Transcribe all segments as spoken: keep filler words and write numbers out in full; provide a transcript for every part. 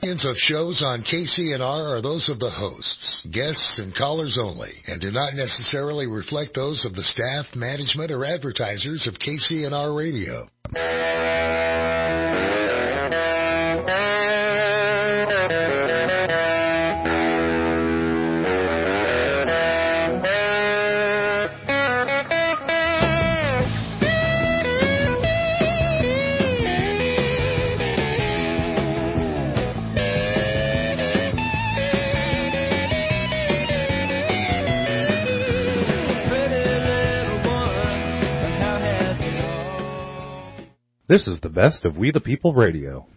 Opinions of shows on K C N R are those of the hosts, guests, and callers only, and do not necessarily reflect those of the staff, management, or advertisers of K C N R Radio. This is the best of We the People Radio.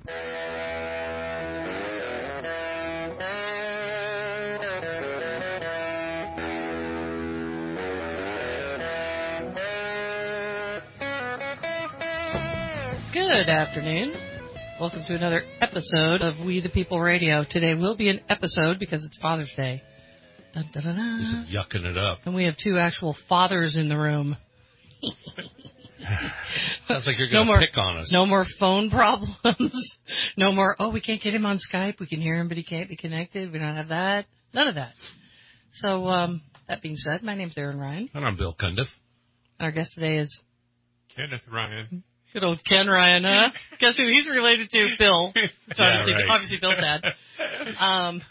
Good afternoon. Welcome to another episode of We the People Radio. Today will be an episode because it's Father's Day. Dun, dun, dun, dun. He's yucking it up. And we have two actual fathers in the room. Sounds like you're going to no pick on us. No more phone problems. No more, oh, we can't get him on Skype. We can hear him, but he can't be connected. We don't have that. None of that. So, um, that being said, my name's Aaron Ryan. And I'm Bill Cundiff. And our guest today is Kenneth Ryan. Good old Ken Ryan, huh? Guess who he's related to? Bill. So yeah, obviously, right. obviously Bill's dad. Um,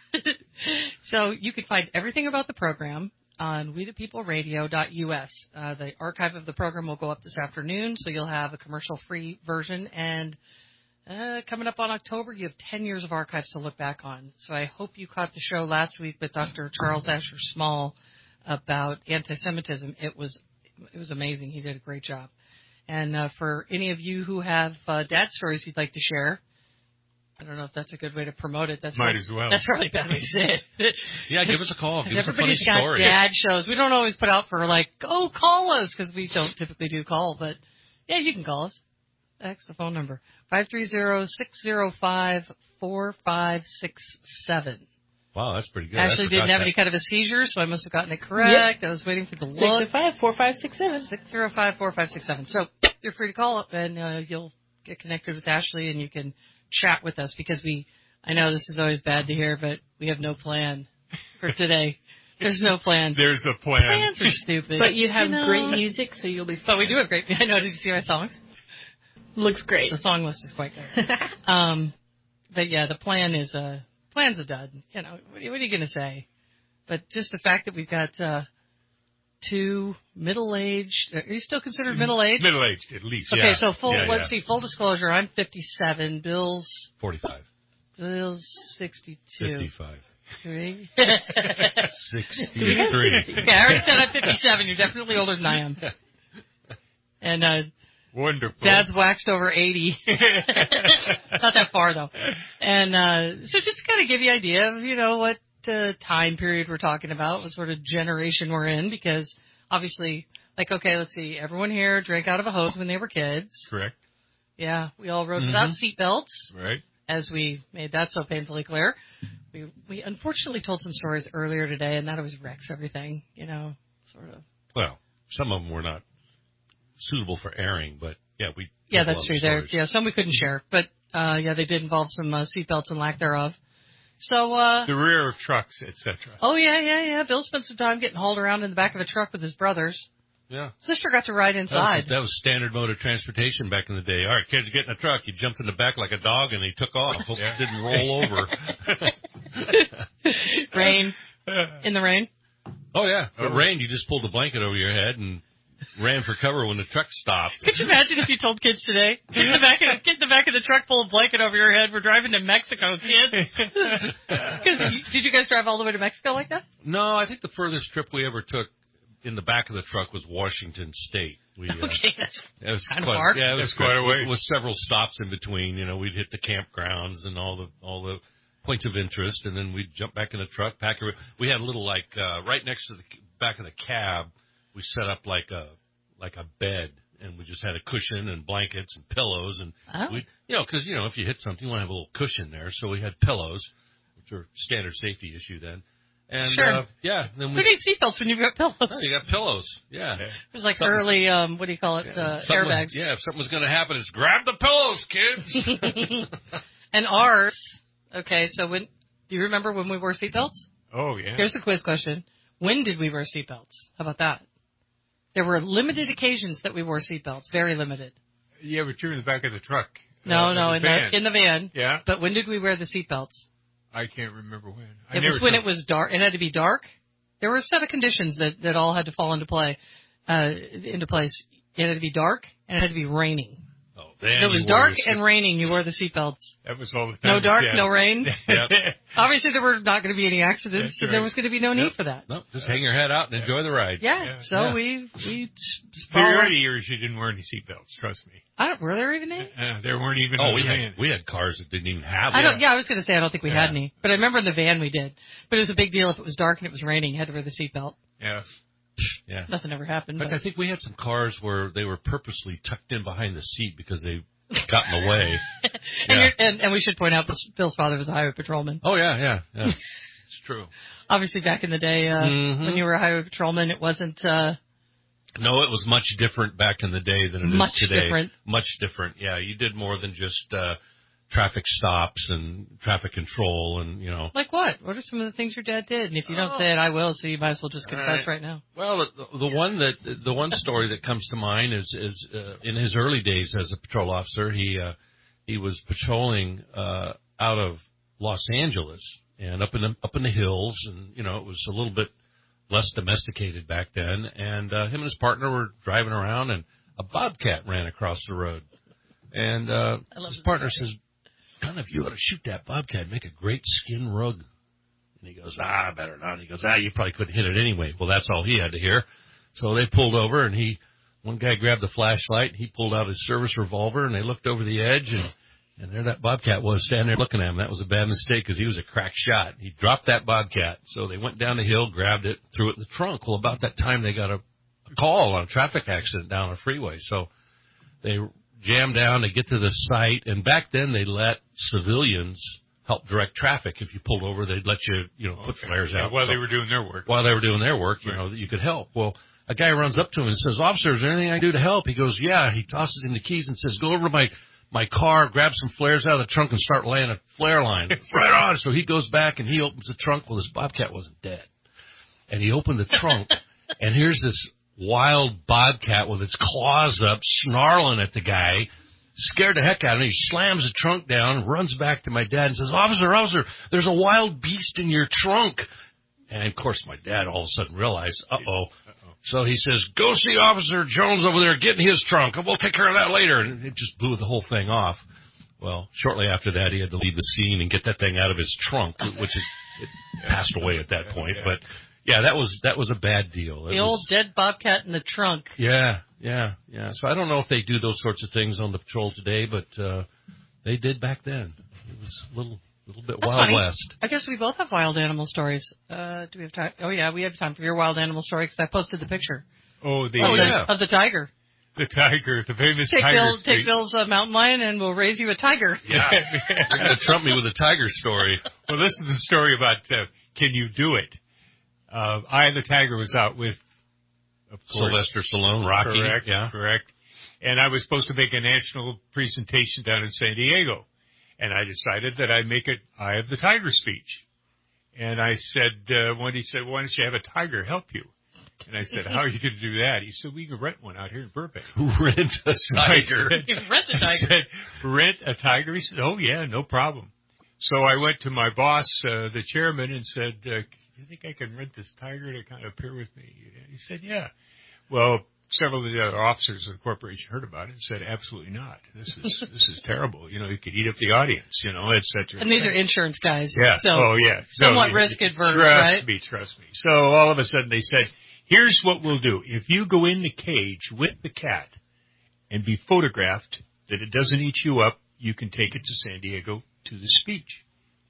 so you can find everything about the program on we the people radio dot U S. Uh, the archive of the program will go up this afternoon, so you'll have a commercial-free version. And uh, coming up on October, you have ten years of archives to look back on. So I hope you caught the show last week with Doctor Charles Asher Small about anti-Semitism. It was it was amazing. He did a great job. And uh, for any of you who have uh, dad stories you'd like to share, I don't know if that's a good way to promote it. That's Might really, as well. That's probably a bad way to say it. Yeah, give us a call. Give us a funny Everybody's got story. dad shows. We don't always put out for like, oh, call us, because we don't typically do call. But, yeah, you can call us. That's the phone number, five three zero, six zero five, four five six seven. Wow, that's pretty good. Ashley didn't have that. any kind of a seizure, so I must have gotten it correct. Yep. I was waiting for the look. six zero five, four five six seven. six zero five, four five six seven. So you're free to call up, and uh, you'll get connected with Ashley, and you can chat with us, because we, I know this is always bad to hear, but we have no plan for today. There's no plan. There's a plan. Plans are stupid. But you have you know? great music, so you'll be fine. But we do have great I know. Did you see my songs? Looks great. The song list is quite good. um, but, yeah, the plan is uh, plan's a dud. You know, what, what are you going to say? But just the fact that we've got uh, two middle-aged. Are you still considered middle-aged? Middle-aged, at least. Okay, yeah. so full. Yeah, let's yeah. see. Full disclosure. I'm fifty-seven. Bill's forty-five. Bill's sixty-two. fifty-five. Three. sixty-three. Okay, I already said I'm fifty-seven. You're definitely older than I am. And uh, Wonderful. Dad's waxed over eighty. Not that far, though. And uh, so just to kind of give you an idea of, you know, what uh, time period we're talking about, what sort of generation we're in, because obviously, like, okay, let's see, everyone here drank out of a hose when they were kids. Correct. Yeah, we all rode Mm-hmm. without seatbelts. Right. As we made that so painfully clear. We we unfortunately told some stories earlier today, and that always wrecks everything, you know, sort of. Well, some of them were not suitable for airing, but, yeah, we Yeah, told a that's lot true. of There, stories. yeah, some we couldn't share, but uh, yeah, they did involve some uh, seatbelts and lack thereof. So, uh, The rear of trucks, et cetera. oh yeah, yeah, yeah. Bill spent some time getting hauled around in the back of a truck with his brothers. Yeah. Sister got to ride That was, inside. that was standard mode of transportation back in the day. All right, kids, get in a truck. You jumped in the back like a dog, and he took off. Hope Yeah. it didn't roll over. Rain in the rain. Oh, yeah. If it Oh. rained, you just pulled the blanket over your head and ran for cover when the truck stopped. Could you imagine if you told kids today, get in the back of, get in the back of the truck, pull a blanket over your head. We're driving to Mexico, kids. 'Cause you, did you guys drive all the way to Mexico like that? No, I think the furthest trip we ever took in the back of the truck was Washington State. We, uh, Okay, that's it was kind of quite, far. Yeah, it was That's quite a ways. With several stops in between. You know, we'd hit the campgrounds and all the all the points of interest, and then we'd jump back in the truck. Pack a, we had a little like uh, right next to the back of the cab. We set up like a like a bed, and we just had a cushion and blankets and pillows, and Oh. we, you know, because you know if you hit something, you want to have a little cushion there. So we had pillows, which are a standard safety issue then. And, Sure. uh, yeah, then Who we. needs seatbelts when you've got pillows? Oh, you got pillows, yeah. It was like Something- early, um, what do you call it, Yeah, uh, something was- airbags. yeah, if something was going to happen, it's grab the pillows, kids. And ours, Okay, so when do you remember when we wore seatbelts? Oh, yeah. Here's the quiz question. When did we wear seatbelts? How about that? There were limited occasions that we wore seatbelts, very limited. Yeah, but you're in the back of the truck. No, uh, no, the in van. the in the van. Yeah. But when did we wear the seatbelts? I can't remember when. I It never was when took- it was dark. It had to be dark. There were a set of conditions that, that all had to fall into play, uh, into place. It had to be dark and it had to be raining. Oh, then If it was you wore dark your and raining, you wore the seatbelts. That was all the time. No dark, yeah. no rain. Yep. Obviously, there were not going to be any accidents, That's so there right. was going to be no need Yep. for that. No, just hang your head out and enjoy the ride. Yeah. Yeah. So Yeah. we we. For the early years, you didn't wear any seatbelts. Trust me. I don't. Were there even any? Uh, there weren't even. Oh, in we the had van. we had cars that didn't even have I it. don't. Yeah, I was going to say I don't think we had Yeah. any, but I remember in the van we did. But it was a big deal if it was dark and it was raining. You had to wear the seatbelt. Yeah. Yeah. Nothing ever happened. In fact, But. I think we had some cars where they were purposely tucked in behind the seat because they got in the way. and, Yeah. you're, and and we should point out Bill's- Bill's father was a highway patrolman. Oh yeah, yeah, yeah. It's true. Obviously, back in the day uh, Mhm. when you were a highway patrolman, it wasn't. Uh, No, it was much different back in the day than it is Much today. different. Much different. Yeah, you did more than just uh traffic stops and traffic control and, you know. like what? What are some of the things your dad did? And if you don't Oh. say it, I will. So you might as well just All confess right. right now. Well, the, the one that the one story that comes to mind is is uh, in his early days as a patrol officer, he uh, he was patrolling uh, out of Los Angeles and up in the up in the hills, and you know it was a little bit less domesticated back then. And uh, him and his partner were driving around, and a bobcat ran across the road, and uh, I love his this partner story. says, "Kind of, you ought to shoot that bobcat, make a great skin rug." And he goes, ah, better not. He goes, ah, you probably couldn't hit it anyway. Well, that's all he had to hear. So they pulled over, and he, one guy grabbed the flashlight, and he pulled out his service revolver, and they looked over the edge, and, and there that bobcat was standing there looking at him. That was a bad mistake because he was a crack shot. He dropped that bobcat. So they went down the hill, grabbed it, threw it in the trunk. Well, about that time, they got a, a call on a traffic accident down a freeway. So they jammed down to get to the site, and back then they let civilians help direct traffic. If you pulled over, they'd let you, you know, put Okay. flares Yeah, out. while So- they were doing their work. while they were doing their work, you Right. know, that you could help. Well, a guy runs up to him and says, "Officer, is there anything I can do to help?" He goes, "Yeah." He tosses him the keys and says, "Go over to my, my car, grab some flares out of the trunk and start laying a flare line." Right on. So he goes back and he opens the trunk. Well, his bobcat wasn't dead. And he opened the trunk, and here's this wild bobcat with its claws up, snarling at the guy. Scared the heck out of him. He slams the trunk down, runs back to my dad and says, "Officer, officer, there's a wild beast in your trunk." And of course, my dad all of a sudden realized, uh-oh. So he says, "Go see Officer Jones over there, get in his trunk, and we'll take care of that later." And it just blew the whole thing off. Well, shortly after that, he had to leave the scene and get that thing out of his trunk, which is, it passed away at that point. But yeah, that was that was a bad deal. It The was- old dead bobcat in the trunk. yeah, yeah, yeah. So I don't know if they do those sorts of things on the patrol today, but uh, they did back then. It was a little, little bit That's Wild funny. West. I guess we both have wild animal stories. Uh, do we have time? Oh yeah, we have time for your wild animal story because I posted the picture Oh, the, of, Oh, the, yeah. of the tiger. the tiger, the famous Take tiger. Bill, Street. take Bill's uh, mountain lion, and we'll raise you a tiger. Yeah, you're gonna trump me with a tiger story. Well, this is the story about uh, Can You Do It? Uh, Eye of the Tiger was out with, of course, Sylvester Stallone, Rocky. Correct, Yeah. correct. And I was supposed to make a national presentation down in San Diego. And I decided that I'd make an Eye of the Tiger speech. And I said, uh, when he said, "Why don't you have a tiger help you?" And I said, "How are you going to do that?" He said, "We can rent one out here in Burbank." Rent a tiger. I said, You rent a tiger. I said, "Rent a tiger?" He said, "Oh, yeah, no problem." So I went to my boss, uh, the chairman, and said, uh, "Do you think I can rent this tiger to kind of appear with me?" And he said, "Yeah." Well, several of the other officers of the corporation heard about it and said, "Absolutely not. This is this is terrible. You know, you could eat up the audience, you know, et cetera." And these are insurance guys. Yeah. So oh, yeah. So, somewhat yeah, risk adverse, trust right? me, trust me. So all of a sudden they said, "Here's what we'll do. If you go in the cage with the cat and be photographed that it doesn't eat you up, you can take it to San Diego to the speech."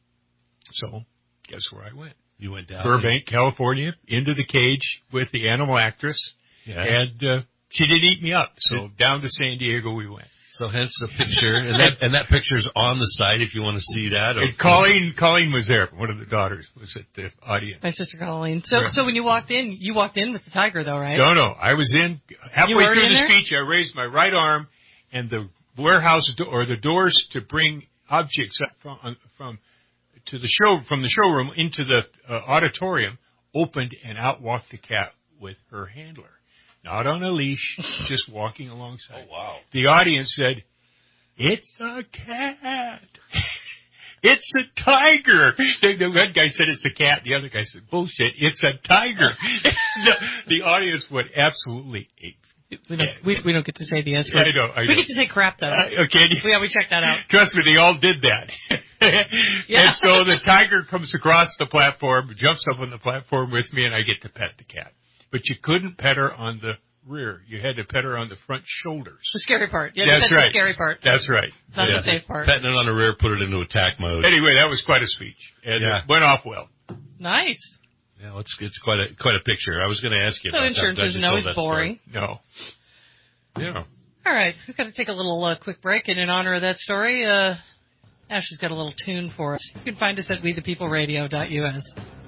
So guess where I went? You went down. Burbank, California, into the cage with the animal actress. Yeah. And uh, she didn't eat me up. So down to San Diego we went. So hence the picture, and that and that picture's on the site if you want to see that. And Colleen, Colleen was there. One of the daughters was at the audience. My sister Colleen. So, Right. so when you walked in, you walked in with the tiger, though, right? No, no. I was in You halfway were through in the there? speech. I raised my right arm, and the warehouse do- or the doors to bring objects up from from to the show from the showroom into the uh, auditorium, opened, and out walked the cat with her handler, not on a leash, just walking alongside. Oh wow! The audience said, "It's a cat." It's a tiger. The, the one guy said it's a cat. The other guy said, bullshit, it's a tiger. the, the audience went absolutely ape. We don't, we, we don't get to say the answer. I know, I we know. get to say crap, though. Uh, okay. Yeah, we checked that out. Trust me, they all did that. Yeah. And so the tiger comes across the platform, jumps up on the platform with me, and I get to pet the cat. But you couldn't pet her on the rear. You had to pet her on the front shoulders. The scary part. Yeah, that's that's right. the scary part. That's right. Not yeah. the safe part. Petting it on the rear, put it into attack mode. Anyway, that was quite a speech. And Yeah. it went off well. Nice. Yeah, it's it's quite a quite a picture. I was going to ask you So about insurance that. isn't always boring. No. Yeah. All right, we've got to take a little uh, quick break, and in honor of that story, uh, Ashley's got a little tune for us. You can find us at we the people radio dot U S.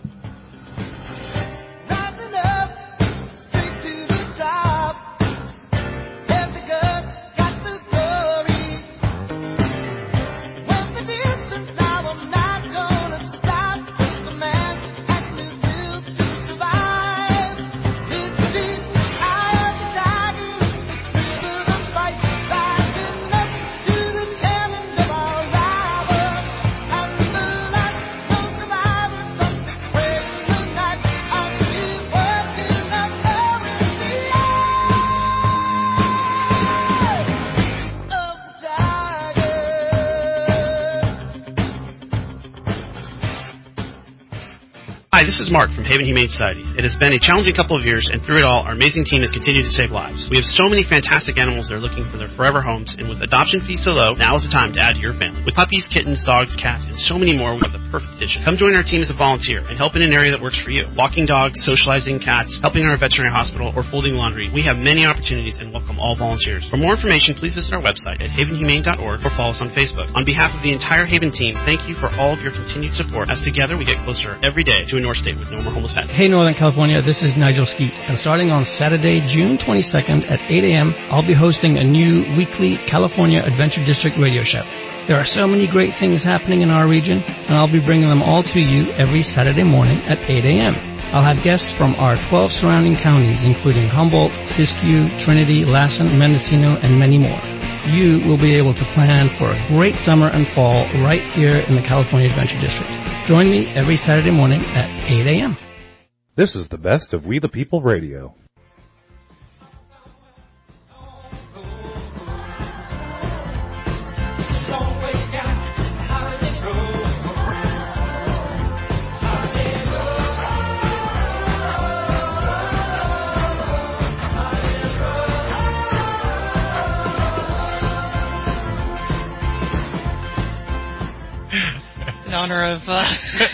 Hi, this is Mark from Haven Humane Society. It has been a challenging couple of years, and through it all, our amazing team has continued to save lives. We have so many fantastic animals that are looking for their forever homes, and with adoption fees so low, now is the time to add to your family. With puppies, kittens, dogs, cats, and so many more, we have the perfect addition. Come join our team as a volunteer and help in an area that works for you. Walking dogs, socializing cats, helping in our veterinary hospital, or folding laundry. We have many opportunities and welcome all volunteers. For more information, please visit our website at haven humane dot org or follow us on Facebook. On behalf of the entire Haven team, thank you for all of your continued support, as together we get closer every day to a North State with no more homeless pets. Hey, Northern California, this is Nigel Skeet, and starting on Saturday, June twenty-second at eight a.m., I'll be hosting a new weekly California Adventure District radio show. There are so many great things happening in our region, and I'll be bringing them all to you every Saturday morning at eight a.m. I'll have guests from our twelve surrounding counties, including Humboldt, Siskiyou, Trinity, Lassen, Mendocino, and many more. You will be able to plan for a great summer and fall right here in the California Adventure District. Join me every Saturday morning at eight a.m. This is the best of We the People Radio. In honor of... Uh,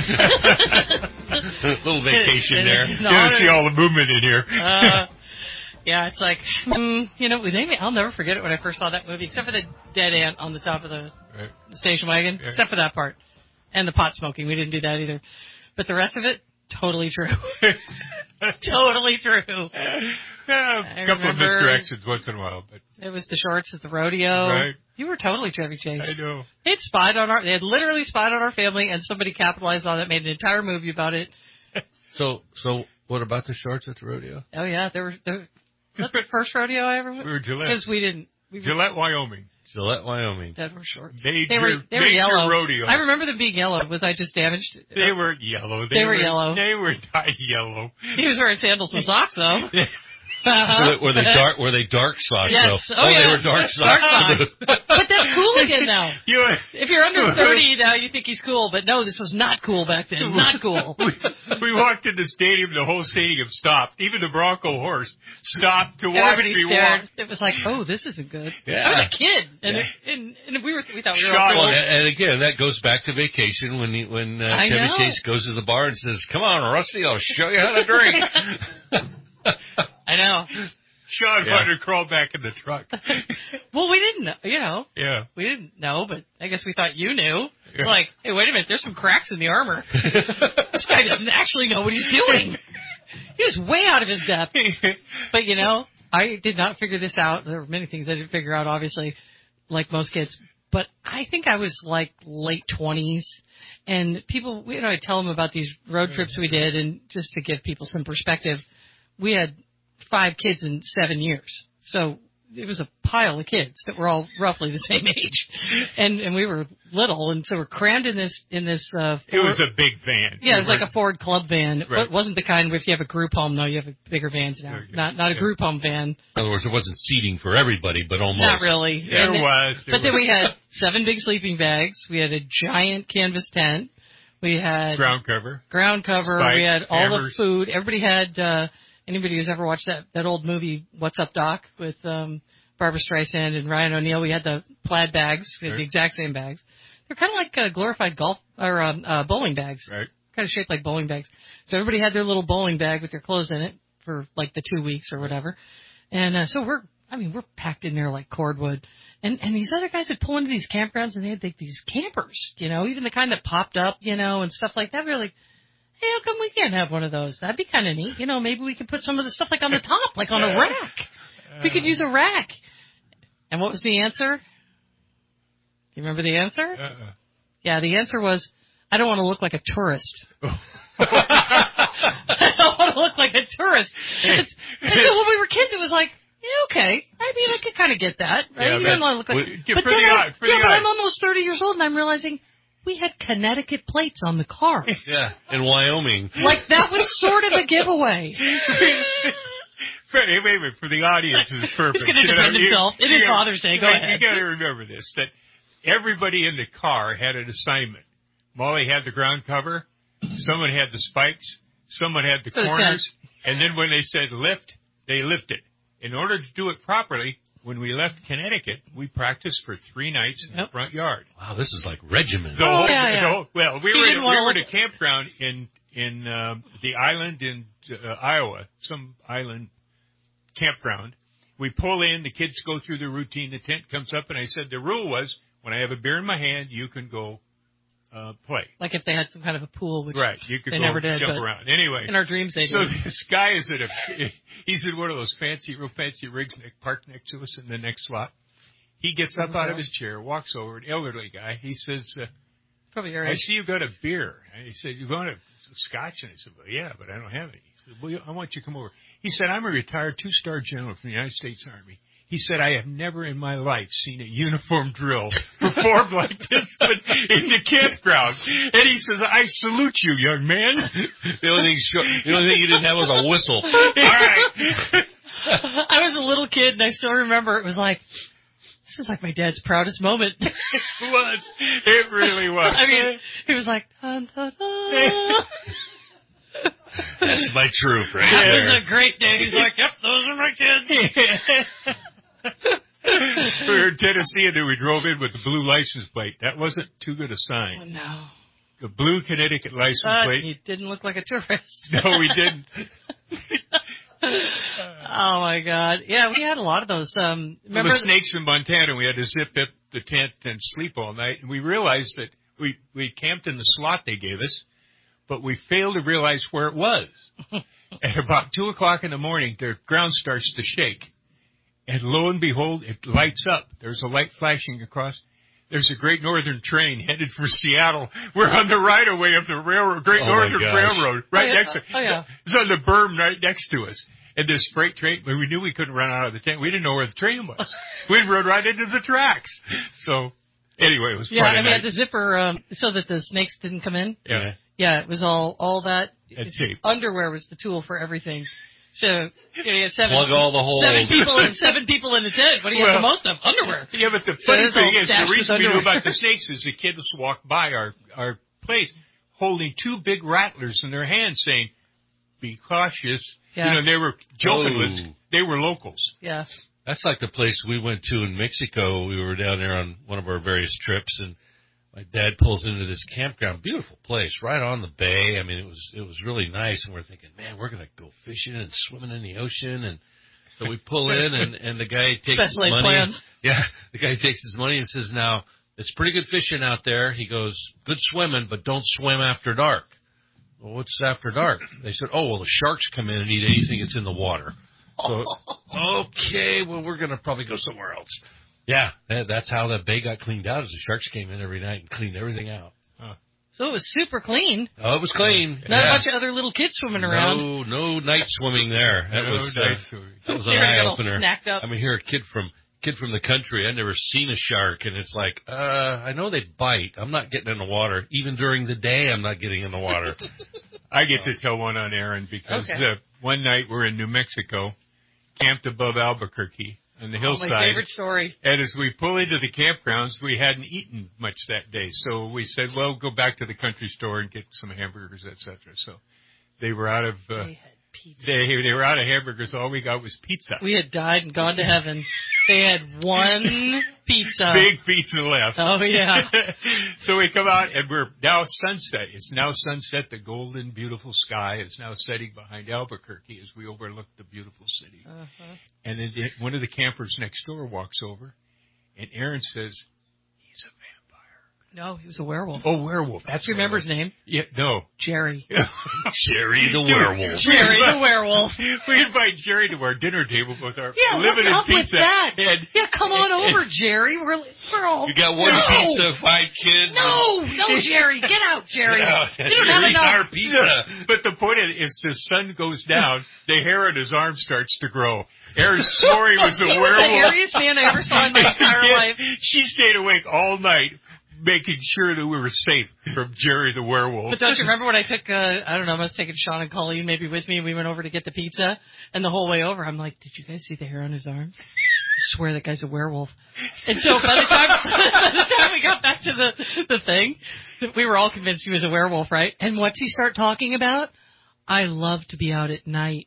little vacation in- there. in You gotta see honor- all the movement in here. uh, yeah, it's like, mm, you know, maybe I'll never forget it when I first saw that movie, except for the dead ant on the top of the Right. station wagon, Yeah. except for that part. And the pot smoking. We didn't do that either. But the rest of it, totally true. Totally true. Yeah, I a couple of remember- misdirections once in a while, but It was the shorts at the rodeo. Right. You were totally Chevy Chase. I know. They'd spied on our, they had literally spied on our family, and somebody capitalized on it, made an entire movie about it. So so what about the shorts at the rodeo? Oh yeah, there were, there, was that the first rodeo I ever went? We were Gillette. Because we didn't, we were, Gillette, Wyoming. Gillette, Wyoming. that were shorts. Major, They were, they were major yellow. rodeo. I remember them being yellow. Was I just damaged? They were yellow. They were yellow. They were dyed yellow. He was wearing sandals and socks though. Were, they, were they dark? Were they dark socks? Yes. Though? Oh, they yeah. were dark Dark socks. socks. But that's cool again now. You, If you're under thirty now, you think he's cool, but no, this was not cool back then. Not cool. we, we walked in the stadium. The whole stadium stopped. Even the Bronco horse stopped to watch Everybody me stared. walk. It was like, oh, this isn't good. Yeah. I was a kid, and, Yeah. it, and, and we were we thought we were Shot all Well, cool. and, and again, that goes back to vacation when he, when uh, I Chevy know. Chase goes to the bar and says, "Come on, Rusty, I'll show you how to drink." I know. Sean Yeah. wanted to crawl back in the truck. Well, we didn't know, you know, Yeah. we didn't know, but I guess we thought you knew. It's Yeah. like, hey, wait a minute, there's some cracks in the armor. This guy doesn't actually know what he's doing. He was way out of his depth. But, you know, I did not figure this out. There were many things I didn't figure out, obviously, like most kids. but I think I was like late twenties. And people, you know, I tell them about these road trips we did, and just to give people some perspective, we had five kids in seven years. So it was a pile of kids that were all roughly the same age, and and we were little, and so we're crammed in this in this. Uh, Ford. It was a big van. Yeah, it was like a Ford Club van. Right. It wasn't the kind where if you have a group home, no, you have bigger vans now. Okay. Not not a Yeah. group home van. In other words, it wasn't seating for everybody, but almost. Not really. There And then- was. There but then was. we had seven big sleeping bags. We had a giant canvas tent. We had ground cover. ground cover. Spikes, we had all hammers. the food. Everybody had. Uh, anybody who's ever watched that that old movie, What's Up, Doc, with um, Barbara Streisand and Ryan O'Neal, we had the plaid bags. We had Sure. the exact same bags. They're kind of like uh, glorified golf or um, uh, bowling bags. Right. Kind of shaped like bowling bags. So everybody had their little bowling bag with their clothes in it for like the two weeks or whatever. And uh, so we're, I mean, we're packed in there like cordwood. And and these other guys would pull into these campgrounds and they had like, these campers, you know, even the kind that popped up, you know, and stuff like that. We were like, hey, how come we can't have one of those? That'd be kind of neat. You know, maybe we could put some of the stuff like on the top, like on a rack. We could use a rack. And what was the answer? Do you remember the answer? Uh-uh. Yeah, the answer was, I don't want to look like a tourist. I don't want to look like a tourist. And so when we were kids, it was like, yeah, okay. I mean, I could kind of get that, right? Yeah, you but- don't want to look like. well, yeah, but for then the I, eye- for yeah, the but eye. I'm almost thirty years old, and I'm realizing we had Connecticut plates on the car. Yeah, in Wyoming. Like that was sort of a giveaway. Wait, wait, wait. For the audience, is perfect. He's going to You know, defend you- himself. It you is gotta- Father's Day. Go you ahead. You got to remember this: that everybody in the car had an assignment. Molly had the ground cover. Someone had the spikes. Someone had the For the corners. And then when they said lift, they lifted. In order to do it properly, when we left Connecticut, we practiced for three nights in Yep. the front yard. Wow, this is like regimen. The Oh, whole, yeah, the yeah. whole- well, we He were didn't we wanna were at a look- campground in in um, the island in uh, Iowa, some island campground. We pull in, the kids go through the routine, the tent comes up, and I said the rule was when I have a beer in my hand, you can go uh, play. Like if they had some kind of a pool, which Right, you could they go never did, jump but around. Anyway, in our dreams they so did. this guy is at a, he's in one of those fancy, real fancy rigs that parked next to us in the next slot. He gets up out of his chair, walks over, an elderly guy. He says, uh, Probably your I age. see you got a beer. And he said, you going to scotch? And I said, well, yeah, but I don't have any. He said, well, I want you to come over. He said, I'm a retired two-star general from the United States Army. He said, I have never in my life seen a uniform drill performed like this but in the campground. And he says, I salute you, young man. The only thing, short, the only thing you didn't have was a whistle. All right. I was a little kid, and I still remember it was like, this is like my dad's proudest moment. It was. It really was. I mean, he was like, dun, dun, dun. That's my truth right That there. was a great day. He's like, yep, those are my kids. We were in Tennessee, and then we drove in with the blue license plate. That wasn't too good a Oh, sign. no. The blue Connecticut license But plate. he didn't look like a tourist. No, we didn't. Oh, my God. Yeah, we had a lot of those. Um, Well, remember the snakes in Montana, we had to zip up the tent and sleep all night. And we realized that we, we camped in the slot they gave us, but we failed to realize where it was. At about two o'clock in the morning, the ground starts to shake. And lo and behold, it lights up. There's a light flashing across. There's a Great Northern train headed for Seattle. We're on the right-of-way of the railroad, Great Oh, my Northern gosh. Railroad, right Oh, yeah. next to Oh, yeah. It's on the berm right next to us. And this freight train, we knew we couldn't run out of the tent. We didn't know where the train was. We'd run right into the tracks. So, anyway, it was Yeah, quite a and we had night. the zipper um, so that the snakes didn't come in. Yeah. Yeah, it was all all that. And it's- tape. Underwear was the tool for everything. So you, know, you had seven, Plug all the holes. seven people in seven people in a tent. What do you have the Well, most of? Underwear. Yeah, but the So funny it's all thing is, stashed the with reason we knew underwear. about the snakes is the kids walked by our, our place holding two big rattlers in their hands saying, be cautious. Yeah. You know, they were joking Oh. with, they were locals. Yeah. That's like the place we went to in Mexico. We were down there on one of our various trips, and my dad pulls into this campground, beautiful place, right on the bay. I mean, it was it was really nice, and we're thinking, man, we're gonna go fishing and swimming in the ocean, and so we pull in, and and the guy takes his Special aid money. plans. Yeah, the guy takes his money and says, now it's pretty good fishing out there. He goes, good swimming, but don't swim after dark. Well, what's after dark? They said, oh, well, the sharks come in and eat anything that's in the water. So, okay, well, we're going to probably go somewhere else. Yeah, that, that's how that bay got cleaned out. Is the sharks came in every night and cleaned everything out. Huh. So it was super clean. Oh, it was clean. Not yeah. a bunch of other little kids swimming around. No, no night swimming there. That No was night uh, swimming. that was an They were eye getting all opener. snacked up. I mean, here a kid from kid from the country. I'd never seen a shark, and it's like, uh, I know they bite. I'm not getting in the water. Even during the day, I'm not getting in the water. I get to tell one on Aaron because Okay. uh, one night we're in New Mexico, camped above Albuquerque on the Oh, hillside. my favorite story. And as we pull into the campgrounds, we hadn't eaten much that day. So we said, well, go back to the country store and get some hamburgers, et cetera. So they were out of uh, They had pizza. they, they were out of hamburgers. All we got was pizza. We had died and gone to heaven. They had one pizza. Big pizza left. Oh, yeah. So we come out, and we're now sunset. It's now sunset, the golden, beautiful sky. It's now setting behind Albuquerque as we overlook the beautiful city. Uh-huh. And then it, one of the campers next door walks over, and Aaron says, he's a vampire. No, he was a werewolf. Oh, werewolf. That's Do you remember his name? Yeah, no. Jerry. Jerry the werewolf. Jerry the werewolf. We invite Jerry to our dinner table with our Yeah, limited what's up pizza. with that? And, Yeah, come on and- over, Jerry. We're, we're all... You got one no! pizza, five kids. No, no, Jerry. Get out, Jerry. No, you don't have you're eating enough. our pizza. But the point is, as the sun goes down, the hair on his arm starts to grow. Aaron swore he was a He was the werewolf. hairiest man I ever saw in my entire Yeah, life. She stayed awake all night, making sure that we were safe from Jerry the werewolf. But don't you remember when I took, uh, I don't know, I was taking Sean and Colleen maybe with me, and we went over to get the pizza, and the whole way over, I'm like, did you guys see the hair on his arms? I swear that guy's a werewolf. And so by the time, by the time we got back to the, the thing, we were all convinced he was a werewolf, right? And what's he start talking about? I love to be out at night.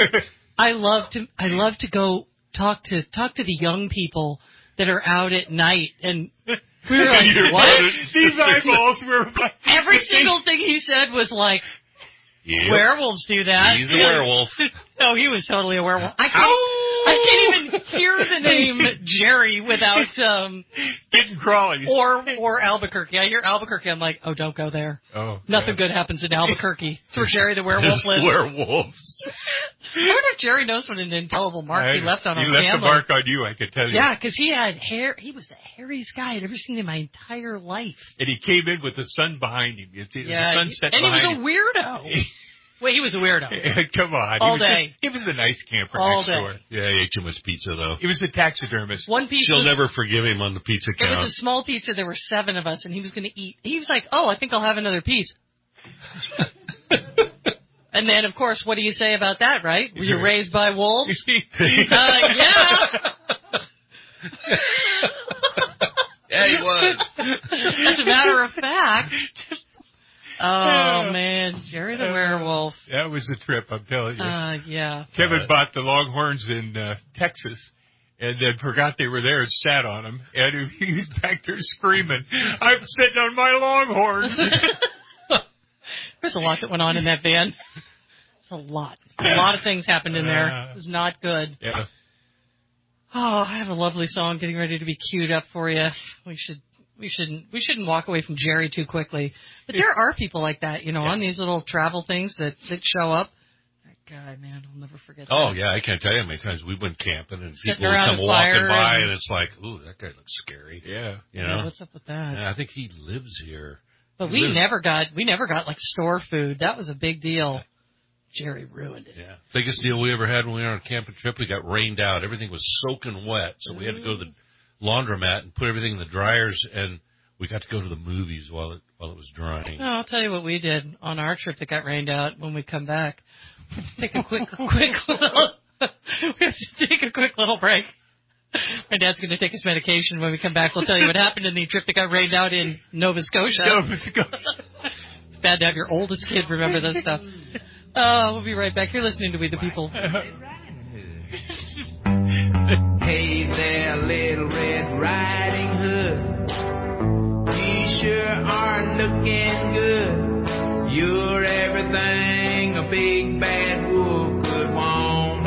I love to, I love to go talk to, talk to the young people that are out at night. And we were like, what? These eyeballs were... Every single thing he said was like, Yep. werewolves do that. He's a werewolf. No, he was totally a werewolf. I can't, I can't even hear the name Jerry without, um, Getting crawlies. or, or Albuquerque. I hear Albuquerque, I'm like, oh, don't go there. Oh, Nothing yeah. good happens in Albuquerque. It's where Jerry the werewolf There's lives. werewolves. I wonder if Jerry knows what an indelible mark he left on he our left family. a mark on you, I can tell you. Yeah, because he had hair. He was the hairiest guy I'd ever seen in my entire life. And he came in with the sun behind him. The Yeah, sun he- set and he was behind a weirdo. Wait, he was a weirdo. him. Come on. All he was day. A, he was a nice camper All next day. door. Yeah, he ate too much pizza, though. He was a taxidermist. One piece. She'll was, never forgive him on the pizza It was count. a small pizza. There were seven of us, and he was going to eat. He was like, "Oh, I think I'll have another piece." And then, of course, what do you say about that, right? Were you raised by wolves? uh, yeah. Yeah, he was. As a matter of fact. Oh man, Jerry the werewolf. That was a trip, I'm telling you. Uh, yeah. Kevin Uh, bought the Longhorns in uh, Texas and then forgot they were there and sat on them. And he was back there screaming, I'm sitting on my Longhorns. There's a lot that went on in that van. There's a lot. A lot of things happened in there. It was not good. Yeah. Oh, I have a lovely song getting ready to be queued up for you. We should, we shouldn't, we shouldn't walk away from Jerry too quickly. But there are people like that, you know, Yeah. on these little travel things that, that show up. That guy, man, I'll never forget that. Oh, yeah, I can't tell you how many times we went camping and Sitting people would around come the walking fire by and- and it's like, ooh, that guy looks scary. Yeah. You Yeah, know? what's up with that? Yeah, I think he lives here. But He we lives- never got, we never got like store food. That was a big deal. Jerry ruined it. Yeah. Biggest deal we ever had when we were on a camping trip, we got rained out. Everything was soaking wet, so we had to go to the laundromat and put everything in the dryers, and we got to go to the movies while it while it was drying. No, I'll tell you what we did on our trip that got rained out when we come back. Take a quick, quick little, we have to take a quick little break. My dad's going to take his medication. When we come back, we'll tell you what happened in the trip that got rained out in Nova Scotia. Nova Scotia. It's bad to have your oldest kid remember this stuff. Uh, we'll be right back. You're listening to We the People. Hey there, Little Red Riding Hood. You sure are looking good. You're everything a big bad wolf could want.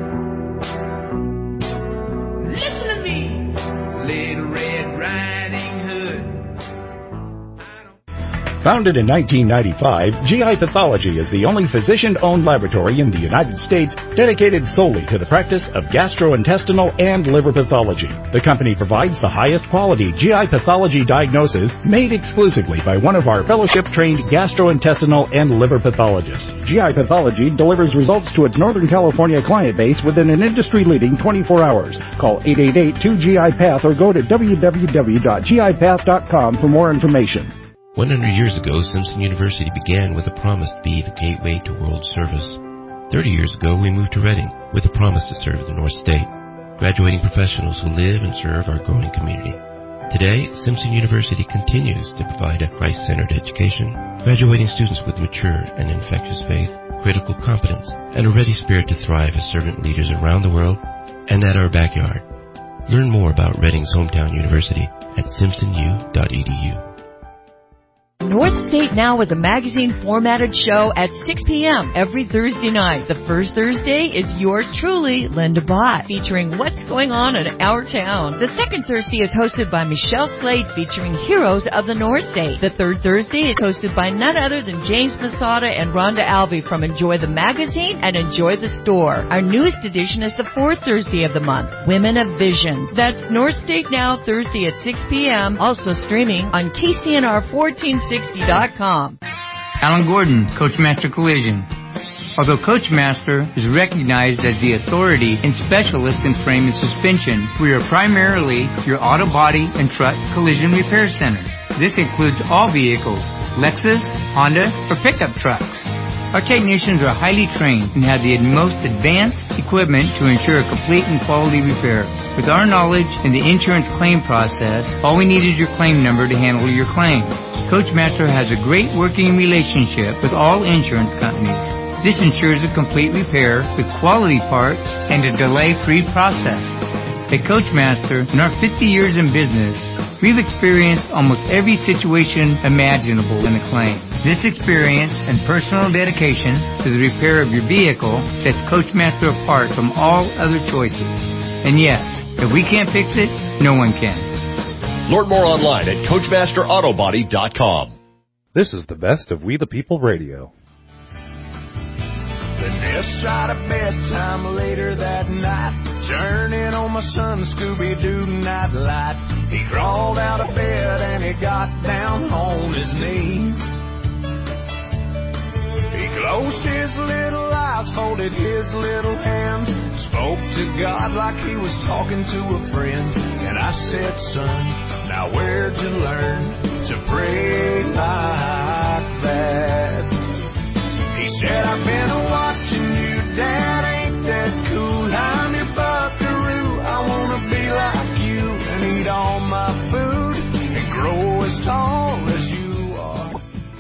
Listen to me, Little Red Riding Hood. I don't Founded in nineteen ninety-five, G I Pathology is the only physician-owned laboratory in the United States dedicated solely to the practice of gastrointestinal and liver pathology. The company provides the highest quality G I pathology diagnosis made exclusively by one of our fellowship-trained gastrointestinal and liver pathologists. G I Pathology delivers results to its Northern California client base within an industry-leading twenty-four hours. Call eight eight eight, two G I path or go to w w w dot g i path dot com for more information. one hundred years ago, Simpson University began with a promise to be the gateway to world service. thirty years ago, we moved to Redding with a promise to serve the North State, graduating professionals who live and serve our growing community. Today, Simpson University continues to provide a Christ-centered education, graduating students with mature and infectious faith, critical competence, and a ready spirit to thrive as servant leaders around the world and at our backyard. Learn more about Redding's hometown university at simpson u dot e d u. North State Now is a magazine-formatted show at six p.m. every Thursday night. The first Thursday is yours truly, Linda Bott, featuring what's going on in our town. The second Thursday is hosted by Michelle Slade, featuring heroes of the North State. The third Thursday is hosted by none other than James Masada and Rhonda Albee from Enjoy the Magazine and Enjoy the Store. Our newest edition is the fourth Thursday of the month, Women of Vision. That's North State Now, Thursday at six p.m., also streaming on K C N R fourteen sixty dot com. Alan Gordon, Coachmaster Collision. Although Coachmaster is recognized as the authority and specialist in frame and suspension, we are primarily your auto body and truck collision repair center. This includes all vehicles, Lexus, Honda, or pickup trucks. Our technicians are highly trained and have the most advanced equipment to ensure a complete and quality repair. With our knowledge in the insurance claim process, all we need is your claim number to handle your claim. Coachmaster has a great working relationship with all insurance companies. This ensures a complete repair with quality parts and a delay-free process. At Coachmaster, in our fifty years in business, we've experienced almost every situation imaginable in a claim. This experience and personal dedication to the repair of your vehicle sets Coachmaster apart from all other choices. And yes, if we can't fix it, no one can. Learn more online at coachmaster auto body dot com. This is the best of We the People Radio. The nest shot of bedtime later that night, turning on my son's Scooby-Doo night light. He crawled out of bed and he got down on his knees. He closed his little eyes, folded his little hands, spoke to God like he was talking to a friend. And I said, son, now where'd you learn to pray like that? He said, I've been watching you, Dad, ain't that cool? I'm your buckaroo, I wanna be like you and eat all my food and grow as tall as you are.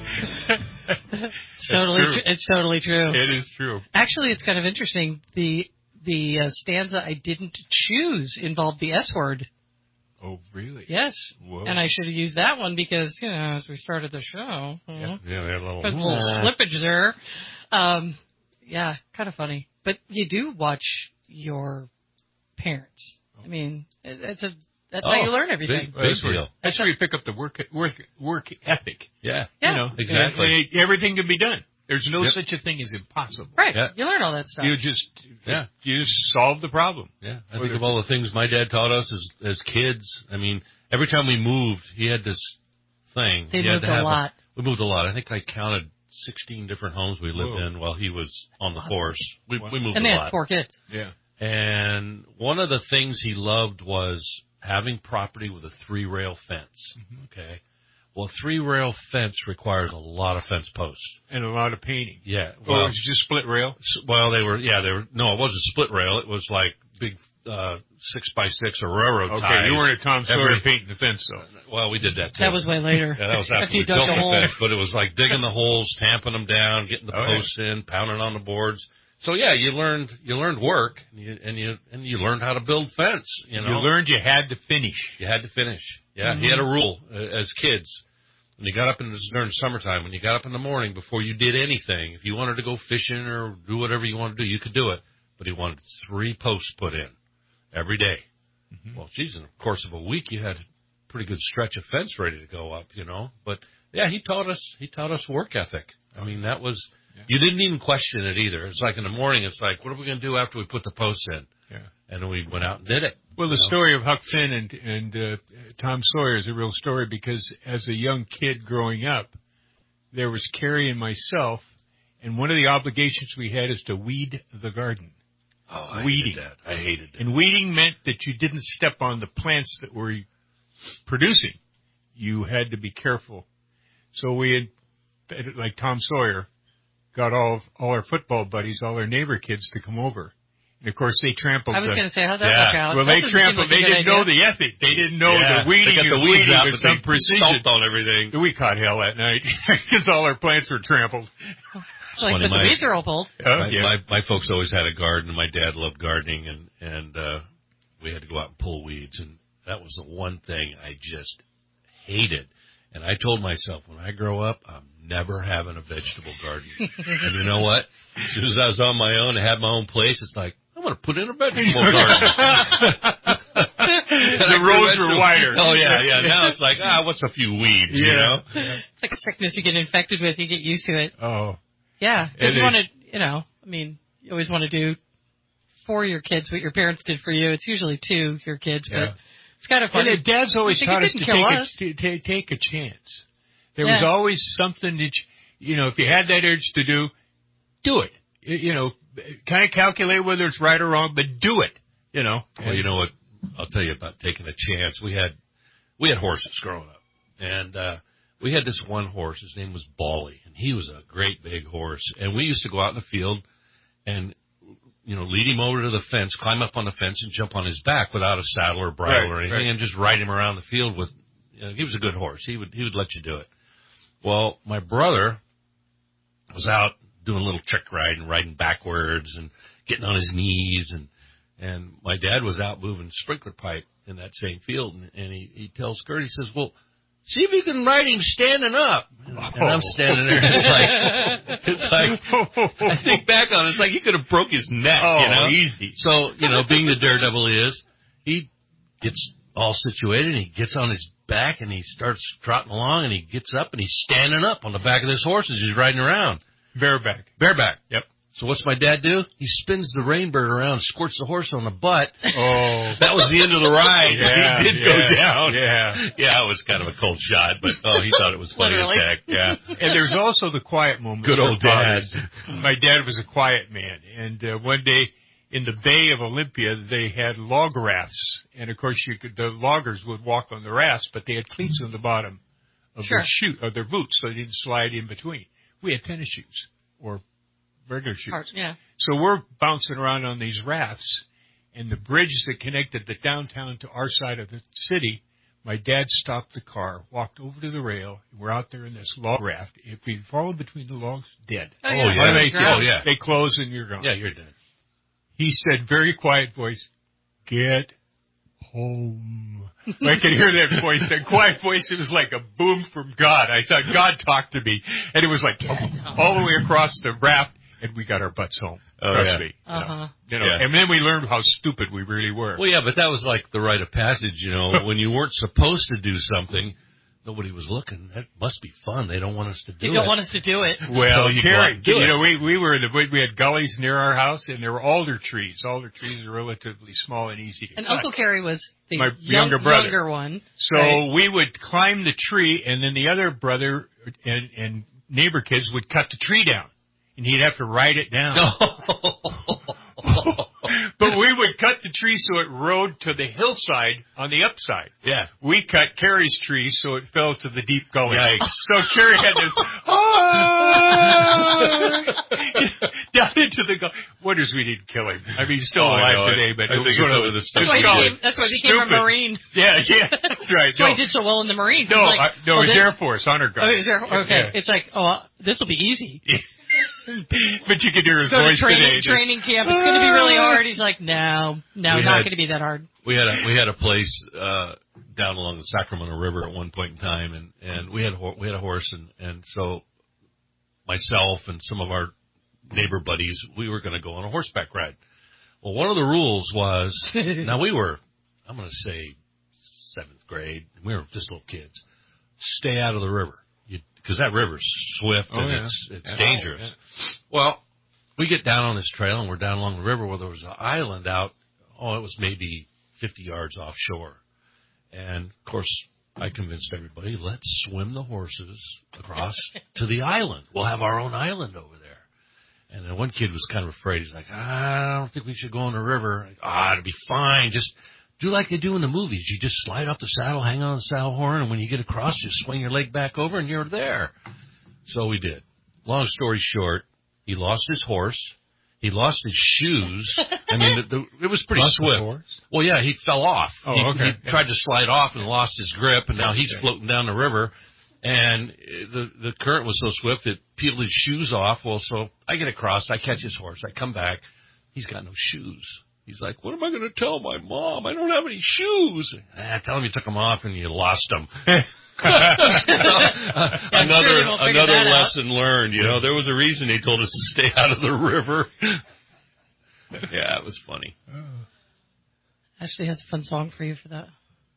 It's totally, tr- it's totally true. It is true. Actually, it's kind of interesting. The the uh, stanza I didn't choose involved the S word. Oh, really? Yes. Whoa. And I should have used that one because, you know, as we started the show, you know, yeah, they had a little, a little uh, slippage there. Um, yeah, kind of funny. But you do watch your parents. I mean, it, it's a that's oh, how you learn everything. Big, big deal. That's where you pick up the work work work ethic. Yeah, yeah. You know, exactly. And, and everything can be done. There's no yep. such a thing as impossible. Right. Yeah. You learn all that stuff. You just yeah. you just solve the problem. Yeah. I think of all the things my dad taught us as as kids. I mean, every time we moved, he had this thing. They he moved had to a have lot. A, we moved a lot. I think I counted sixteen different homes we lived Whoa. in while he was on the force. We, wow. we moved and a they lot. had four kids. Yeah. And one of the things he loved was having property with a three-rail fence. Mm-hmm. Okay. Well, a three-rail fence requires a lot of fence posts. And a lot of painting. Yeah. Well, Well, oh, it's just split rail? well, they were, yeah, they were, no, it wasn't split rail. It was like big uh, six by six or railroad okay, ties. Okay, you weren't at Tom Sawyer Every, painting the fence, though. Well, we did that, too. That was way later. Yeah, that was after you we dug built the the hole. fence. But it was like digging the holes, tamping them down, getting the Oh, posts yeah. in, pounding on the boards. So yeah, you learned you learned work, and you and you and you learned how to build fence. You know, You learned you had to finish. You had to finish. Yeah, Mm-hmm. he had a rule uh, as kids. When you got up in this during summertime, when you got up in the morning before you did anything, if you wanted to go fishing or do whatever you wanted to do, you could do it. But he wanted three posts put in every day. Mm-hmm. Well, geez, in the course of a week, you had a pretty good stretch of fence ready to go up, you know. But Yeah, he taught us. He taught us work ethic. I mean, that was. Yeah. You didn't even question it either. It's like in the morning. It's like, what are we going to do after we put the posts in? Yeah. And then we went out and did it. Well, the know? story of Huck Finn and and uh, Tom Sawyer is a real story because as a young kid growing up, there was Carrie and myself, and one of the obligations we had is to weed the garden. Oh, I weeding. hated that. I hated that. And weeding meant that you didn't step on the plants that were producing. You had to be careful. So we had, like Tom Sawyer, got all all our football buddies, all our neighbor kids to come over. And of course, they trampled. I was the, going to say, how'd that yeah. work out? Well, that they trampled. They didn't know the ethic. They didn't know yeah. the weeding. They got the and weeds weeding out, with but some they precision. stomped on everything. We caught hell that night because all our plants were trampled. It's like, but the weeds are all pulled. Oh, my, yeah. my my folks always had a garden, and my dad loved gardening, and and uh, we had to go out and pull weeds, and that was the one thing I just hated. And I told myself, when I grow up, I'm never having a vegetable garden. And you know what? As soon as I was on my own and had my own place, it's like, I'm going to put in a vegetable garden. The rows were wider. Oh, yeah, yeah. Now it's like, ah, what's a few weeds, yeah. you know? Yeah. It's like a sickness you get infected with. You get used to it. Oh. Yeah. Because And you they- want to, you know, I mean, you always want to do for your kids what your parents did for you. It's usually to your kids, but Yeah. it's kind of funny. And Dad's always I think taught it us to didn't take kill a, us. to, to take a chance. There Yeah. was always something that, you, you know, if you had that urge to do, do it. You, you know, kind of calculate whether it's right or wrong, but do it. You know. Well, you know what? I'll tell you about taking a chance. We had we had horses growing up, and uh, we had this one horse. His name was Bally, and he was a great big horse. And we used to go out in the field and, you know, lead him over to the fence, climb up on the fence, and jump on his back without a saddle or bridle Right, or anything, right. and just ride him around the field with. You know, he was a good horse. He would he would let you do it. Well, my brother was out doing a little trick riding, riding backwards and getting on his knees, and and my dad was out moving sprinkler pipe in that same field, and, and he, he tells Kurt, he says, well, see if you can ride him standing up. And I'm standing there, and it's like, it's like, I think back on it, it's like he could have broke his neck, Oh, you know? easy. So, you know, being the daredevil he is, he gets all situated, and he gets on his back, and he starts trotting along, and he gets up, and he's standing up on the back of this horse as he's riding around. Bareback. Bareback. Yep. So what's my dad do? He spins the rainbird around, squirts the horse on the butt. Oh. That was the end of the ride. Yeah, he did yeah, go down. Yeah. Yeah, it was kind of a cold shot, but oh, he thought it was funny as Literally. heck. Yeah. And there's also the quiet moments. Good old for fathers. dad. My dad was a quiet man, and uh, one day in the Bay of Olympia, they had log rafts, and of course, you could, the loggers would walk on the rafts, but they had cleats on the bottom of Sure. their shoe, of their boots, so they didn't slide in between. We had tennis shoes or regular shoes. Hard, yeah. So we're bouncing around on these rafts, and the bridge that connected the downtown to our side of the city, my dad stopped the car, walked over to the rail, and we're out there in this log raft. If we fall between the logs, dead. Oh, Oh, yeah. yeah. They, Oh, yeah. they close and you're gone. Yeah, you're dead. He said, very quiet voice, get home. I could hear that voice, that quiet voice. It was like a boom from God. I thought God talked to me. And it was like all the way across the raft, and we got our butts home. Oh, Trust yeah. me. You know, Uh-huh. you know, Yeah. and then we learned how stupid we really were. Well, yeah, but that was like the rite of passage, you know. When you weren't supposed to do something, nobody was looking. That must be fun. They don't want us to do They it. don't want us to do it. Well, So you go out Carrie, and do you it. know, we we were in the we had gullies near our house, and there were alder trees. Alder trees are relatively small and easy to And cut. Uncle Carrie was the My young, younger brother. younger one. So right? we would climb the tree, and then the other brother and, and neighbor kids would cut the tree down, and he'd have to ride it down. But we would cut the tree so it rode to the hillside on the upside. Yeah. We cut Carrie's tree so it fell to the deep gully. Yikes. So Carrie had this down into the gully. Wonders we didn't kill him. I mean, he's still Oh, I alive know. today, but I it was think sort it's of one of the That's why he stupid- became, that's why he became a Stupid. Marine. Yeah, yeah, that's right. That's why No, he did so well in the Marines. no, He's like, I, no, oh, it was this- Air Force, honor guard. Oh, it was Air Force. Okay. Yeah. It's like, oh, this will be easy. But you could hear his Go to voice training, today. just- training camp. It's going to be really hard. He's like, no, no, We not had- going to be that hard. We had a we had a place uh down along the Sacramento River at one point in time, and and we had ho- we had a horse, and and so myself and some of our neighbor buddies, we were going to go on a horseback ride. Well, one of the rules was, now we were, I'm going to say seventh grade, we were just little kids. Stay out of the river. You because that river's swift Oh, and yeah. it's it's Yeah. dangerous. Oh, yeah. Well, we get down on this trail, and we're down along the river where there was an island out, oh, it was maybe fifty yards offshore. And, of course, I convinced everybody, let's swim the horses across to the island. We'll have our own island over there. And then one kid was kind of afraid. He's like, I don't think we should go in the river. Like, ah, it'll be fine. Just do like they do in the movies. You just slide off the saddle, hang on the saddle horn, and when you get across, you swing your leg back over, and you're there. So we did. Long story short, he lost his horse. He lost his shoes. I mean, the, the, it was pretty Lost swift. the horse? Well, yeah, he fell off. Oh, he, okay. he tried to slide off and lost his grip, and now he's floating down the river. And the the current was so swift it peeled his shoes off. Well, so I get across, I catch his horse, I come back. He's got no shoes. He's like, what am I going to tell my mom? I don't have any shoes. Ah, tell him you took them off and you lost them. another sure another lesson learned. You know, there was a reason he told us to stay out of the river. Yeah, it was funny. Ashley has a fun song for you for that.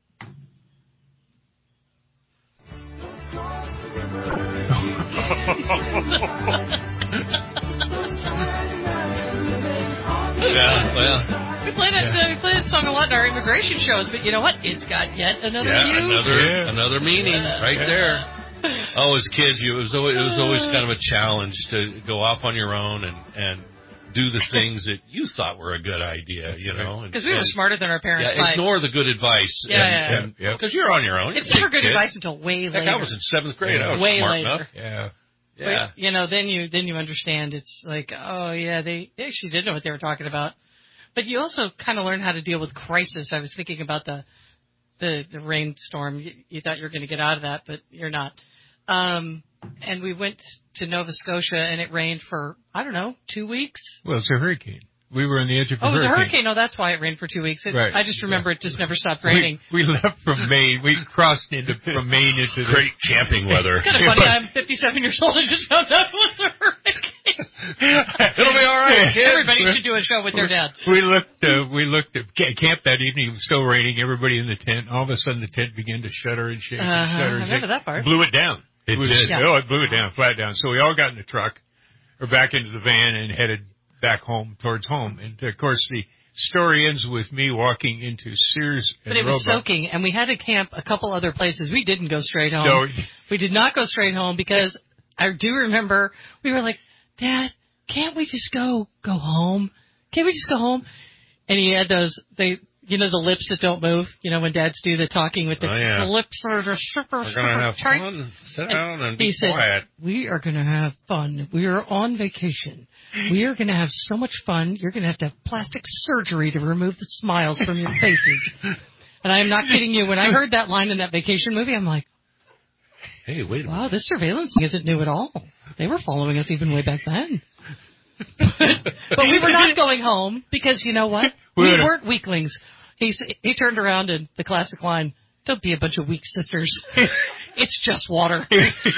Yeah, well, we play that yeah. uh, we play that song a lot in our immigration shows, but you know what? It's got yet another yeah, use. another Yeah. another meaning Yeah. right Yeah. there. Oh, as kids, you, it was always, it was always kind of a challenge to go off on your own and and do the things that you thought were a good idea, you know. Because we were and, smarter than our parents. Yeah, like, ignore the good advice. Yeah, and, yeah. Because you're on your own. You're it's a big never good kid. advice until way Heck, later. I was in seventh grade. I was way smart later. enough. Yeah. Yeah. But, you know, then you then you understand. It's like, oh yeah, they, they actually did know what they were talking about. But you also kind of learn how to deal with crisis. I was thinking about the the, the rainstorm. You, you thought you were going to get out of that, but you're not. Um, and we went to Nova Scotia, and it rained for, I don't know, two weeks. Well, it's a hurricane. We were on the edge of a Oh, it was hurricane. a hurricane. Oh, that's why it rained for two weeks. It, Right. I just remember it just never stopped raining. We, we left from Maine. We crossed into from Maine into the Great camping weather. It's kind of funny. I'm fifty-seven years old and just found out it was a hurricane. It'll be all right, kids. Everybody should do a show with their dad. We looked. Uh, we looked at ca- camp that evening. It was still raining. Everybody in the tent. All of a sudden, the tent began to shudder and shake. Uh-huh. And shudder and I remember shake. that part. Blew it down. It was, did. Yeah. Oh, it blew it down, flat down. So we all got in the truck, or back into the van, and headed back home towards home. And of course, the story ends with me walking into Sears and But it was Roebuck. soaking, and we had to camp a couple other places. We didn't go straight home. No. We did not go straight home because I do remember we were like, Dad, can't we just go go home? Can't we just go home? And he had those, they, you know, the lips that don't move. You know, when dads do the talking with the, Oh, yeah. the lips are just super, We're super going to have tight. fun. Sit down and He be said, quiet. we are going to have fun. We are on vacation. We are going to have so much fun. You're going to have to have plastic surgery to remove the smiles from your faces. And I am not kidding you. When I heard that line in that vacation movie, I'm like, Hey, wait a minute. wow, this surveillance thing isn't new at all. They were following us even way back then. But we were not going home because, you know what? We We would've- weren't weaklings. He, s- he turned around and the classic line, don't be a bunch of weak sisters. It's just water.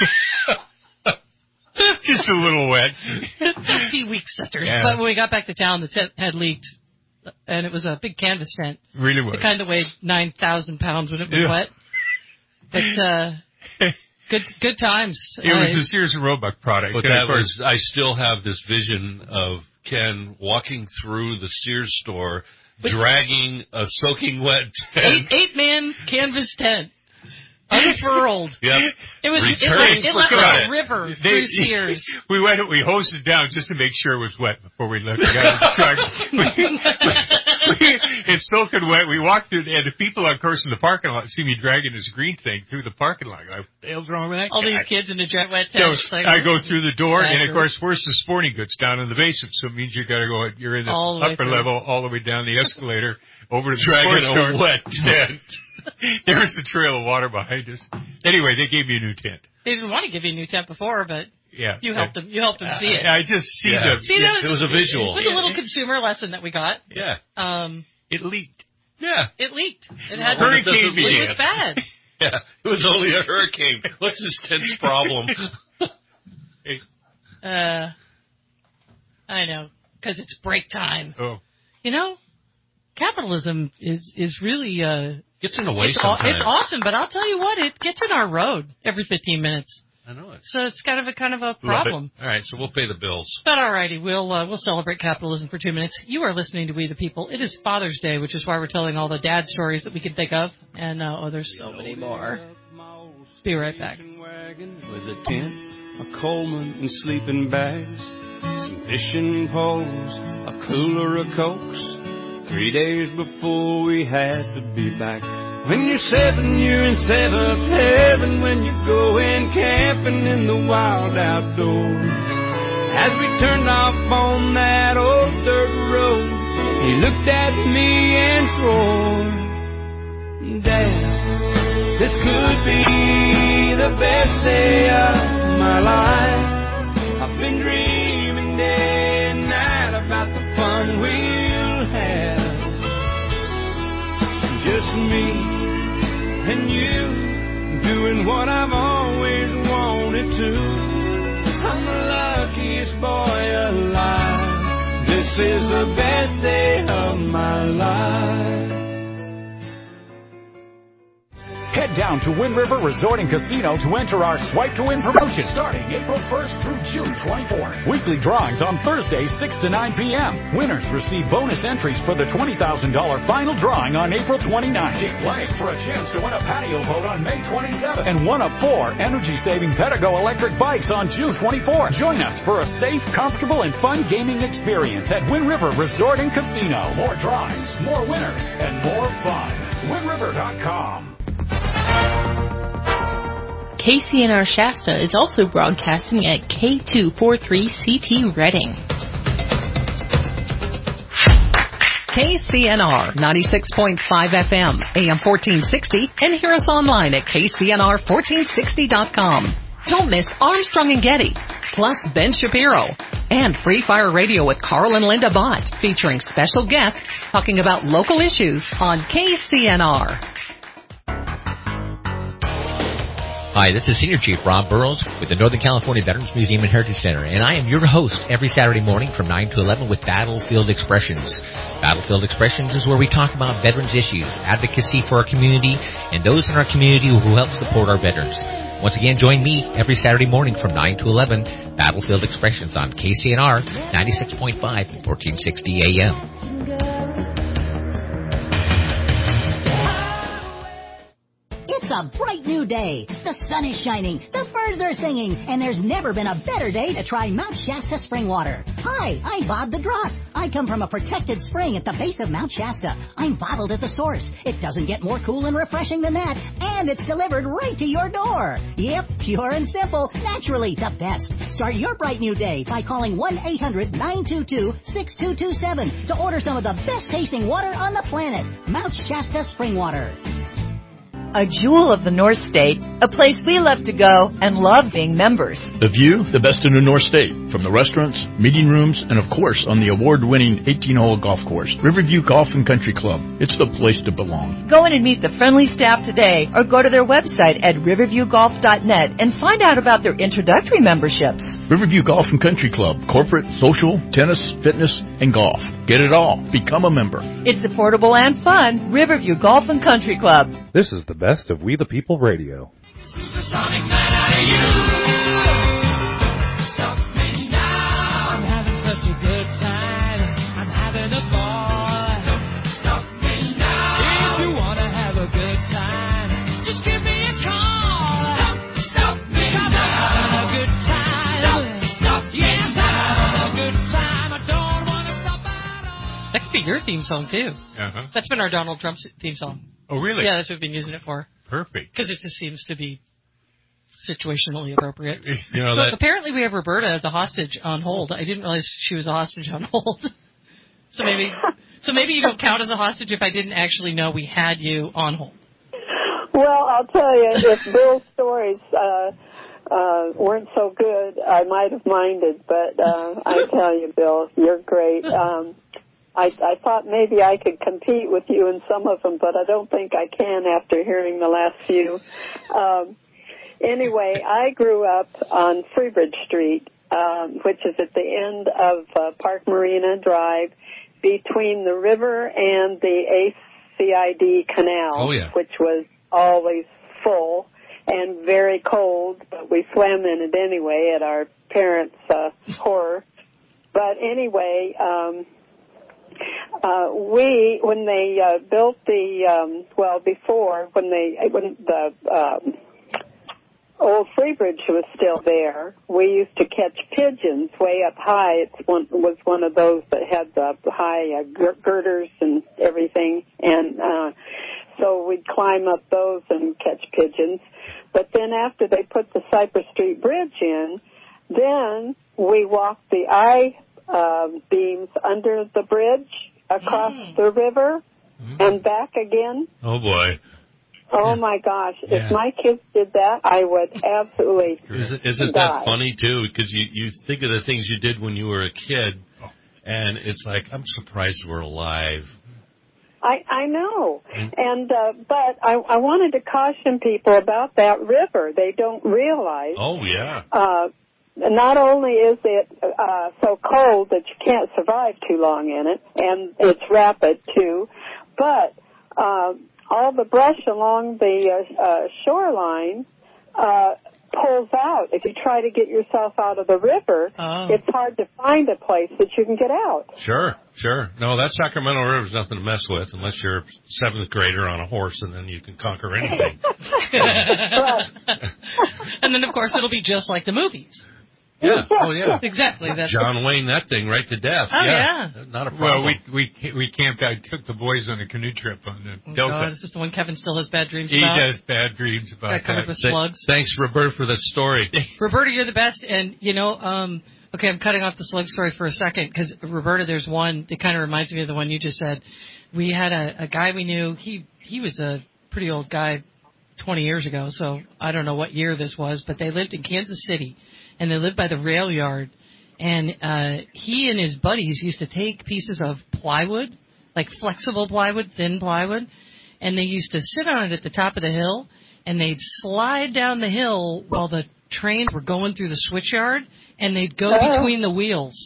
Just a little wet. Don't be weak sisters. Yeah. But when we got back to town, the tent had leaked. And it was a big canvas tent. Really was. The kind that weighed nine thousand pounds when it was Yeah. wet. But, uh, good, good times. It was Uh, the Sears and Roebuck product. But And that of course, was, I still have this vision of Ken walking through the Sears store, dragging a soaking wet tent. eight, eight man canvas tent. Unfurled. Yep. It was, it, Returning left- it for left credit. a river They- through Sears. we went, we hosed it down just to make sure it was wet before we left. We got in the truck. We, we, it's soaking wet. We walked through, and the people, of course, in the parking lot see me dragging this green thing through the parking lot. Like, what the hell's wrong with that All guy? these kids in the jet wet So tents. like, I go through the door, and of fabulous. course, where's the sporting goods down in the basement? So it means you got to go. You're in the, All the way upper through. level, all the way down the escalator, over to the Dragging sports a store. wet tent. There was a trail of water behind us. Anyway, they gave me a new tent. They didn't want to give you a new tent before, but Yeah, you helped them. You helped them see it. I, I just see Yeah. the. See, that It was a visual. It was a little consumer lesson that we got. Yeah. Um, It leaked. Yeah. it leaked. It had Well, it Hurricane doesn't mean It was it. bad. Yeah. It was only a hurricane. What's this tent's problem? Uh, I know, because it's break time. Oh, You know, capitalism is is really uh, Gets in the way it's, aw- sometimes. it's awesome, but I'll tell you what, it gets in our road every fifteen minutes. I know it. So it's kind of a kind of a Love problem. it. All right, so we'll pay the bills. But all righty, we'll uh, we'll celebrate capitalism for two minutes. You are listening to We the People. It is Father's Day, which is why we're telling all the dad stories that we can think of. And uh, oh, there's so many more. Be right back. With a tent, a Coleman, and sleeping bags, some fishing poles, a cooler of Cokes. Three days before we had to be back. When you're seven, you're in seventh heaven. When you're going camping in the wild outdoors. As we turned off on that old dirt road, he looked at me and swore, Dad, this could be the best day of my life. I've been dreaming day and night about the fun we'll have. Just me and you doing what I've always wanted to. I'm the luckiest boy alive. This is the best day of my life. Head down to Wind River Resort and Casino to enter our Swipe to Win promotion starting April first through June twenty-fourth. Weekly drawings on Thursdays, six to nine p.m. Winners receive bonus entries for the twenty thousand dollars final drawing on April twenty-ninth. Keep playing for a chance to win a patio boat on May twenty-seventh. And one of four energy-saving Pedigo electric bikes on June twenty-fourth. Join us for a safe, comfortable, and fun gaming experience at Wind River Resort and Casino. More drawings, more winners, and more fun. Wind River dot com. K C N R Shasta is also broadcasting at K two forty-three C T Reading. K C N R ninety-six point five F M, A M fourteen sixty, and hear us online at K C N R fourteen sixty dot com. Don't miss Armstrong and Getty, plus Ben Shapiro, and Free Fire Radio with Carl and Linda Bott, featuring special guests talking about local issues on K C N R. Hi, this is Senior Chief Rob Burrows with the Northern California Veterans Museum and Heritage Center, and I am your host every Saturday morning from nine to eleven with Battlefield Expressions. Battlefield Expressions is where we talk about veterans issues, advocacy for our community, and those in our community who help support our veterans. Once again, join me every Saturday morning from nine to eleven, Battlefield Expressions on K C N R ninety-six point five, fourteen sixty A M. It's a bright new day. The sun is shining, the birds are singing, and there's never been a better day to try Mount Shasta spring water. Hi, I'm Bob the Drop. I come from a protected spring at the base of Mount Shasta. I'm bottled at the source. It doesn't get more cool and refreshing than that, and it's delivered right to your door. Yep, pure and simple, naturally the best. Start your bright new day by calling one eight hundred nine two two six two two seven to order some of the best tasting water on the planet. Mount Shasta spring water. A jewel of the North State, a place we love to go and love being members. The view, the best in the North State, from the restaurants, meeting rooms, and of course on the award-winning eighteen-hole golf course, Riverview Golf and Country Club. It's the place to belong. Go in and meet the friendly staff today or go to their website at riverview golf dot net and find out about their introductory memberships. Riverview Golf and Country Club, corporate, social, tennis, fitness, and golf. Get it all. Become a member. It's affordable and fun. Riverview Golf and Country Club. This is the best of We the People Radio. That could be your theme song, too. Uh-huh. That's been our Donald Trump theme song. Oh, really? Yeah, that's what we've been using it for. Perfect. Because it just seems to be situationally appropriate. You know, so that... apparently we have Roberta as a hostage on hold. I didn't realize she was a hostage on hold. so maybe so maybe you don't count as a hostage if I didn't actually know we had you on hold. Well, I'll tell you, if Bill's stories uh, uh, weren't so good, I might have minded. But uh, I tell you, Bill, you're great. Um, I, I thought maybe I could compete with you in some of them, but I don't think I can after hearing the last few. Um, anyway, I grew up on Freebridge Street, um, which is at the end of uh, Park Marina Drive, between the river and the A C I D Canal, oh, yeah. which was always full. and very cold, but we swam in it anyway at our parents' uh, horror. But anyway, um, uh, we, when they uh, built the, um, well, before, when they, when the um, old Freebridge was still there, we used to catch pigeons way up high. It was one of those that had the high uh, girders and everything, and uh, so we'd climb up those and catch pigeons. But then after they put the Cypress Street Bridge in, then we walked the I uh, beams under the bridge across mm. the river mm. and back again. Oh, boy. Oh, yeah. my gosh. Yeah. If my kids did that, I would absolutely Isn't, isn't that funny, too? Because you, you think of the things you did when you were a kid, and it's like, I'm surprised we're alive. I, I know. And uh, but I, I wanted to caution people about that river. They don't realize. Oh, yeah. Uh, not only is it uh, so cold that you can't survive too long in it, and it's rapid, too, but uh, all the brush along the uh, uh, shoreline uh, pulls out. If you try to get yourself out of the river, oh. it's hard to find a place that you can get out. Sure, sure. No, that Sacramento River is nothing to mess with unless you're a seventh grader on a horse, and then you can conquer anything. And then, of course, it'll be just like the movies. Yeah. Oh, yeah. Exactly. That's John Wayne that thing right to death. Oh, yeah. yeah. Not a problem. Well, we we we camped out, took the boys on a canoe trip on the oh, Delta. God, is this the one Kevin still has bad dreams he about? He has bad dreams about that. Covered that. with slugs. Thanks, Roberta, for that story. Roberta, you're the best. And, you know, um, okay, I'm cutting off the slug story for a second because, Roberta, there's one that kind of reminds me of the one you just said. We had a, a guy we knew. He, he was a pretty old guy twenty years ago, so I don't know what year this was, but they lived in Kansas City, and they lived by the rail yard. And uh, he and his buddies used to take pieces of plywood, like flexible plywood, thin plywood, and they used to sit on it at the top of the hill, and they'd slide down the hill while the trains were going through the switchyard, and they'd go oh. between the wheels.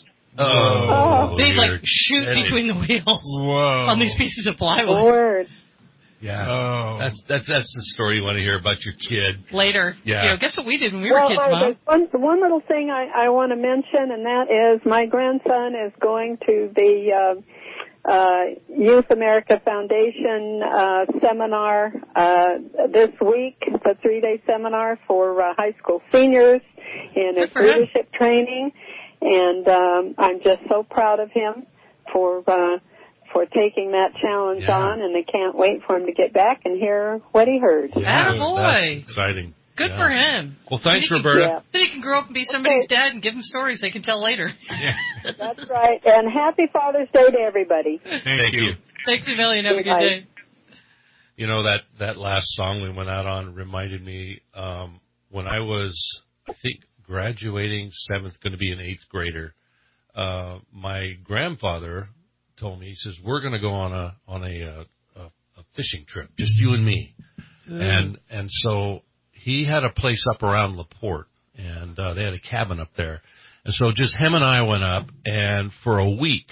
Oh. They'd, like, shoot kidding. between the wheels Whoa. on these pieces of plywood. Word. Yeah. Oh. That's, that's, that's the story you want to hear about your kid. Later. Yeah. You know, guess what we did when we well, were kids, uh, Mom? there's one, one little thing I, I want to mention, and that is my grandson is going to the uh, uh, Youth America Foundation uh, seminar uh, this week. It's a three-day seminar for uh, high school seniors in his leadership training, and um, I'm just so proud of him for uh, for taking that challenge yeah. on, and I can't wait for him to get back and hear what he heard. Yeah, Attaboy. That's exciting. Good yeah. for him. Well, thanks, then Roberta. Yeah. Then he can grow up and be somebody's dad and give him stories they can tell later. Yeah. That's right. And happy Father's Day to everybody. Thank, Thank you. you. Thanks a million. Have a good Bye. day. You know, that, that last song we went out on reminded me um, when I was, I think, graduating seventh, going to be an eighth grader, uh, my grandfather told me, he says, we're going to go on a on a, a, a fishing trip, just you and me. Mm. And and so he had a place up around LaPorte, and uh, they had a cabin up there. And so just him and I went up, and for a week,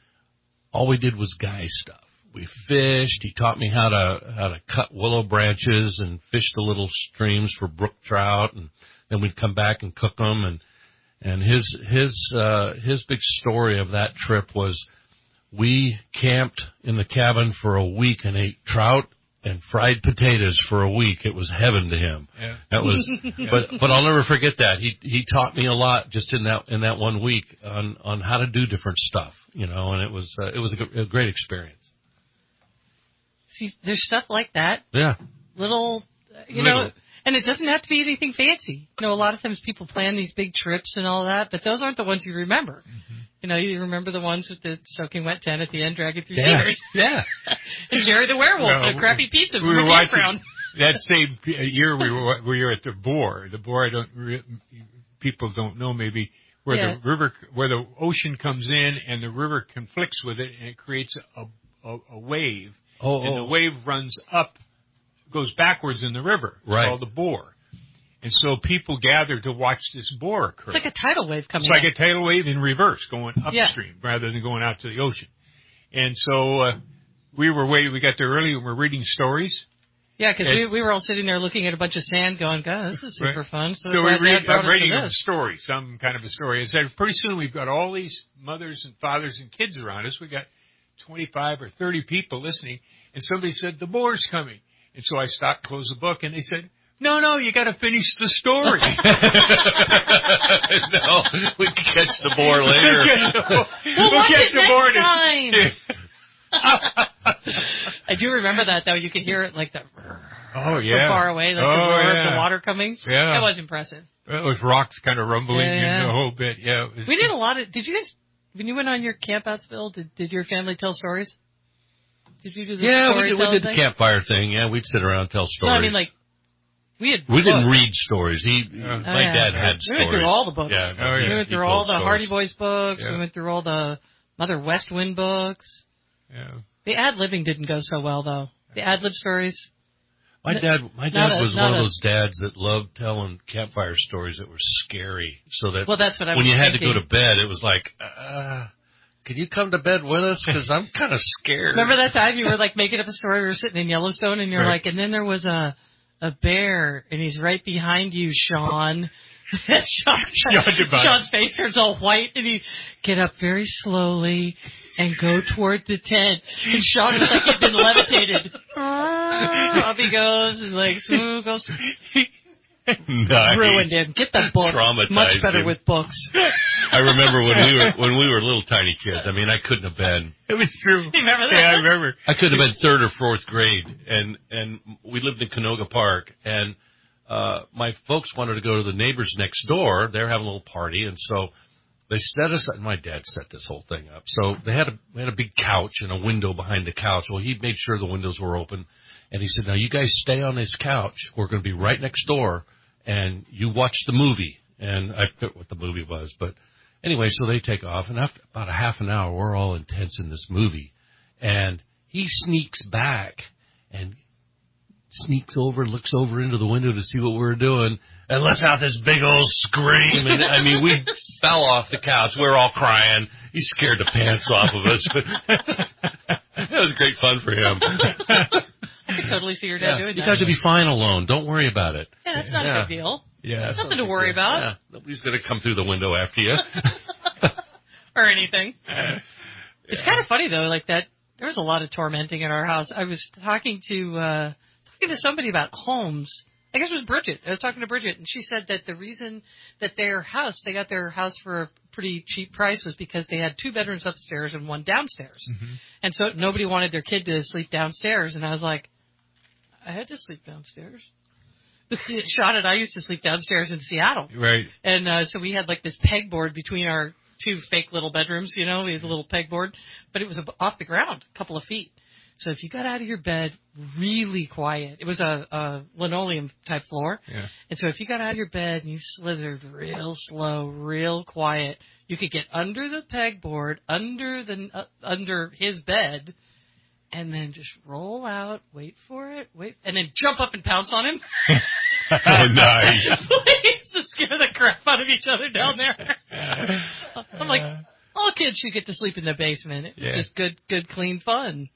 all we did was guy stuff. We fished. He taught me how to how to cut willow branches and fish the little streams for brook trout, and then we'd come back and cook them. And and his his uh, his big story of that trip was we camped in the cabin for a week and ate trout and fried potatoes for a week. It was heaven to him. Yeah. That was, yeah. but but I'll never forget that. He he taught me a lot just in that in that one week on on how to do different stuff, you know. And it was uh, it was a, a great experience. See, there's stuff like that. Yeah. Little, you Little. know, and it doesn't have to be anything fancy. You know, a lot of times people plan these big trips and all that, but those aren't the ones you remember. Mm-hmm. You know, you remember the ones with the soaking wet tent at the end, dragging through Yeah. cedars. Yeah. And Jerry the werewolf Well, and a crappy pizza we from were the watching campground. that same year we were we were at the Boar. The Boar, I don't re- people don't know maybe where Yeah. the river where the ocean comes in and the river conflicts with it and it creates a a, a wave. Oh, and oh. the wave runs up, goes backwards in the river. It's Right. called the Boar. And so people gather to watch this boar occur. It's like a tidal wave coming It's like up. a tidal wave in reverse, going Yeah. upstream rather than going out to the ocean. And so uh, we were waiting. We got there early and we're reading stories. Yeah, because we, we were all sitting there looking at a bunch of sand going, God, this is super right. fun. So, so we read, I'm reading a a story, some kind of a story. It said pretty soon we've got all these mothers and fathers and kids around us. We got twenty-five or thirty people listening. And somebody said, the boar's coming. And so I stopped, closed the book, and they said, no, no, you got to finish the story. No, we can catch the boar later. We'll, we'll watch catch it the next boar time. I do remember that, though. You could hear it like the oh yeah, from far away, like oh, the roar yeah. of the water coming. Yeah, that was impressive. It was rocks kind of rumbling yeah. in the whole bit. Yeah, it was, we did a lot of. Did you guys when you went on your campouts, Bill? Did did your family tell stories? Did you do the yeah, we did, we did the thing? campfire thing. Yeah, we'd sit around and tell stories. No, I mean like. We had we books. didn't read stories. He, oh, my yeah. dad had we stories. We went through all the books. Yeah, oh, yeah. We went he through all the stories. Hardy Boys books. Yeah. We went through all the Mother West Wind books. Yeah. The ad-libbing didn't go so well, though. The ad-lib stories. My dad, my dad a, was one a, of those dads that loved telling campfire stories that were scary. So that well, that's what I when was you had thinking. to go to bed, it was like, uh, can you come to bed with us? Because I'm kind of scared. Remember that time you were like making up a story? We were sitting in Yellowstone, and you're right. like, and then there was a a bear, and he's right behind you, Sean. Sean Sean's face turns all white, and he get up very slowly and go toward the tent. And Sean was like he'd been levitated. Up he goes, and like smooth goes. Nice. Ruined him. Get the book. Traumatized Much better him. with books. I remember when we were when we were little tiny kids. I mean, I couldn't have been. It was true. You remember that? Yeah, I remember. I could have been third or fourth grade, and and we lived in Canoga Park, and uh my folks wanted to go to the neighbors next door. They're having a little party, and so they set us. My dad set this whole thing up. So they had a they had a big couch and a window behind the couch. Well, he made sure the windows were open, and he said, "Now you guys stay on this couch. We're going to be right next door, and you watch the movie." And I forget what the movie was, but anyway, so they take off, and after about a half an hour, we're all intense in this movie, and he sneaks back and sneaks over, looks over into the window to see what we're doing, and lets out this big old scream. And I mean, we fell off the couch. We were all crying. He scared the pants off of us. That was great fun for him. I could totally see your dad Yeah, doing you that. guys will be fine alone. Don't worry about it. Yeah, that's not Yeah. a big deal. Yeah, That's nothing to worry about. Yeah, nobody's going to come through the window after you. Or anything. Yeah. It's kind of funny, though, like that. There was a lot of tormenting in our house. I was talking to uh, talking to somebody about homes. I guess it was Bridget. I was talking to Bridget, and she said that the reason that their house, they got their house for a pretty cheap price, was because they had two bedrooms upstairs and one downstairs. Mm-hmm. And so nobody wanted their kid to sleep downstairs. And I was like, I had to sleep downstairs. Sean and I used to sleep downstairs in Seattle. Right. And uh, so we had like this pegboard between our two fake little bedrooms, you know, we had a little pegboard, but it was off the ground, a couple of feet. So if you got out of your bed really quiet, it was a, a linoleum type floor. Yeah. And so if you got out of your bed and you slithered real slow, real quiet, you could get under the pegboard, under the uh, under his bed, and then just roll out, wait for it, wait, and then jump up and pounce on him. Oh, nice. To scare the crap out of each other down there. I'm like, all kids should get to sleep in the basement. It's Yeah. just good, good, clean fun.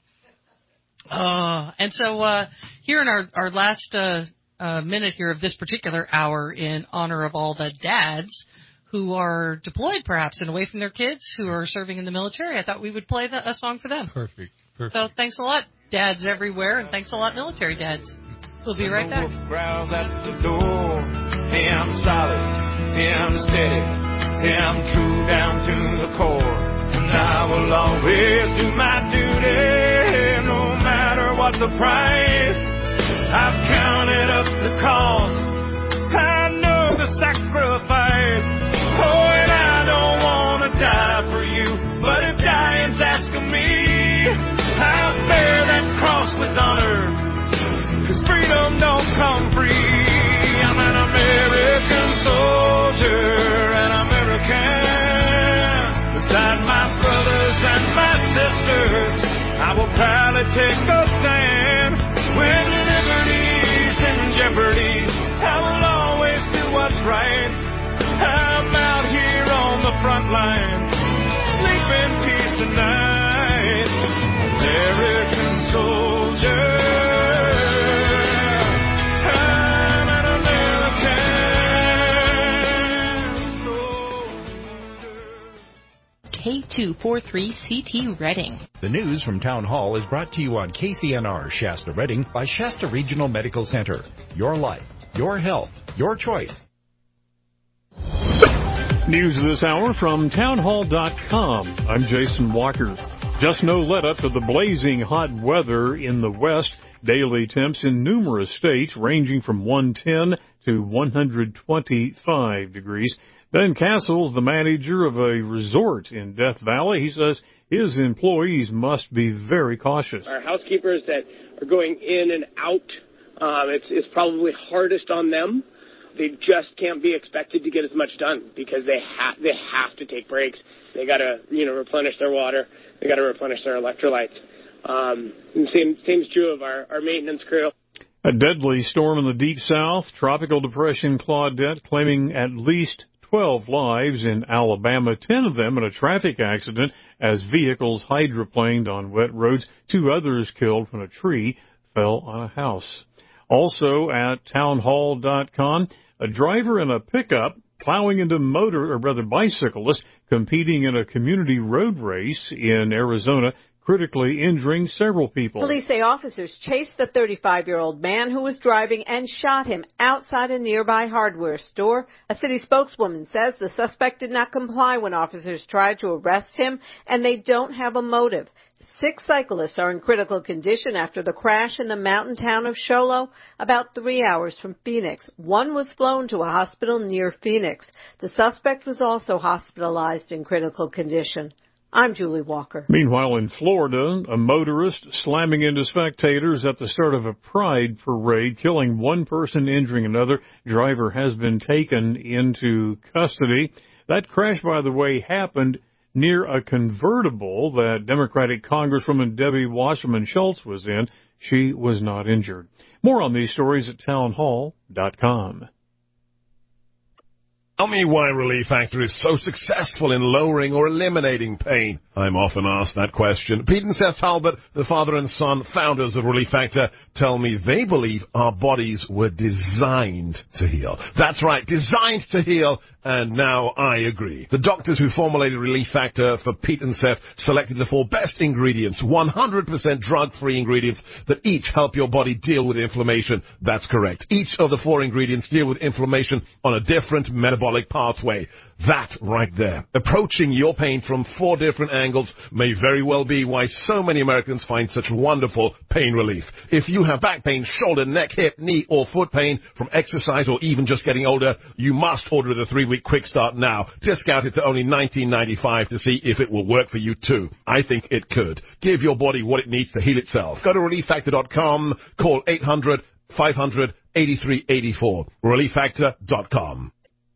Uh, and so uh, here in our, our last uh, uh, minute here of this particular hour in honor of all the dads who are deployed perhaps and away from their kids who are serving in the military, I thought we would play the, a song for them. Perfect. Perfect. So thanks a lot, dads everywhere, and thanks a lot, military dads. We'll be right back. Growls at the door. Hey, I'm solid. Hey, I'm steady. Hey, I'm true down to the core. And I will always do my duty, no matter what the price. I've counted up the cost. I know the sacrifice. Oh, and I don't want to die for you, but if dying's asking me, I'll bear that cross with honor. Cause freedom don't come free. I'm an American soldier, an American. Beside my brothers and my sisters, I will proudly take a stand. When liberty's in jeopardy, I will always do what's right. I'm out here on the front lines, sleep in peace tonight. American soldier. K two forty-three C T Reading. The news from Town Hall is brought to you on K C N R Shasta Reading by Shasta Regional Medical Center. Your life, your health, your choice. News this hour from townhall dot com. I'm Jason Walker. Just no let up to the blazing hot weather in the west. Daily temps in numerous states ranging from one ten to one twenty-five degrees. Ben Castle's the manager of a resort in Death Valley. He says his employees must be very cautious. Our housekeepers that are going in and out, um, it's, it's probably hardest on them. They just can't be expected to get as much done because they have they have to take breaks. They got to you know replenish their water. They got to replenish their electrolytes. Um, and same same's true of our, our maintenance crew. A deadly storm in the deep south, Tropical Depression Claudette, claiming at least twelve lives in Alabama, ten of them in a traffic accident as vehicles hydroplaned on wet roads. Two others killed when a tree fell on a house. Also at townhall dot com, a driver in a pickup plowing into motor, or rather bicyclists, competing in a community road race in Arizona, critically injuring several people. Police say officers chased the thirty-five-year-old man who was driving and shot him outside a nearby hardware store. A city spokeswoman says the suspect did not comply when officers tried to arrest him, and they don't have a motive. Six cyclists are in critical condition after the crash in the mountain town of Show Low, about three hours from Phoenix. One was flown to a hospital near Phoenix. The suspect was also hospitalized in critical condition. I'm Julie Walker. Meanwhile, in Florida, a motorist slamming into spectators at the start of a pride parade, killing one person, injuring another. Driver has been taken into custody. That crash, by the way, happened near a convertible that Democratic Congresswoman Debbie Wasserman Schultz was in. She was not injured. More on these stories at townhall dot com. Tell me why Relief Factor is so successful in lowering or eliminating pain. I'm often asked that question. Pete and Seth Talbot, the father and son founders of Relief Factor, tell me they believe our bodies were designed to heal. That's right, designed to heal, and now I agree. The doctors who formulated Relief Factor for Pete and Seth selected the four best ingredients, one hundred percent drug-free ingredients that each help your body deal with inflammation. That's correct. Each of the four ingredients deal with inflammation on a different metabolic pathway. That right there, approaching your pain from four different angles, may very well be why so many Americans find such wonderful pain relief. If you have back pain, shoulder, neck, hip, knee, or foot pain from exercise or even just getting older, you must order the three-week quick start now. Discounted to only nineteen ninety-five to see if it will work for you too. I think it could. Give your body what it needs to heal itself. Go to relief factor dot com, call eight hundred, five hundred, eighty-three eighty-four, relief factor dot com.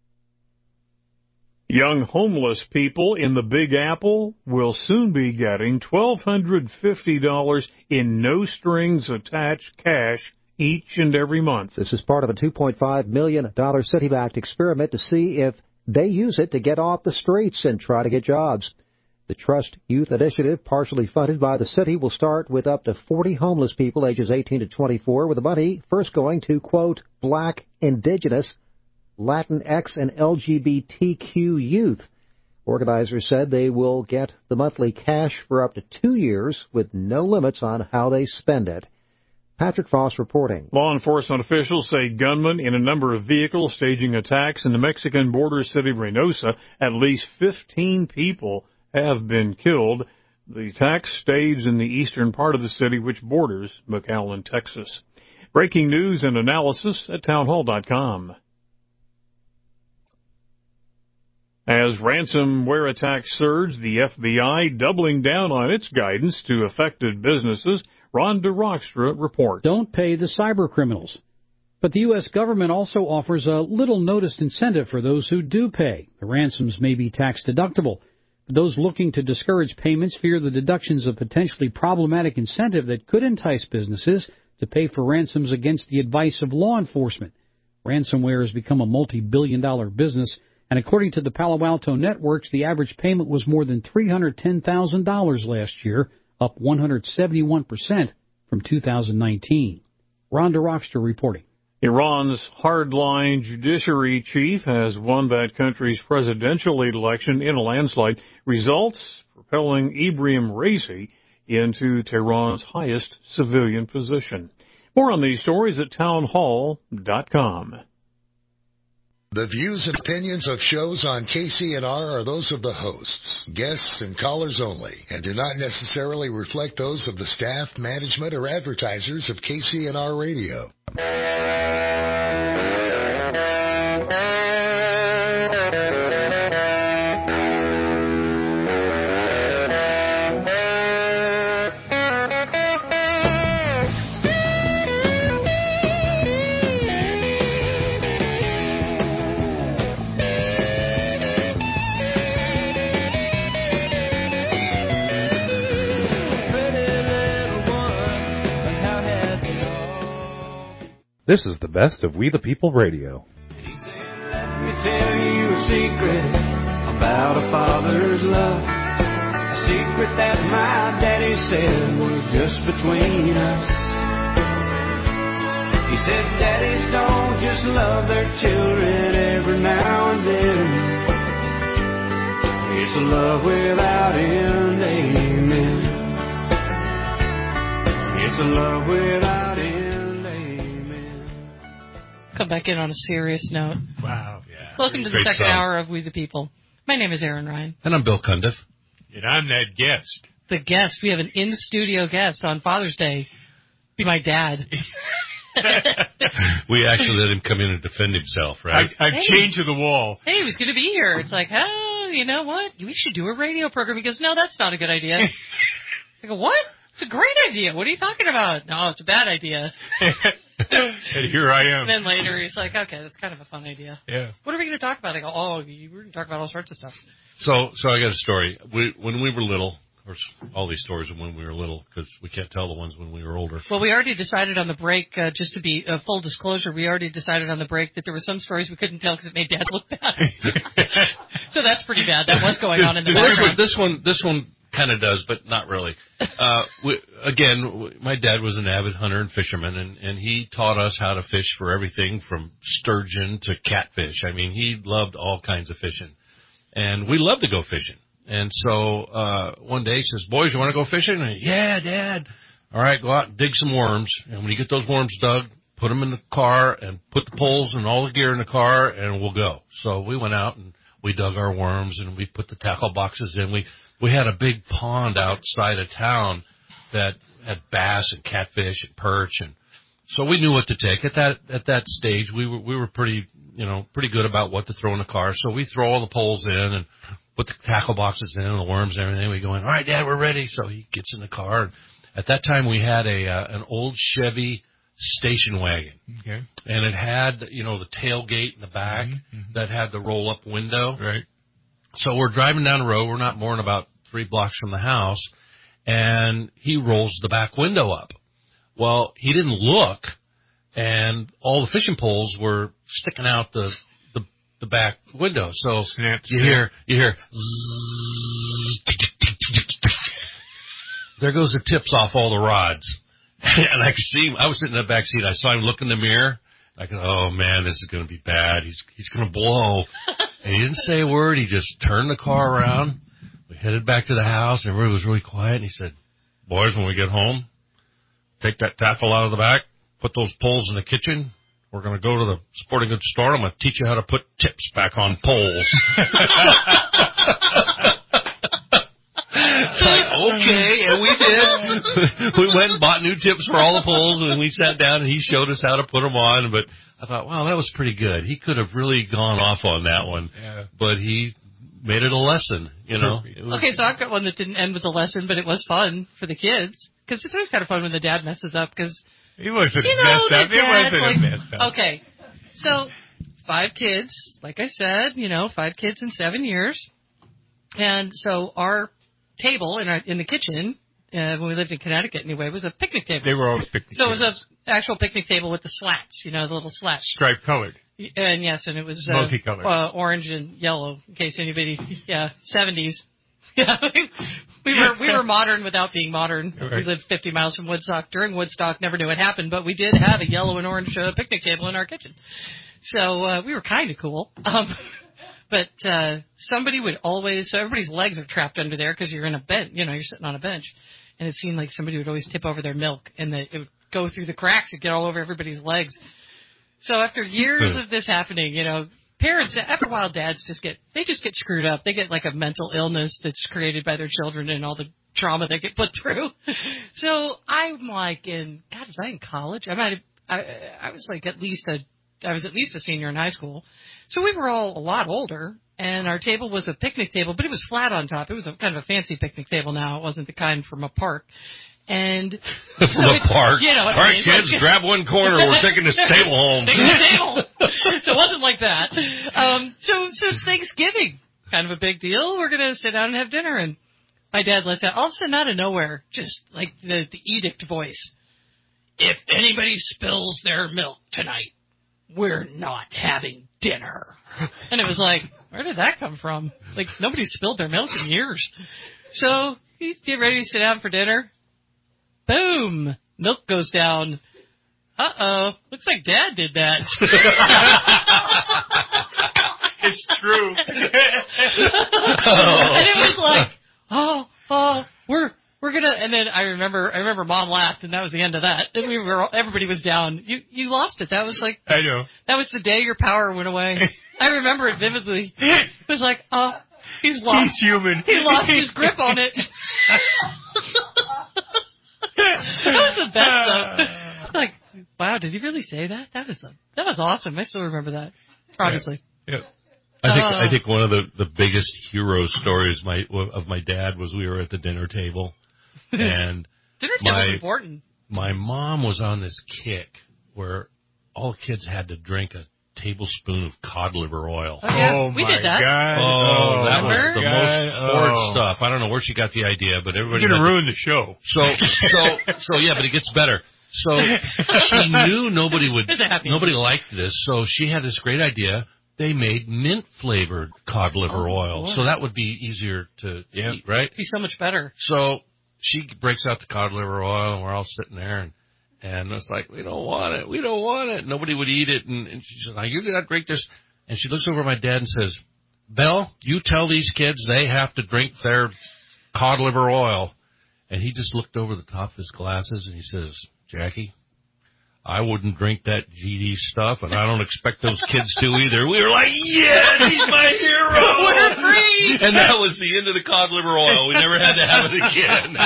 Young homeless people in the Big Apple will soon be getting one thousand two hundred fifty dollars in no-strings-attached cash each and every month. This is part of a two point five million dollars city-backed experiment to see if they use it to get off the streets and try to get jobs. The Trust Youth Initiative, partially funded by the city, will start with up to forty homeless people ages eighteen to twenty-four, with the money first going to, quote, Black, Indigenous, Latinx, and L G B T Q youth. Organizers said they will get the monthly cash for up to two years with no limits on how they spend it. Patrick Frost reporting. Law enforcement officials say gunmen in a number of vehicles staging attacks in the Mexican border city Reynosa. At least fifteen people have been killed. The attacks staged in the eastern part of the city, which borders McAllen, Texas. Breaking news and analysis at townhall dot com. As ransomware attacks surge, the F B I doubling down on its guidance to affected businesses. Rhonda Rockstra reports. Don't pay the cyber criminals. But the U S government also offers a little noticed incentive for those who do pay. The ransoms may be tax deductible. But those looking to discourage payments fear the deduction's a potentially problematic incentive that could entice businesses to pay for ransoms against the advice of law enforcement. Ransomware has become a multi-billion dollar business. And according to the Palo Alto Networks, the average payment was more than three hundred ten thousand dollars last year, up one hundred seventy-one percent from two thousand nineteen. Rhonda Rockstra reporting. Iran's hardline judiciary chief has won that country's presidential election in a landslide, results propelling Ebrahim Raisi into Tehran's highest civilian position. More on these stories at townhall dot com. The views and opinions of shows on K C N R are those of the hosts, guests, and callers only, and do not necessarily reflect those of the staff, management, or advertisers of K C N R Radio. This is the best of We the People Radio. Let me tell you a secret about a father's love. A secret that my daddy said was just between us. He said daddies don't just love their children every now and then. It's a love without end, amen. It's a love without end. Come back in on a serious note. Wow. Yeah. Welcome to the second song. hour of We the People. My name is Aaron Ryan. And I'm Bill Cundiff. And I'm that guest. The guest. We have an in-studio guest on Father's Day. Be my dad. We actually let him come in and defend himself, right? I, I've hey. chained to the wall. Hey, he was going to be here. It's like, oh, you know what? We should do a radio program. He goes, no, that's not a good idea. I go, what? It's a great idea. What are you talking about? No, it's a bad idea. And here I am. And then later he's like, okay, that's kind of a fun idea. Yeah. What are we going to talk about? I go, oh, we were going to talk about all sorts of stuff. So, so I got a story. We, when we were little, of course, all these stories are when we were little because we can't tell the ones when we were older. Well, we already decided on the break, uh, just to be uh, full disclosure, we already decided on the break that there were some stories we couldn't tell because it made Dad look bad. So that's pretty bad. That was going on in the this background. One, this one, this one kind of does, but not really. Uh, we, again, my dad was an avid hunter and fisherman, and, and he taught us how to fish for everything from sturgeon to catfish. I mean, he loved all kinds of fishing, and we loved to go fishing. And so uh, one day he says, boys, you want to go fishing? And I, yeah, Dad. All right, go out and dig some worms, and when you get those worms dug, put them in the car and put the poles and all the gear in the car, and we'll go. So we went out and we dug our worms, and we put the tackle boxes in. We We had a big pond outside of town that had bass and catfish and perch, and so we knew what to take. At that at that stage, we were we were pretty you know pretty good about what to throw in the car. So we throw all the poles in and put the tackle boxes in and the worms and everything. We go in, all right, Dad, we're ready. So he gets in the car. And at that time, we had a uh, an old Chevy station wagon, okay, and it had you know the tailgate in the back mm-hmm, mm-hmm. that had the roll up window, right. So we're driving down the road. We're not more than about three blocks from the house, and he rolls the back window up. Well, he didn't look, and all the fishing poles were sticking out the the, the back window. So snap, you snap. hear you hear there goes the tips off all the rods, and I could see him. I was sitting in the back seat. I saw him look in the mirror. I go, oh man, this is going to be bad. He's he's going to blow. And he didn't say a word. He just turned the car around. We headed back to the house, and everybody was really quiet. And he said, boys, when we get home, take that tackle out of the back, put those poles in the kitchen. We're going to go to the sporting goods store. I'm going to teach you how to put tips back on poles. It's like, okay, and we did. We went and bought new tips for all the poles, and we sat down, and he showed us how to put them on. But I thought, wow, that was pretty good. He could have really gone off on that one, yeah. But he made it a lesson, you know. Was, okay, so I've got one that didn't end with a lesson, but it was fun for the kids. Because it's always kind of fun when the dad messes up. Because he wasn't you know, messed up. He wasn't like, a mess up. Okay, so five kids, like I said, you know, five kids in seven years. And so our table in our in the kitchen, uh, when we lived in Connecticut anyway, was a picnic table. They were always picnic So tables. it was an actual picnic table with the slats, you know, the little slats. Striped colored. And yes, and it was uh, multicolored, uh, orange and yellow. In case anybody, yeah, seventies. Yeah, we were we were modern without being modern. Right. We lived fifty miles from Woodstock. During Woodstock, never knew it happened, but we did have a yellow and orange uh, picnic table in our kitchen. So uh, we were kind of cool. Um, but uh, somebody would always, so everybody's legs are trapped under there because you're in a bench, you know, you're sitting on a bench. And it seemed like somebody would always tip over their milk and the, it would go through the cracks and get all over everybody's legs. So after years of this happening, you know, parents, after a while, dads just get, they just get screwed up. They get like a mental illness that's created by their children and all the trauma they get put through. So I'm like in, God, was I in college? I might have, I, I was like at least a, I was at least a senior in high school. So we were all a lot older, and our table was a picnic table, but it was flat on top. It was a kind of a fancy picnic table now. It wasn't the kind from a park. And so the park. You know what all I right, mean? kids, Like, grab one corner. We're taking this table home. Taking the table. So it wasn't like that. Um, so, so it's Thanksgiving. Kind of a big deal. We're going to sit down and have dinner. And my dad lets out, all of a sudden out of nowhere, just like the, the edict voice. If anybody spills their milk tonight, we're not having dinner. And it was like, where did that come from? Like, nobody spilled their milk in years. So he's getting ready to sit down for dinner. Boom! Milk goes down. Uh-oh. Looks like Dad did that. It's true. And it was like, oh, oh, we're... We're gonna, and then I remember, I remember Mom laughed, and that was the end of that. And we were, everybody was down. You, you lost it. That was like, I know. That was the day your power went away. I remember it vividly. It was like, oh, he's lost. He's human. He lost his grip on it. That was the best though. Like, wow, did he really say that? That was, that was awesome. I still remember that. Honestly. Yep. Yep. I think uh, I think one of the, the biggest hero stories my of my dad was we were at the dinner table. And dinner table is important. My mom was on this kick where all kids had to drink a tablespoon of cod liver oil. Oh, yeah. Oh we my did that. God. Oh, that Remember? was the God. most horrid Oh. stuff. I don't know where she got the idea, but everybody You're going had to to- ruin the show. So, so, so yeah, but it gets better. So she knew nobody would, It's a happy nobody liked this, so she had this great idea. They made mint flavored cod liver Oh, oil, boy. so that would be easier to Yep. eat, right? It'd be so much better. So she breaks out the cod liver oil, and we're all sitting there, and and it's like, we don't want it, we don't want it. Nobody would eat it, and, and she says, "Now you got to drink this." And she looks over at my dad and says, "Bell, you tell these kids they have to drink their cod liver oil." And he just looked over the top of his glasses and he says, "Jackie, I wouldn't drink that G D stuff, and I don't expect those kids to either." We were like, yes, he's my hero. We're free. And that was the end of the cod liver oil. We never had to have it again.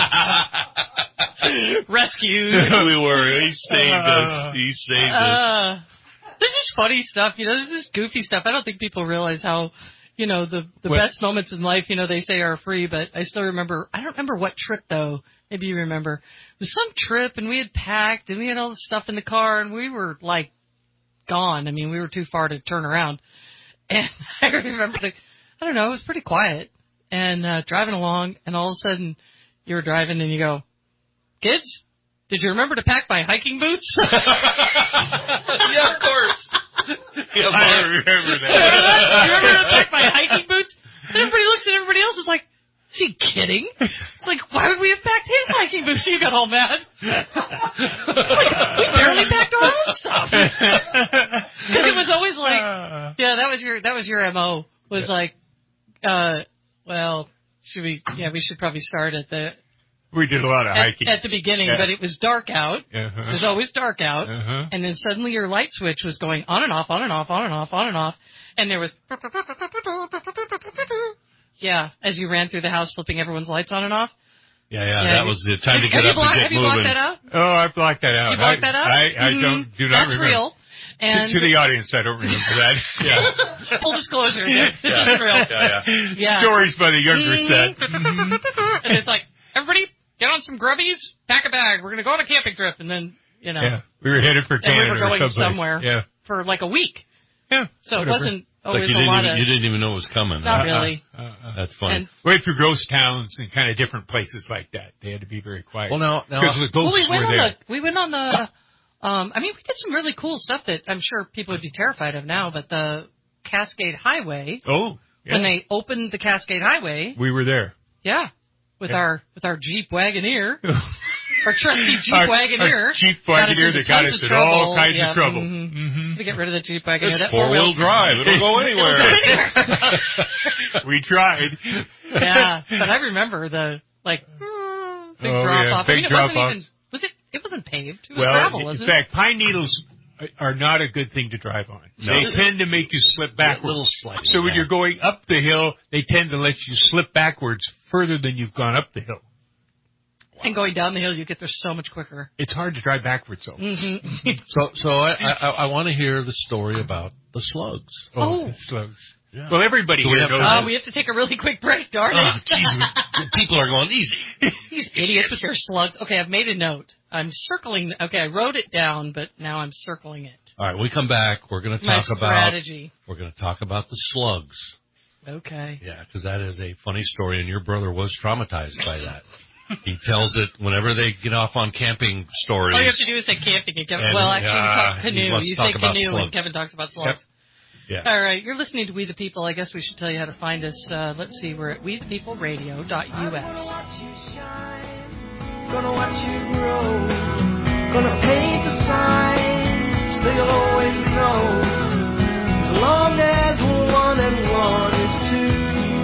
Rescued. We were. He saved us. He saved us. Uh, there's just funny stuff, you know, there's just goofy stuff. I don't think people realize how, you know, the, the What? best moments in life, you know, they say are free, but I still remember, I don't remember what trip though. Maybe you remember. It was some trip and we had packed and we had all the stuff in the car and we were like gone. I mean, we were too far to turn around. And I remember the, I don't know, it was pretty quiet and uh, driving along and all of a sudden you were driving and you go, "Kids, did you remember to pack my hiking boots?" Yeah, of course. Yeah, I remember that. You remember to pack my hiking boots? And everybody looks at everybody else and is like, "Is he kidding?" Like, why would we have packed his hiking boots? You got all mad. Like, we barely packed our own stuff. Because it was always like, yeah, that was your that was your M O. Was yeah. like, uh, well, should we? Yeah, we should probably start at the. We did a lot of at, hiking. At the beginning, yeah. but it was dark out. Uh-huh. It was always dark out. Uh-huh. And then suddenly your light switch was going on and off, on and off, on and off, on and off. And there was... Yeah, as you ran through the house flipping everyone's lights on and off. Yeah, yeah, yeah that was the time to get have up blocked, and get have you moving. blocked that out? Oh, I blocked that out. You blocked I, that out? I, I mm-hmm. don't do not That's remember. real. And to, to the audience, I don't remember that. Yeah. Full disclosure. This yeah. is real. Yeah, yeah. Yeah. Stories by the younger Mm-hmm. set. Mm-hmm. And it's like, everybody, get on some grubbies, pack a bag. We're going to go on a camping trip. And then, you know. Yeah. We were headed for and Canada we were going or someplace. somewhere Yeah. for like a week. Yeah. So whatever. it wasn't always like you a didn't lot even, of... You didn't even know it was coming. Not huh? really. Uh, uh, That's funny. And, went through ghost towns and kind of different places like that. They had to be very quiet. Well, now, now because the ghosts well, we went were on there. the... We went on the... Um, I mean, we did some really cool stuff that I'm sure people would be terrified of now, but the Cascade Highway... Oh, yeah. When they opened the Cascade Highway... We were there. Yeah, with Yeah. our with our Jeep Wagoneer. Our trusty Jeep Our- Wagoneer. our Jeep Wagoneer that got us in all kinds yeah, of trouble. Mm-hmm. Mm-hmm. To get rid of the Jeep Wagoneer. It's that four-wheel drive. It'll go anywhere. It'll go anywhere. We tried. Yeah, but I remember the like mm, big Oh, drop yeah, off. big I mean, it drop wasn't off. even was it? It wasn't paved. It was Well, gravel, in wasn't it? fact, pine needles are not a good thing to drive on. No. They tend to make you slip backwards. Little sliding So when back. you're going up the hill, they tend to let you slip backwards further than you've gone up the hill. And going down the hill, you get there so much quicker. It's hard to drive backwards, though. Mm-hmm. So, so I, I, I want to hear the story about the slugs. Oh, Oh. the slugs. Yeah. Well, everybody Do we here have knows. Oh, time? we have to take a really quick break, darn Oh, it. geez, people are going easy. These idiots with their slugs. Okay, I've made a note. I'm circling. Okay, I wrote it down, but now I'm circling it. All right, when we come back, we're going to My talk about strategy. we're going to talk about the slugs. Okay. Yeah, because that is a funny story, and your brother was traumatized by that. He tells it whenever they get off on camping stories. All you have to do is say camping and Kevin. And, well, actually, uh, we talk he canoe. wants You to say talk about canoe, and slugs. Kevin talks about slugs. Yeah. All right, you're listening to We the People. I guess we should tell you how to find us. Uh, let's see, we're at we the people radio dot U S. Gonna watch you grow. Gonna paint the sign so you'll always know. As long as one and one is two,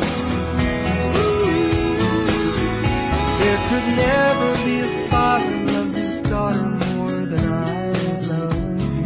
there could never be a father love his daughter more than I love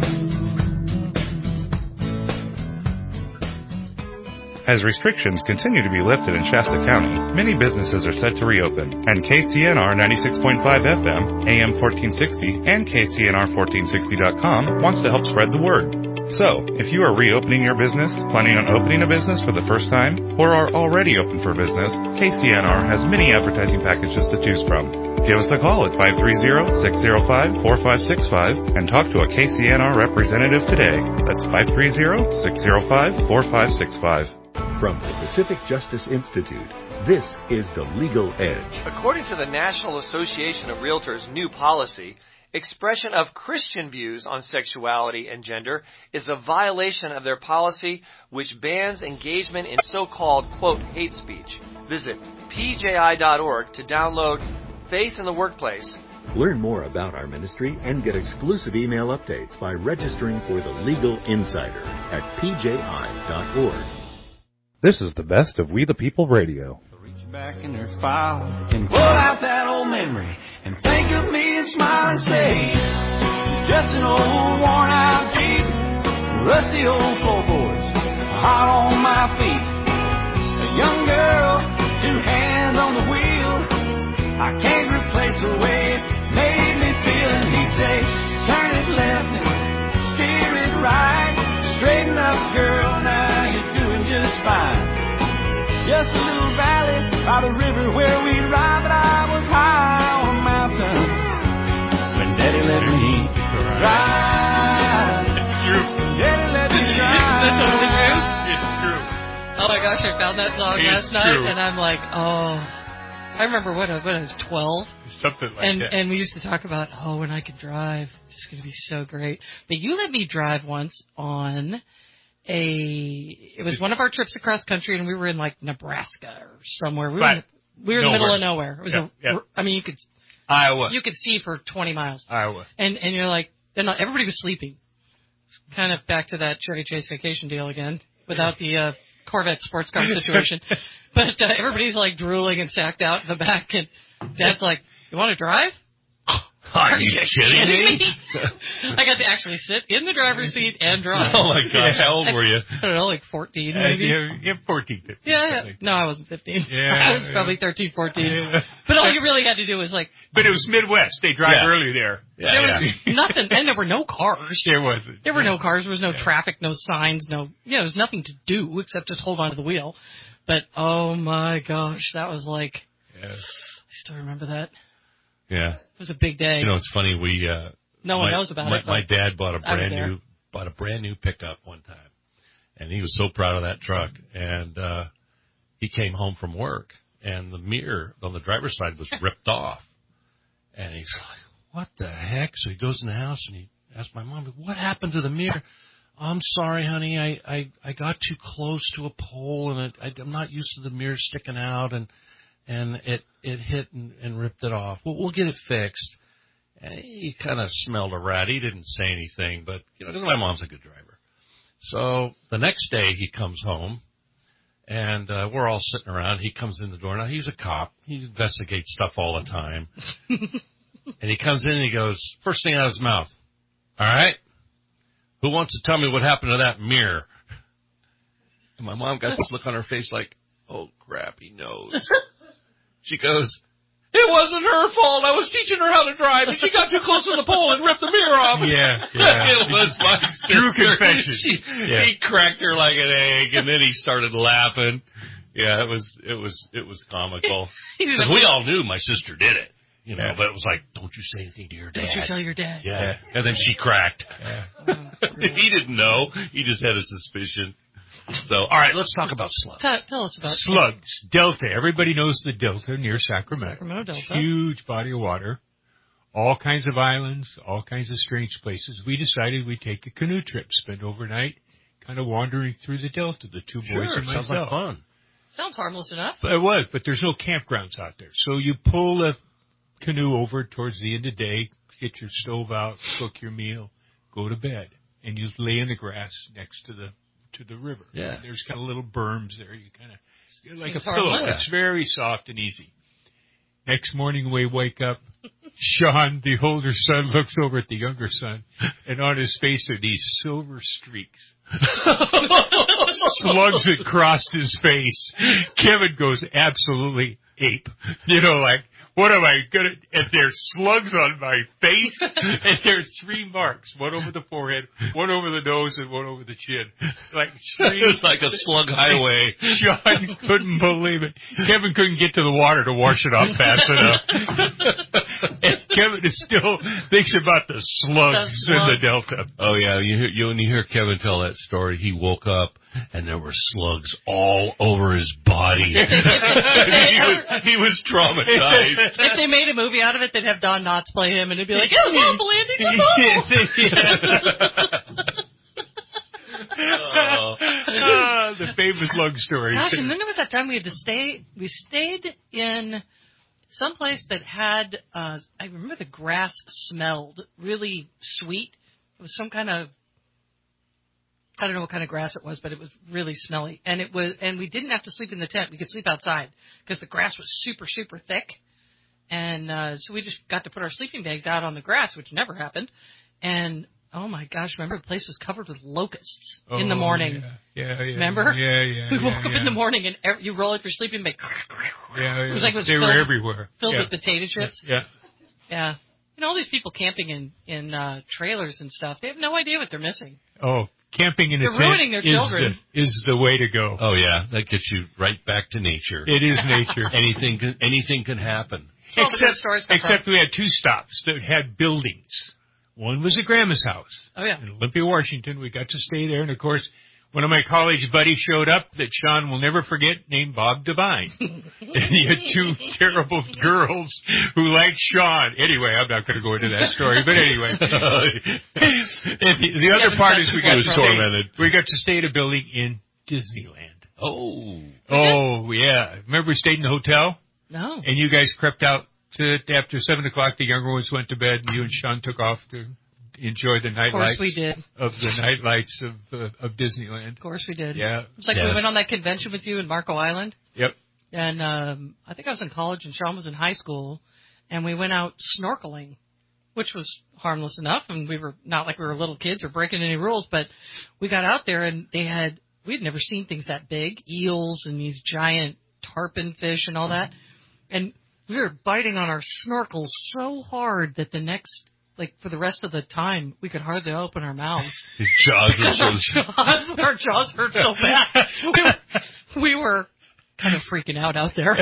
As restrictions continue to be lifted in Shasta County, many businesses are set to reopen, and K C N R ninety-six point five F M, A M fourteen sixty, and K C N R fourteen sixty dot com wants to help spread the word. So, if you are reopening your business, planning on opening a business for the first time, or are already open for business, K C N R has many advertising packages to choose from. Give us a call at five three zero, six zero five, four five six five and talk to a K C N R representative today. That's five three zero, six zero five, four five six five. From the Pacific Justice Institute, this is The Legal Edge. According to the National Association of Realtors' new policy, expression of Christian views on sexuality and gender is a violation of their policy, which bans engagement in so-called, quote, hate speech. Visit P J I dot org to download Faith in the Workplace. Learn more about our ministry and get exclusive email updates by registering for The Legal Insider at P J I dot org. This is the best of We the People Radio. back in their file and pull out that old memory and think of me and smile and say, just an old worn out Jeep, rusty old floorboards, hot on my feet, a young girl, two hands on the wheel. I can't replace the way it made me feel. And he'd say, turn it left and steer it right, straighten up, girl, now you're doing just fine. Just a little valley by the river where we ride, but I was high on a mountain when Daddy let me drive. It's true. Daddy let me drive. That's totally true. It's true. Oh my gosh, I found that song It's last night, true. and I'm like, oh. I remember when I, when I was twelve. Something like and, that. And we used to talk about, oh, when I could drive, it's going to be so great. But you let me drive once on a, it was one of our trips across country, and we were in like Nebraska or somewhere. We were, in, we were in the middle of nowhere. It was yeah, a, yeah. I mean, you could, Iowa. you could see for twenty miles. Iowa. And, and you're like, then everybody was sleeping. It's kind of back to that Chevy Chase vacation deal again, without the uh, Corvette sports car situation. But uh, everybody's like drooling and sacked out in the back, and Dad's like, you want to drive? Are you kidding me? I got to actually sit in the driver's seat and drive. Oh my gosh, how old were you? I don't know, like fourteen Uh, maybe. yeah, yeah, fourteen, fifteen. Yeah, yeah. No, I wasn't fifteen. Yeah, I was yeah. probably thirteen, fourteen. Yeah. But all you really had to do was like, But it was Midwest. They drive Yeah. early there. Yeah, there was yeah. nothing, and there were no cars. There wasn't. There were no cars. There was no traffic, no signs, no, you know, there was nothing to do except just hold on to the wheel. But oh my gosh, that was like, Yeah. I still remember that. Yeah. It was a big day. You know, it's funny. We uh, No one my, knows about my, it, but My dad bought a I was brand there. new bought a brand new pickup one time, and he was so proud of that truck. And uh, he came home from work, and the mirror on the driver's side was ripped off. And he's like, "What the heck?" So he goes in the house and he asked my mom, "What happened to the mirror?" "I'm sorry, honey. I I, I got too close to a pole, and it, I, I'm not used to the mirror sticking out." And and it it hit and, and ripped it off. Well, we'll get it fixed. And he kind of smelled a rat. He didn't say anything, but you know, my mom's a good driver. So the next day he comes home, and uh, we're all sitting around. He comes in the door. Now, he's a cop. He investigates stuff all the time. And he comes in and he goes, first thing out of his mouth, all right, who wants to tell me what happened to that mirror? And my mom got this look on her face like, oh, crap, he knows. She goes, it wasn't her fault. I was teaching her how to drive, and she got too close to the pole and ripped the mirror off. Yeah, yeah. It was my True sister. confession. She, yeah. He cracked her like an egg, and then he started laughing. Yeah, it was it was it was comical because we all knew my sister did it, you know. Yeah. But it was like, don't you say anything to your dad. Don't you tell your dad. Yeah, yeah. And then she cracked. Yeah. Oh, he didn't know. He just had a suspicion. So, all right, let's talk about slugs. Tell, tell us about slugs. Delta. Everybody knows the Delta near Sacramento. Sacramento Delta. Huge body of water. All kinds of islands, all kinds of strange places. We decided we'd take a canoe trip, spend overnight, kind of wandering through the Delta, the two sure, boys and myself. Sounds like fun. Sounds harmless enough. But it was, but there's no campgrounds out there. So you pull a canoe over towards the end of the day, get your stove out, cook your meal, go to bed, and you lay in the grass next to the to the river. Yeah. And there's kind of little berms there. You kind of you're like Seems a pillow. harmless. It's very soft and easy. Next morning we wake up. Sean, the older son, looks over at the younger son, and on his face are these silver streaks. Slugs had crossed his face. Kevin goes absolutely ape. You know, like, what am I gonna, and there's slugs on my face, and there's three marks, one over the forehead, one over the nose, and one over the chin. Like, three. It's like a slug highway. Sean couldn't believe it. Kevin couldn't get to the water to wash it off fast enough. And Kevin is still thinks about the slugs The slug. in the Delta. Oh yeah, you hear, you when you hear Kevin tell that story, he woke up and there were slugs all over his body. he was he was traumatized. If they made a movie out of it, they'd have Don Knotts play him, and it'd be like, it was awful, Andy, it was awful. Oh. Ah, the famous lug story. Gosh, and then there was that time we had to stay. We stayed in some place that had. Uh, I remember the grass smelled really sweet. It was some kind of. I don't know what kind of grass it was, but it was really smelly. And it was, and we didn't have to sleep in the tent. We could sleep outside because the grass was super, super thick. And uh, so we just got to put our sleeping bags out on the grass, which never happened. And oh my gosh, remember the place was covered with locusts oh, in the morning. Yeah, yeah, yeah. Remember? Yeah, yeah. We yeah, woke yeah. up in the morning and every, you roll up your sleeping bag. Yeah, yeah. It was like it was they filled, were everywhere. Filled yeah. with potato chips. Yeah. Yeah. You know, all these people camping in in uh, trailers and stuff. They have no idea what they're missing. Oh, camping in a They're tent ruining their is children. the, is the way to go. Oh yeah, that gets you right back to nature. It is nature. anything can, anything can happen. Oh, except stories come except from. we had two stops that had buildings. One was a grandma's house. Oh yeah. In Olympia, Washington. We got to stay there, and of course, one of my college buddies showed up that Sean will never forget, named Bob Devine. And he had two terrible girls who liked Sean. Anyway, I'm not going to go into that story, but anyway. And the, the other part is we got, to stay, we got to stay at a building in Disneyland. Oh. Oh, yeah. Remember we stayed in the hotel? No. And you guys crept out to after seven o'clock. The younger ones went to bed, and you and Sean took off to enjoy the night Of course lights. we did. Of the night lights of uh, of Disneyland. Of course we did. Yeah. It's like yes. we went on that convention with you in Marco Island. Yep. And um, I think I was in college and Sean was in high school, and we went out snorkeling, which was harmless enough, and we were not like we were little kids or breaking any rules, but we got out there and they had we'd never seen things that big, eels and these giant tarpon fish and all that, and we were biting on our snorkels so hard that the next, like for the rest of the time, we could hardly open our mouths. His jaws were so. our, jaws, our jaws hurt so bad. We were, we were kind of freaking out out there.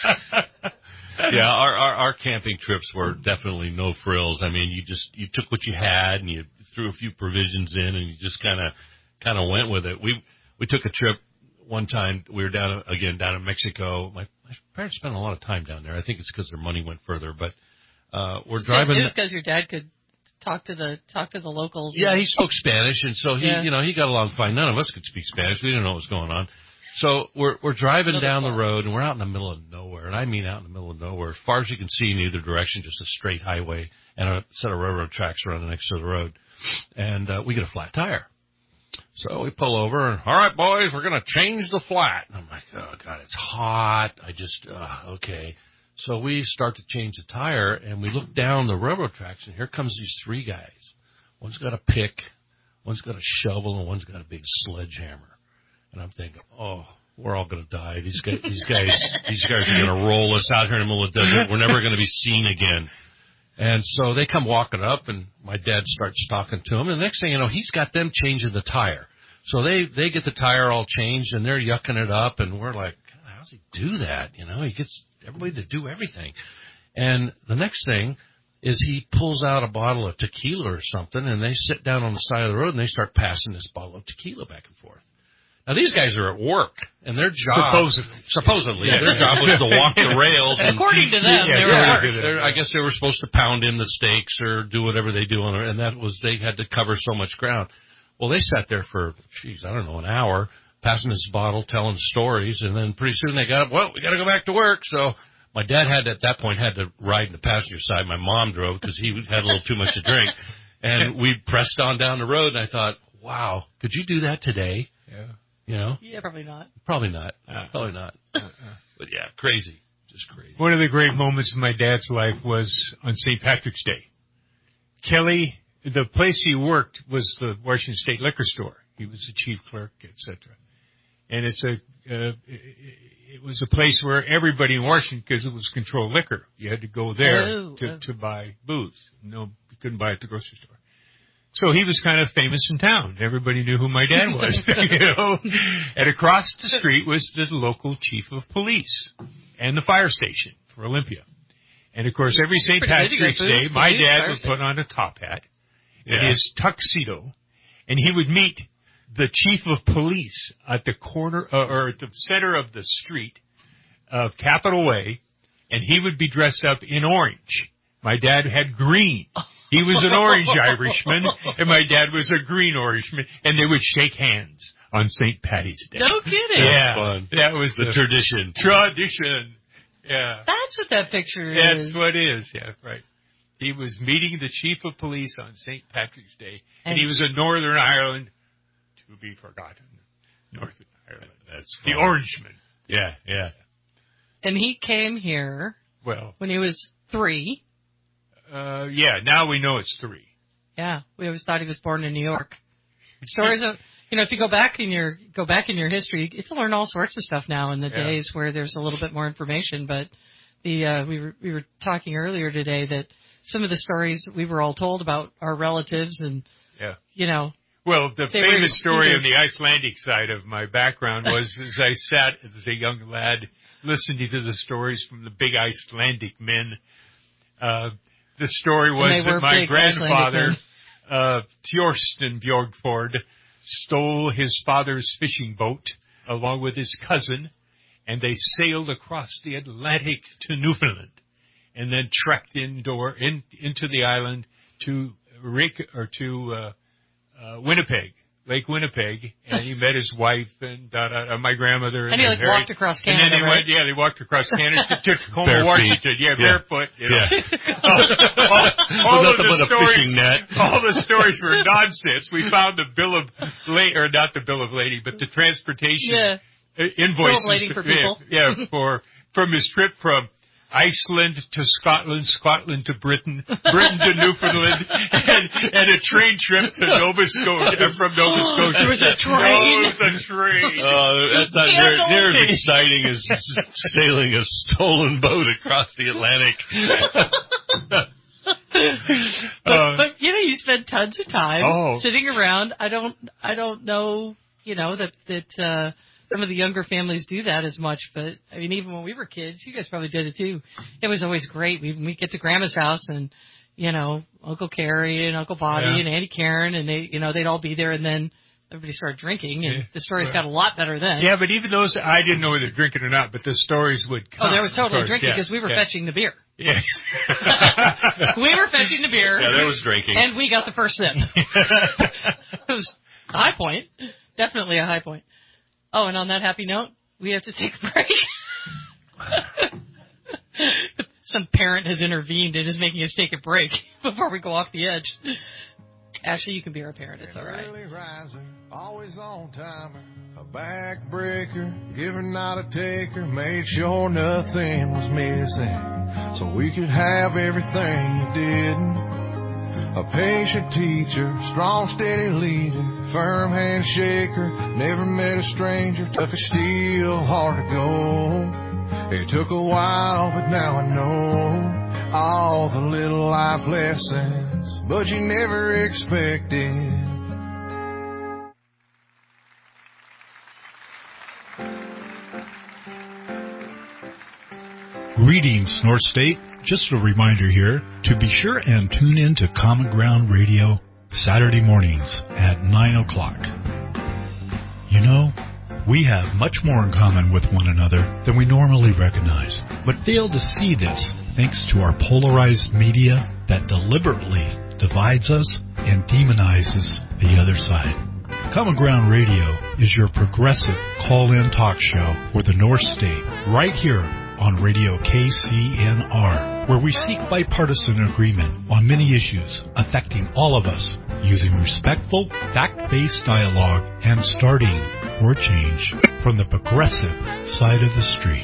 Yeah, our, our our camping trips were definitely no frills. I mean, you just you took what you had and you threw a few provisions in and you just kind of kind of went with it. We we took a trip one time. We were down again down in Mexico. My, my parents spent a lot of time down there. I think it's because their money went further. But uh, we're driving. It was because your dad could talk to the talk to the locals. Yeah, he spoke Spanish, and so he Yeah. you know he got along fine. None of us could speak Spanish. We didn't know what was going on. So we're we're driving Another down car. the road, and we're out in the middle of nowhere, and I mean out in the middle of nowhere. As far as you can see in either direction, just a straight highway and a set of railroad tracks running next to the road. And uh, we get a flat tire. So we pull over, and, all right, boys, we're going to change the flat. And I'm like, oh, God, it's hot. I just, uh, okay. So we start to change the tire, and we look down the railroad tracks, and here comes these three guys. One's got a pick, one's got a shovel, and one's got a big sledgehammer. And I'm thinking, oh, we're all going to die. These guys, these guys, these guys are going to roll us out here in the middle of the desert. We're never going to be seen again. And so they come walking up, and my dad starts talking to them. And the next thing you know, he's got them changing the tire. So they, they get the tire all changed, and they're yucking it up. And we're like, God, how does he do that? You know, he gets everybody to do everything. And the next thing is he pulls out a bottle of tequila or something, and they sit down on the side of the road, and they start passing this bottle of tequila back and forth. Now, these guys are at work, and their job, supposedly, supposedly yeah. their job was to walk the rails. And according to them, yeah, they were yeah, at work. I guess they were supposed to pound in the steaks or do whatever they do on it, and that was, they had to cover so much ground. Well, they sat there for, geez, I don't know, an hour, passing this bottle, telling stories, and then pretty soon they got up, well, we got to go back to work. So my dad had, at that point, had to ride in the passenger side. My mom drove because he had a little too much to drink. And we pressed on down the road, and I thought, wow, could you do that today? Yeah. You know? Yeah, probably not. Probably not. Uh, probably not. Uh, but yeah, crazy. Just crazy. One of the great moments in my dad's life was on Saint Patrick's Day. Kelly, the place he worked was the Washington State Liquor Store. He was the chief clerk, et cetera. And it's a, uh, it was a place where everybody in Washington, because it was controlled liquor, you had to go there oh, to, oh. to buy booze. No, you couldn't buy it at the grocery store. So he was kind of famous in town. Everybody knew who my dad was, you know. And across the street was the local chief of police and the fire station for Olympia. And of course, every Saint Patrick's Day, my dad would put on a top hat and yeah. his tuxedo, and he would meet the chief of police at the corner uh, or at the center of the street of Capitol Way, and he would be dressed up in orange. My dad had green. He was an orange Irishman, and my dad was a green Irishman, and they would shake hands on Saint Patty's Day. No kidding. Yeah, fun. That was the, the tradition. Tradition. Yeah. That's what that picture That's is. That's what it is. Yeah, right. He was meeting the chief of police on Saint Patrick's Day, and, and he was a Northern Ireland, to be forgotten, Northern Ireland. That's fun. The Orangeman. Yeah, yeah. And he came here. Well, when he was three. Uh, yeah, now we know it's three. Yeah, we always thought he was born in New York. Stories of, you know, if you go back in your go back in your history, you get to learn all sorts of stuff now in the yeah. days where there's a little bit more information. But the uh, we were we were talking earlier today that some of the stories we were all told about our relatives and yeah, you know. Well, the famous story on the Icelandic side of my background was as I sat as a young lad listening to the stories from the big Icelandic men. Uh, The story was that my grandfather, uh, Thorsten Bjorgford, stole his father's fishing boat along with his cousin, and they sailed across the Atlantic to Newfoundland, and then trekked indoor in, into the island to Rick or to uh, uh, Winnipeg, Lake Winnipeg, and he met his wife and uh, uh, my grandmother. And, and he like Harry. walked across Canada. And then they right? went, yeah, they walked across Canada to Tacoma, Bare Washington. feet. Yeah, yeah, barefoot. You know. Yeah. all all of nothing the but a stories, fishing net. all the stories were nonsense. We found the bill of lading, or not the bill of lading, but the transportation yeah. invoices. Bill of lading for people. Yeah, yeah, for from his trip from Iceland to Scotland, Scotland to Britain, Britain to Newfoundland, and, and a train trip to Nova Scotia, from Nova Scotia. There was a train. There was a train. Uh, that's not near, near as exciting as sailing a stolen boat across the Atlantic. but, uh, but, you know, you spend tons of time oh. sitting around. I don't, I don't know, you know, that, that, uh, some of the younger families do that as much, but I mean, even when we were kids, you guys probably did it too. It was always great. We we get to Grandma's house, and you know, Uncle Carrie and Uncle Bobby yeah. and Auntie Karen, and they, you know, they'd all be there, and then everybody started drinking, and yeah. the stories well, got a lot better then. Yeah, but even those, I didn't know whether they're drinking or not, but the stories would come. Oh, there was totally course, drinking because yeah, we were yeah. fetching the beer. Yeah, we were fetching the beer. Yeah, there was drinking, and we got the first sip. It was a high point, definitely a high point. Oh, and on that happy note, we have to take a break. Some parent has intervened and is making us take a break before we go off the edge. Ashley, you can be our parent. It's all right. Early riser, always on timer, a backbreaker, giver not a taker, made sure nothing was missing, so we could have everything you didn't. A patient teacher, strong, steady leader, firm handshaker, never met a stranger, took a steel heart to go. It took a while, but now I know all the little life lessons, but you never expected. Greetings, North State. Just a reminder here to be sure and tune in to Common Ground Radio Saturday mornings at nine o'clock. You know, we have much more in common with one another than we normally recognize, but fail to see this thanks to our polarized media that deliberately divides us and demonizes the other side. Common Ground Radio is your progressive call-in talk show for the North State, right here on Radio K C N R, where we seek bipartisan agreement on many issues affecting all of us, using respectful, fact-based dialogue and starting for change from the progressive side of the street.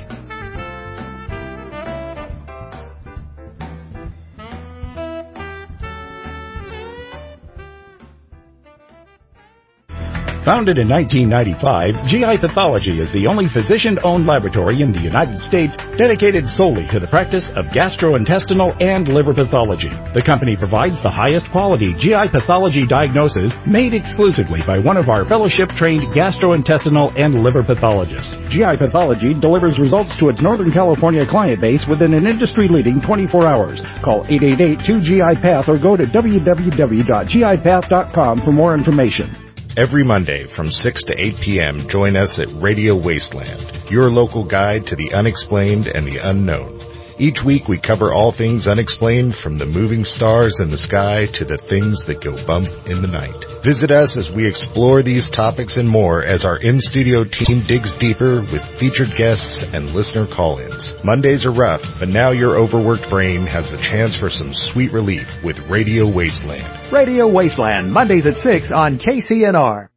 Founded in nineteen ninety-five, G I Pathology is the only physician-owned laboratory in the United States dedicated solely to the practice of gastrointestinal and liver pathology. The company provides the highest quality G I pathology diagnosis made exclusively by one of our fellowship-trained gastrointestinal and liver pathologists. G I Pathology delivers results to its Northern California client base within an industry-leading twenty-four hours. Call eight eight eight, two G I Path or go to w w w dot g i path dot com for more information. Every Monday from six to eight p.m., join us at Radio Wasteland, your local guide to the unexplained and the unknown. Each week we cover all things unexplained, from the moving stars in the sky to the things that go bump in the night. Visit us as we explore these topics and more as our in-studio team digs deeper with featured guests and listener call-ins. Mondays are rough, but now your overworked brain has a chance for some sweet relief with Radio Wasteland. Radio Wasteland, Mondays at six on K C N R.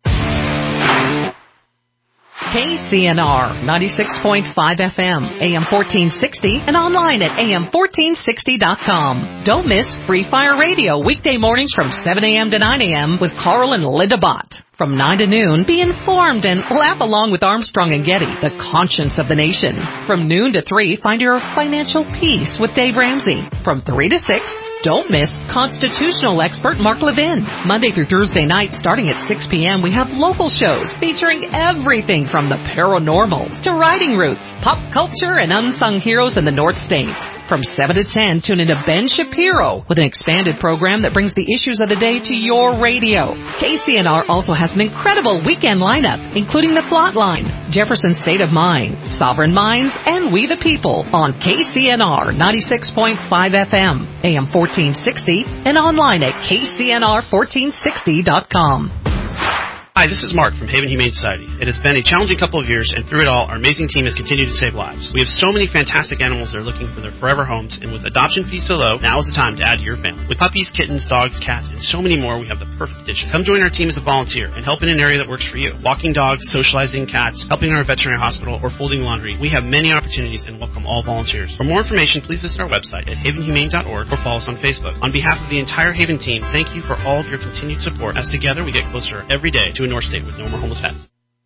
K C N R ninety-six point five F M, A M fourteen sixty, and online at A M fourteen sixty dot com. Don't miss Free Fire Radio weekday mornings from seven a.m. to nine a.m. with Carl and Linda Bott. From nine to noon, be informed and laugh along with Armstrong and Getty, the conscience of the nation. From noon to three, find your financial peace with Dave Ramsey. From three to six, don't miss constitutional expert Mark Levin. Monday through Thursday night, starting at six p.m., we have local shows featuring everything from the paranormal to riding routes, pop culture, and unsung heroes in the North States. From seven to ten, tune into Ben Shapiro with an expanded program that brings the issues of the day to your radio. K C N R also has an incredible weekend lineup, including The Plot Line, Jefferson State of Mind, Sovereign Minds, and We the People on K C N R ninety-six point five F M, A M fourteen sixty, and online at K C N R fourteen sixty dot com. Hi, this is Mark from Haven Humane Society. It has been a challenging couple of years, and through it all, our amazing team has continued to save lives. We have so many fantastic animals that are looking for their forever homes, and with adoption fees so low, now is the time to add to your family. With puppies, kittens, dogs, cats, and so many more, we have the perfect addition. Come join our team as a volunteer and help in an area that works for you. Walking dogs, socializing cats, helping in our veterinary hospital, or folding laundry. We have many opportunities and welcome all volunteers. For more information, please visit our website at haven humane dot org or follow us on Facebook. On behalf of the entire Haven team, thank you for all of your continued support, as together we get closer every day to a North State with no more homeless pets.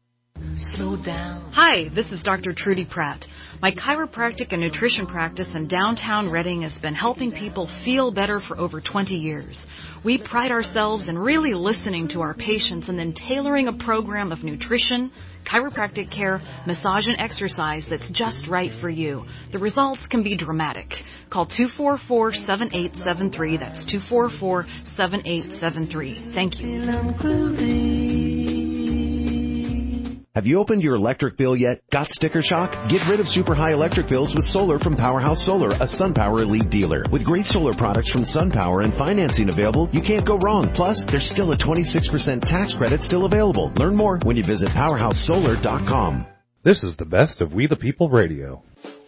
Slow down. Hi, this is Doctor Trudy Pratt. My chiropractic and nutrition practice in downtown Reading has been helping people feel better for over twenty years. We pride ourselves in really listening to our patients and then tailoring a program of nutrition, chiropractic care, massage, and exercise that's just right for you. The results can be dramatic. Call two four four, seven eight seven three. That's two four four, seven eight seven three. Thank you. Have you opened your electric bill yet? Got sticker shock? Get rid of super high electric bills with solar from Powerhouse Solar, a SunPower Elite dealer. With great solar products from SunPower and financing available, you can't go wrong. Plus, there's still a twenty-six percent tax credit still available. Learn more when you visit powerhouse solar dot com. This is the best of We the People Radio.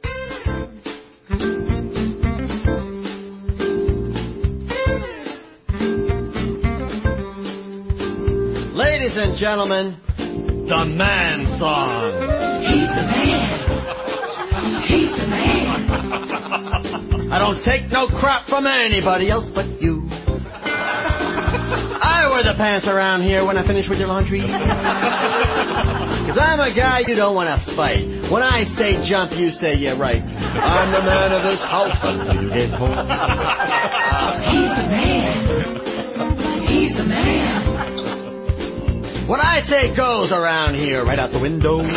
Ladies and gentlemen, the man song. He's the man. He's the man. I don't take no crap from anybody else but you. I wear the pants around here when I finish with your laundry. Because I'm a guy you don't want to fight. When I say jump, you say you're right. I'm the man of this house until you get home. He's the man. He's the man. What I say goes around here, right out the window. And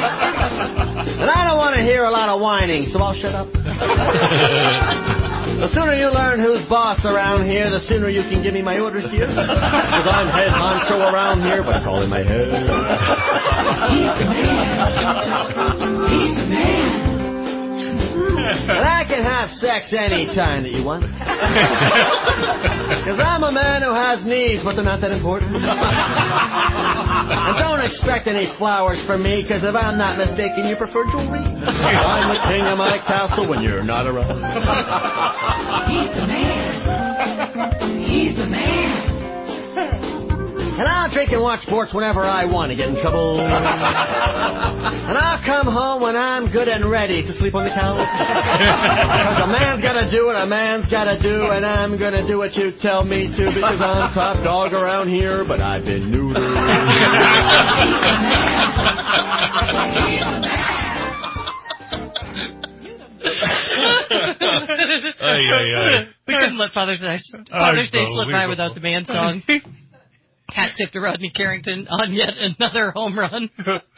I don't want to hear a lot of whining, so I'll shut up. The sooner you learn who's boss around here, the sooner you can give me my orders, dear. Because I'm head honcho around here, but I call him my head. He's the man. He's the man. And I can have sex any time that you want. Because I'm a man who has needs, but they're not that important. And don't expect any flowers from me, because if I'm not mistaken, you prefer jewelry. I'm the king of my castle when you're not around. He's the man. He's the man. And I'll drink and watch sports whenever I want to get in trouble. And I'll come home when I'm good and ready to sleep on the couch. Because a man's got to do what a man's got to do, and I'm going to do what you tell me to, because I'm top dog around here, but I've been neutered. Ay, ay, ay. We couldn't let Father's Day, Father's Day slip by without the man song. Hat tip to Rodney Carrington on yet another home run.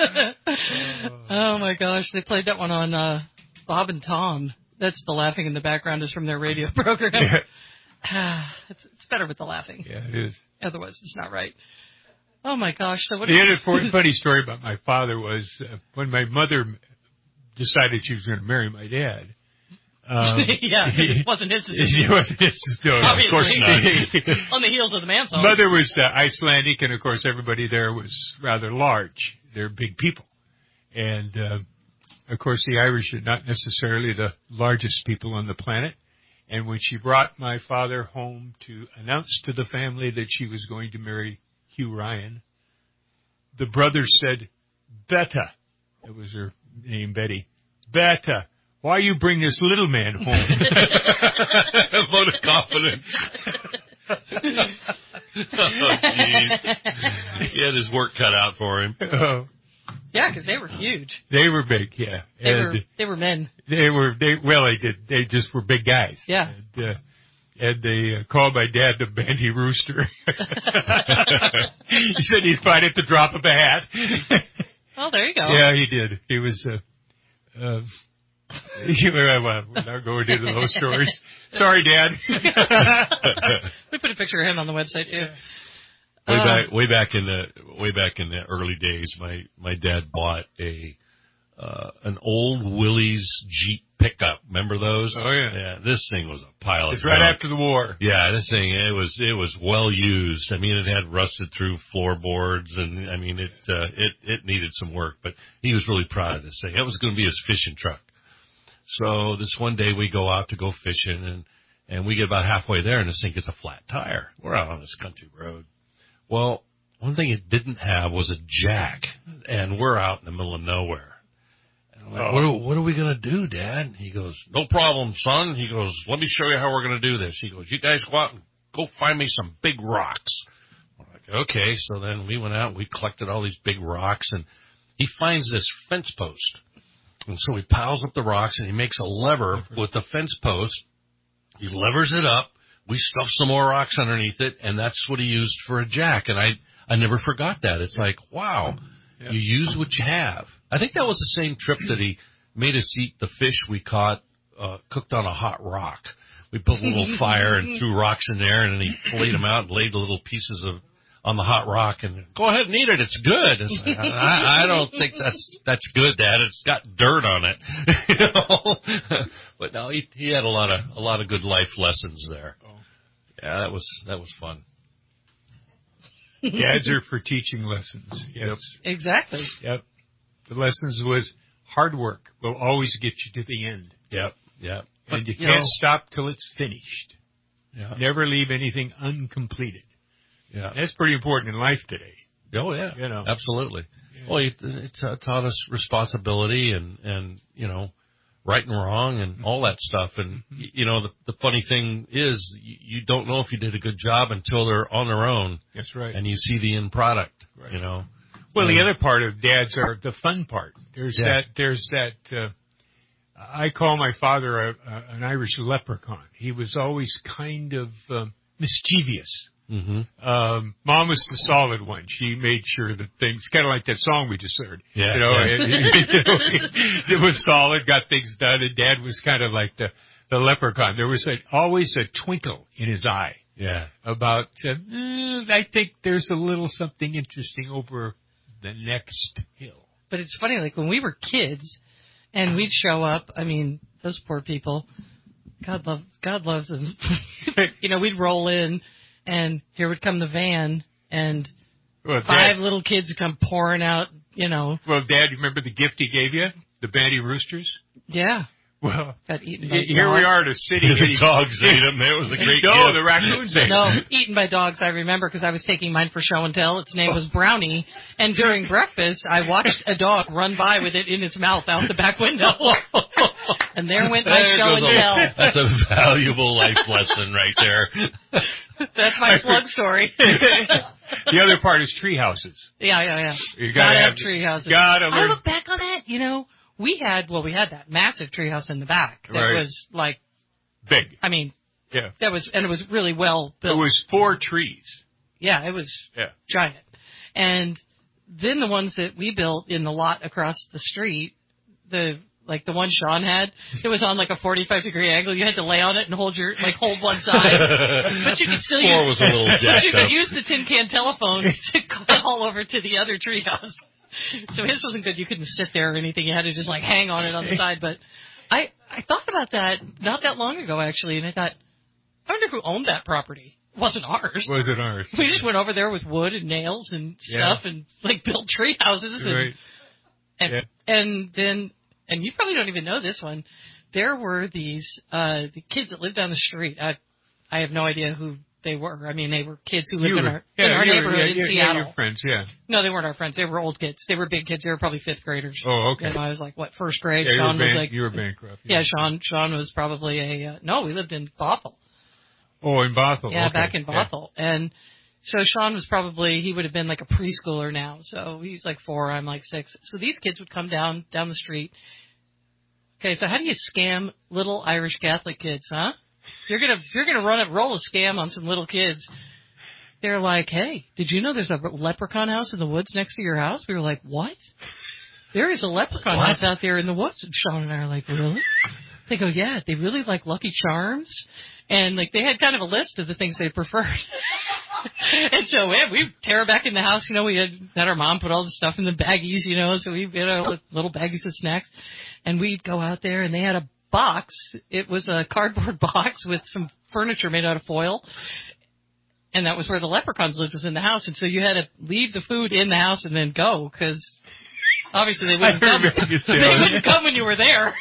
Oh my gosh, they played that one on uh, Bob and Tom. That's the laughing in the background is from their radio program. Yeah. it's, it's better with the laughing. Yeah, it is. Otherwise, it's not right. Oh my gosh. So what? The other funny story about my father was uh, when my mother decided she was going to marry my dad. Um, yeah, it wasn't his decision. It wasn't his decision. No, of course not. On the heels of the man song. Mother was uh, Icelandic, and of course everybody there was rather large. They're big people. And, uh, of course, the Irish are not necessarily the largest people on the planet. And when she brought my father home to announce to the family that she was going to marry Hugh Ryan, the brother said, Betta, that was her name, Betty, Betta, why you bring this little man home? A vote of confidence. Oh, jeez. He had his work cut out for him. Oh. Yeah, because they were huge. They were big, yeah. They and were they were men. They were, they well, they did. They just were big guys. Yeah. And, uh, and they uh, called my dad the Bandy Rooster. He said he'd fight at the drop of a hat. Oh, there you go. Yeah, he did. He was... Uh, uh, well, we're not going into those stories. Sorry, Dad. We put a picture of him on the website too. Way uh, back, way back in the way back in the early days, my my dad bought a uh, an old Willys Jeep pickup. Remember those? Oh yeah. Yeah. This thing was a pile of. It's right after the war. Yeah, this thing it was it was well used. I mean, it had rusted through floorboards, and I mean it uh, it it needed some work. But he was really proud of this thing. It was going to be his fishing truck. So this one day we go out to go fishing, and, and we get about halfway there, and this thing gets a flat tire. We're out on this country road. Well, one thing it didn't have was a jack, and we're out in the middle of nowhere. And I'm like, oh. what, are, what are we going to do, Dad? He goes, no problem, son. He goes, let me show you how we're going to do this. He goes, you guys go out and go find me some big rocks. We're like, okay. So then we went out, and we collected all these big rocks, and he finds this fence post. And so he piles up the rocks, and he makes a lever with the fence post. He levers it up. We stuff some more rocks underneath it, and that's what he used for a jack. And I, I never forgot that. It's like, wow, yeah. You use what you have. I think that was the same trip that he made us eat the fish we caught uh, cooked on a hot rock. We built a little fire and threw rocks in there, and then he filleted them out and laid the little pieces of on the hot rock and go ahead and eat it. It's good. It's like, I, I don't think that's that's good, Dad. It's got dirt on it. You know? But no, he he had a lot of a lot of good life lessons there. Oh. Yeah, that was that was fun. Dads are for teaching lessons. Yes. Yep. Exactly. Yep. The lessons was hard work will always get you to the end. Yep. Yep. And But, you you can't know, stop till it's finished. Yeah. Never leave anything uncompleted. Yeah. That's pretty important in life today. Oh yeah. You know. Absolutely. Yeah. Well, it, it taught us responsibility and and you know, right and wrong and all that stuff. And mm-hmm. you know, the the funny thing is, you, you don't know if you did a good job until they're on their own. That's right. And you see the end product. Right. You know. Well, and, the other part of dads are the fun part. There's yeah. that. There's that. Uh, I call my father a, a, an Irish leprechaun. He was always kind of uh, mischievous. Mm-hmm. Um, Mom was the solid one. She made sure that things, kind of like that song we just heard. Yeah. You know, yeah. it, it, it, it was solid, got things done, and Dad was kind of like the, the leprechaun. There was a, always a twinkle in his eye. Yeah. About, uh, eh, I think there's a little something interesting over the next hill. But it's funny, like when we were kids and we'd show up, I mean, those poor people, God love, God loves them. You know, we'd roll in and here would come the van and well, five Dad, little kids come pouring out, you know. Well, Dad, you remember the gift he gave you? The Banty Roosters? Yeah. Well, got eaten by here dogs. we are at a city. The dogs ate them. That was a great No, gift. the raccoons ate No, them. eaten by dogs, I remember, because I was taking mine for show and tell. Its name was Brownie. And during breakfast, I watched a dog run by with it in its mouth out the back window. And there went my There show goes and a- tell. That's a valuable life lesson right there. That's my plug story. The other part is tree houses. Yeah, yeah, yeah. You gotta, gotta have have tree houses. Gotta I learn. look back on that, you know, we had, well, we had that massive tree house in the back that Right. was like, Big. I mean, Yeah. that was, and it was really well built. It was four trees. Yeah, it was Yeah. giant. And then the ones that we built in the lot across the street, the like the one Sean had, it was on like a forty-five degree angle. You had to lay on it and hold your like hold one side, but you could still Floor use was a little but jacked you could up. use the tin can telephone to call over to the other treehouse. So his wasn't good. You couldn't sit there or anything. You had to just like hang on it on the side. But I I thought about that not that long ago actually, and I thought, I wonder who owned that property. It wasn't ours. Was it ours? We just went over there with wood and nails and stuff Yeah. and like built tree houses and Right. and, Yeah. and then and you probably don't even know this one. There were these uh the kids that lived down the street. I I have no idea who they were. I mean, they were kids who lived You in were- our yeah, in our you were- neighborhood yeah, in yeah, Seattle. Yeah, your friends, yeah. No, they weren't our friends. They were old kids. They were big kids. They were probably fifth graders. Oh, okay. You know, I was like, what, first grade? Yeah, you were Sean was ban- like, you were bankrupt. Yeah, Yeah. Sean. Sean was probably a uh, no. We lived in Bothell. Oh, in Bothell. Yeah, okay. back in Yeah. Bothell. And so Sean was probably, he would have been like a preschooler now. So he's like four, I'm like six. So these kids would come down, down the street. Okay, so how do you scam little Irish Catholic kids, huh? You're gonna, you're gonna run a, roll a scam on some little kids. They're like, hey, did you know there's a leprechaun house in the woods next to your house? We were like, what? There is a leprechaun What? house out there in the woods. And Sean and I are like, really? They go, yeah, they really like Lucky Charms. And like they had kind of a list of the things they preferred. And so yeah, we tear back in the house, you know, we had, had our mom put all the stuff in the baggies, you know, so we had our little baggies of snacks. And we'd go out there and they had a box. It was a cardboard box with some furniture made out of foil. And that was where the leprechauns lived, was in the house. And so you had to leave the food in the house and then go, because obviously they wouldn't come. They wouldn't come when you were there.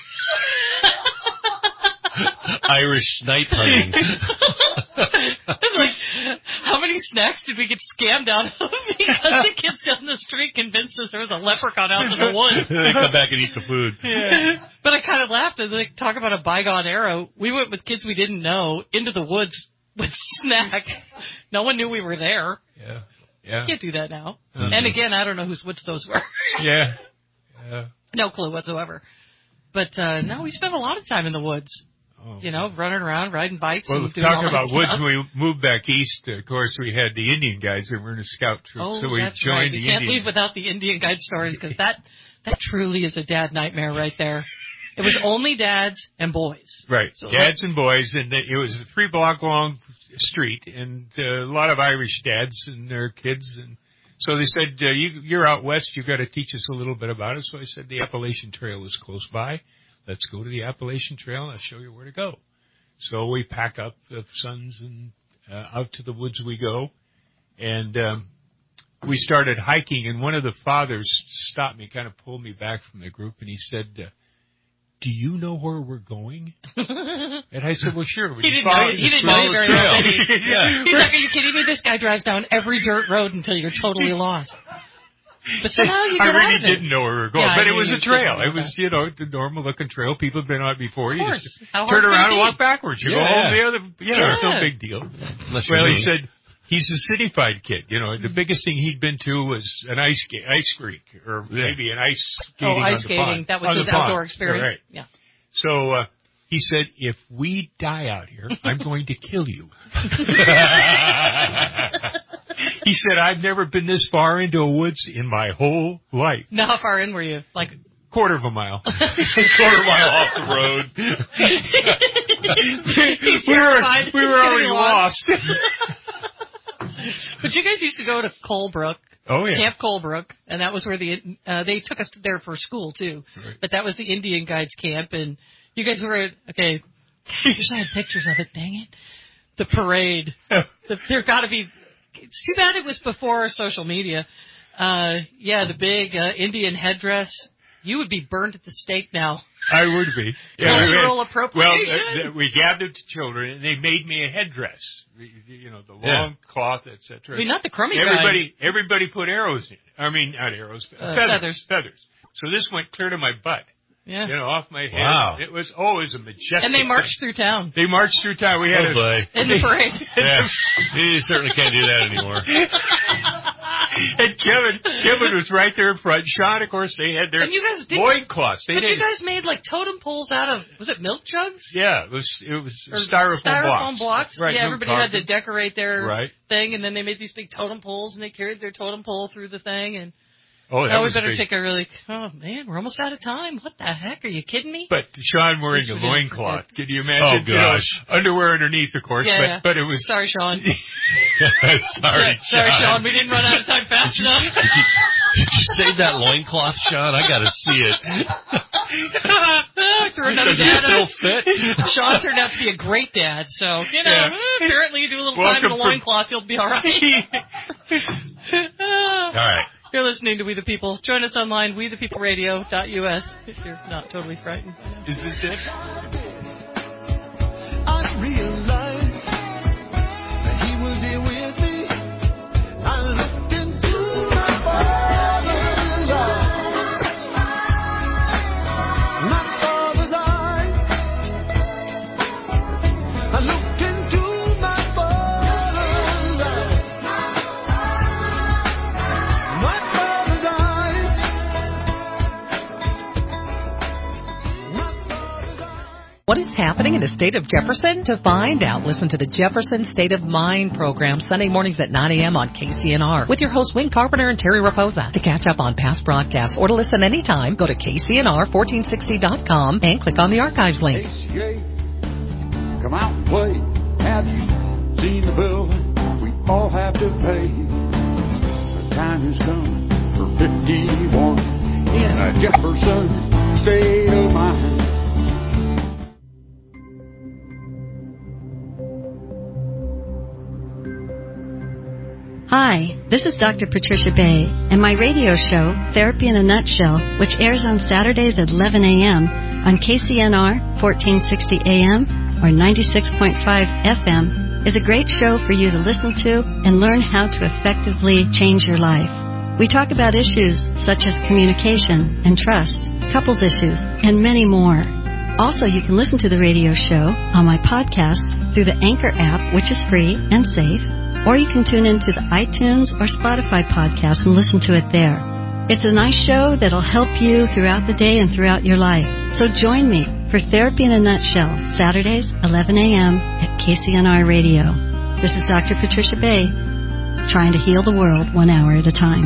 Irish snipe hunting. Like, how many snacks did we get scammed out of because the kids down the street convinced us there was a leprechaun out in the woods? They come back and eat the food. Yeah. But I kind of laughed and like talk about a bygone era. We went with kids we didn't know into the woods with snacks. No one knew we were there. Yeah. Yeah. You can't do that now. Mhm. And again, I don't know whose woods those were. Yeah. Yeah. No clue whatsoever. But uh no, we spent a lot of time in the woods. Oh. You know, running around, riding bikes. Well, and doing all talking that about woods, stuff. when we moved back east, of course, we had the Indian guides that were in a scout troop. Oh, so we that's joined right. the You can't Indian. leave without the Indian guide stories because that that truly is a dad nightmare right there. It was only dads and boys. Right. So Dads and boys, and it was a three block long street, and uh, a lot of Irish dads and their kids, and so they said, uh, you, you're out west, you've got to teach us a little bit about it. So I said the Appalachian Trail is close by. Let's go to the Appalachian Trail, and I'll show you where to go. So we pack up the sons, and uh, out to the woods we go, and um, we started hiking, and one of the fathers stopped me, kind of pulled me back from the group, and he said, uh, do you know where we're going? And I said, well, sure. We he didn't know, he didn't know you very well, did he? Yeah. He's like, are you kidding me? This guy drives down every dirt road until you're totally lost. But somehow you I get really out of it. didn't know where we were going, Yeah, but I it knew was you a trail. didn't It was, you know, the normal-looking trail. People have been on it before. Of You course. just How turn hard around could it and walk be? backwards. You Yeah, go home yeah. the other, you know, it's no Yeah. big deal. Unless you're Well, he me. said he's a city-fied kid. You know, the biggest thing he'd been to was an ice ga- ice rink, or Yeah. maybe an ice skating Oh, ice on the skating. pond. That was On his the pond. outdoor experience. Right. Yeah. So uh, he said, if we die out here, I'm going to kill you. He said, I've never been this far into a woods in my whole life. Now, how far in were you? Like Quarter of a mile. Quarter mile off the road. He's we were, terrified. we were He's already getting lost. But you guys used to go to Colebrook. Oh, yeah. Camp Colebrook, and that was where the uh, they took us there for school too. Right. But that was the Indian Guides camp, and you guys were at, okay. I wish I had pictures of it. Dang it, the parade. the, there got to be. It's too bad it was before social media. Uh, yeah, the big uh, Indian headdress. You would be burned at the stake now. I would be. Cultural we appropriation. Well, uh, we gathered the children, and they made me a headdress. You know, the long Yeah. cloth, et cetera. I mean, not the crummy Everybody, everybody put arrows in. I mean, not arrows, Uh, feathers, feathers. Feathers. So this went clear to my butt. Yeah. You know, off my head. Wow. It was always a majestic. And they marched through town. They marched through town. We had Oh, a boy. In the parade. Yeah. You certainly can't do that anymore. And Kevin, Kevin was right there in front. Sean, of course, they had their And you guys didn't- loincloths. They But didn't. you guys made like totem poles out of, was it milk jugs? Yeah, it was it was Or styrofoam, styrofoam blocks. Right. Yeah, no everybody had carpet. to decorate their Right. thing, and then they made these big totem poles, and they carried their totem pole through the thing. And Oh, that now was we better big. take a really. Oh man, we're almost out of time. What the heck? Are you kidding me? But Sean wearing Yes, a we did. loincloth. Can you Oh, imagine? You know, gosh. underwear underneath, of course. Yeah, but, yeah. but it was. Sorry, Sean. Sorry, Sorry, Sean. Sean. We didn't run out of time fast Did you, enough. did, you, did you save that loincloth, Sean? I got to see it. Threw another Does it dad still in fit? Sean turned out to be a great dad, so you know. Yeah. eh, apparently, you do a little Welcome time in the from- loincloth, you'll be all right. All right. You're listening to We the People. Join us online, we the people radio dot U S, if you're not totally frightened. Is this it? I realized that he was here with me. I looked into my father's eyes, my father's eyes. I looked into my father's eyes, my father's eyes, my father's eyes. What is happening in the state of Jefferson? To find out, listen to the Jefferson State of Mind program Sunday mornings at nine a.m. on K C N R with your hosts Wayne Carpenter and Terry Raposa. To catch up on past broadcasts or to listen anytime, go to K C N R fourteen sixty dot com and click on the archives link. A C A, come out and play. Have you seen the building we all have to pay? The time has come for fifty-one in a Jefferson State of Mind. Hi, this is Doctor Patricia Bay, and my radio show, Therapy in a Nutshell, which airs on Saturdays at eleven a.m. on K C N R fourteen sixty A M or ninety-six point five F M, is a great show for you to listen to and learn how to effectively change your life. We talk about issues such as communication and trust, couples issues, and many more. Also, you can listen to the radio show on my podcast through the Anchor app, which is free and safe, or you can tune into the iTunes or Spotify podcast and listen to it there. It's a nice show that'll help you throughout the day and throughout your life. So join me for Therapy in a Nutshell, Saturdays, eleven a.m. at K C N R Radio. This is Doctor Patricia Bay, trying to heal the world one hour at a time.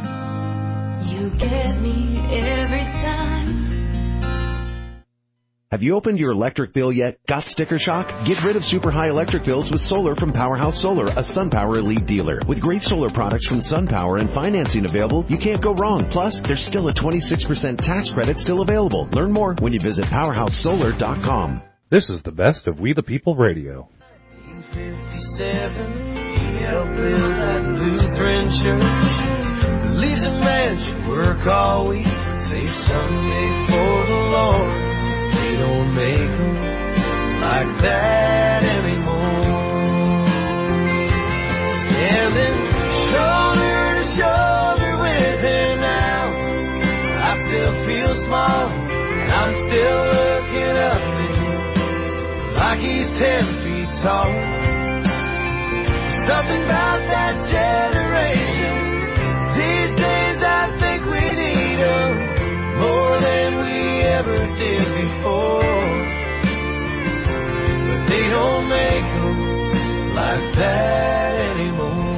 You get me every time. Have you opened your electric bill yet? Got sticker shock? Get rid of super high electric bills with solar from Powerhouse Solar, a SunPower Elite dealer. With great solar products from SunPower and financing available, you can't go wrong. Plus, there's still a twenty-six percent tax credit still available. Learn more when you visit powerhouse solar dot com. This is the best of We the People Radio. nineteen fifty-seven, he helped build that Lutheran church. Believes a man should work all week and save Sunday for the Lord. They don't make them like that anymore. Standing shoulder to shoulder with him now, I still feel small, and I'm still looking up to him like he's ten feet tall. Something about that generation these days I think we need them more than we ever did before. But they don't make them like that anymore.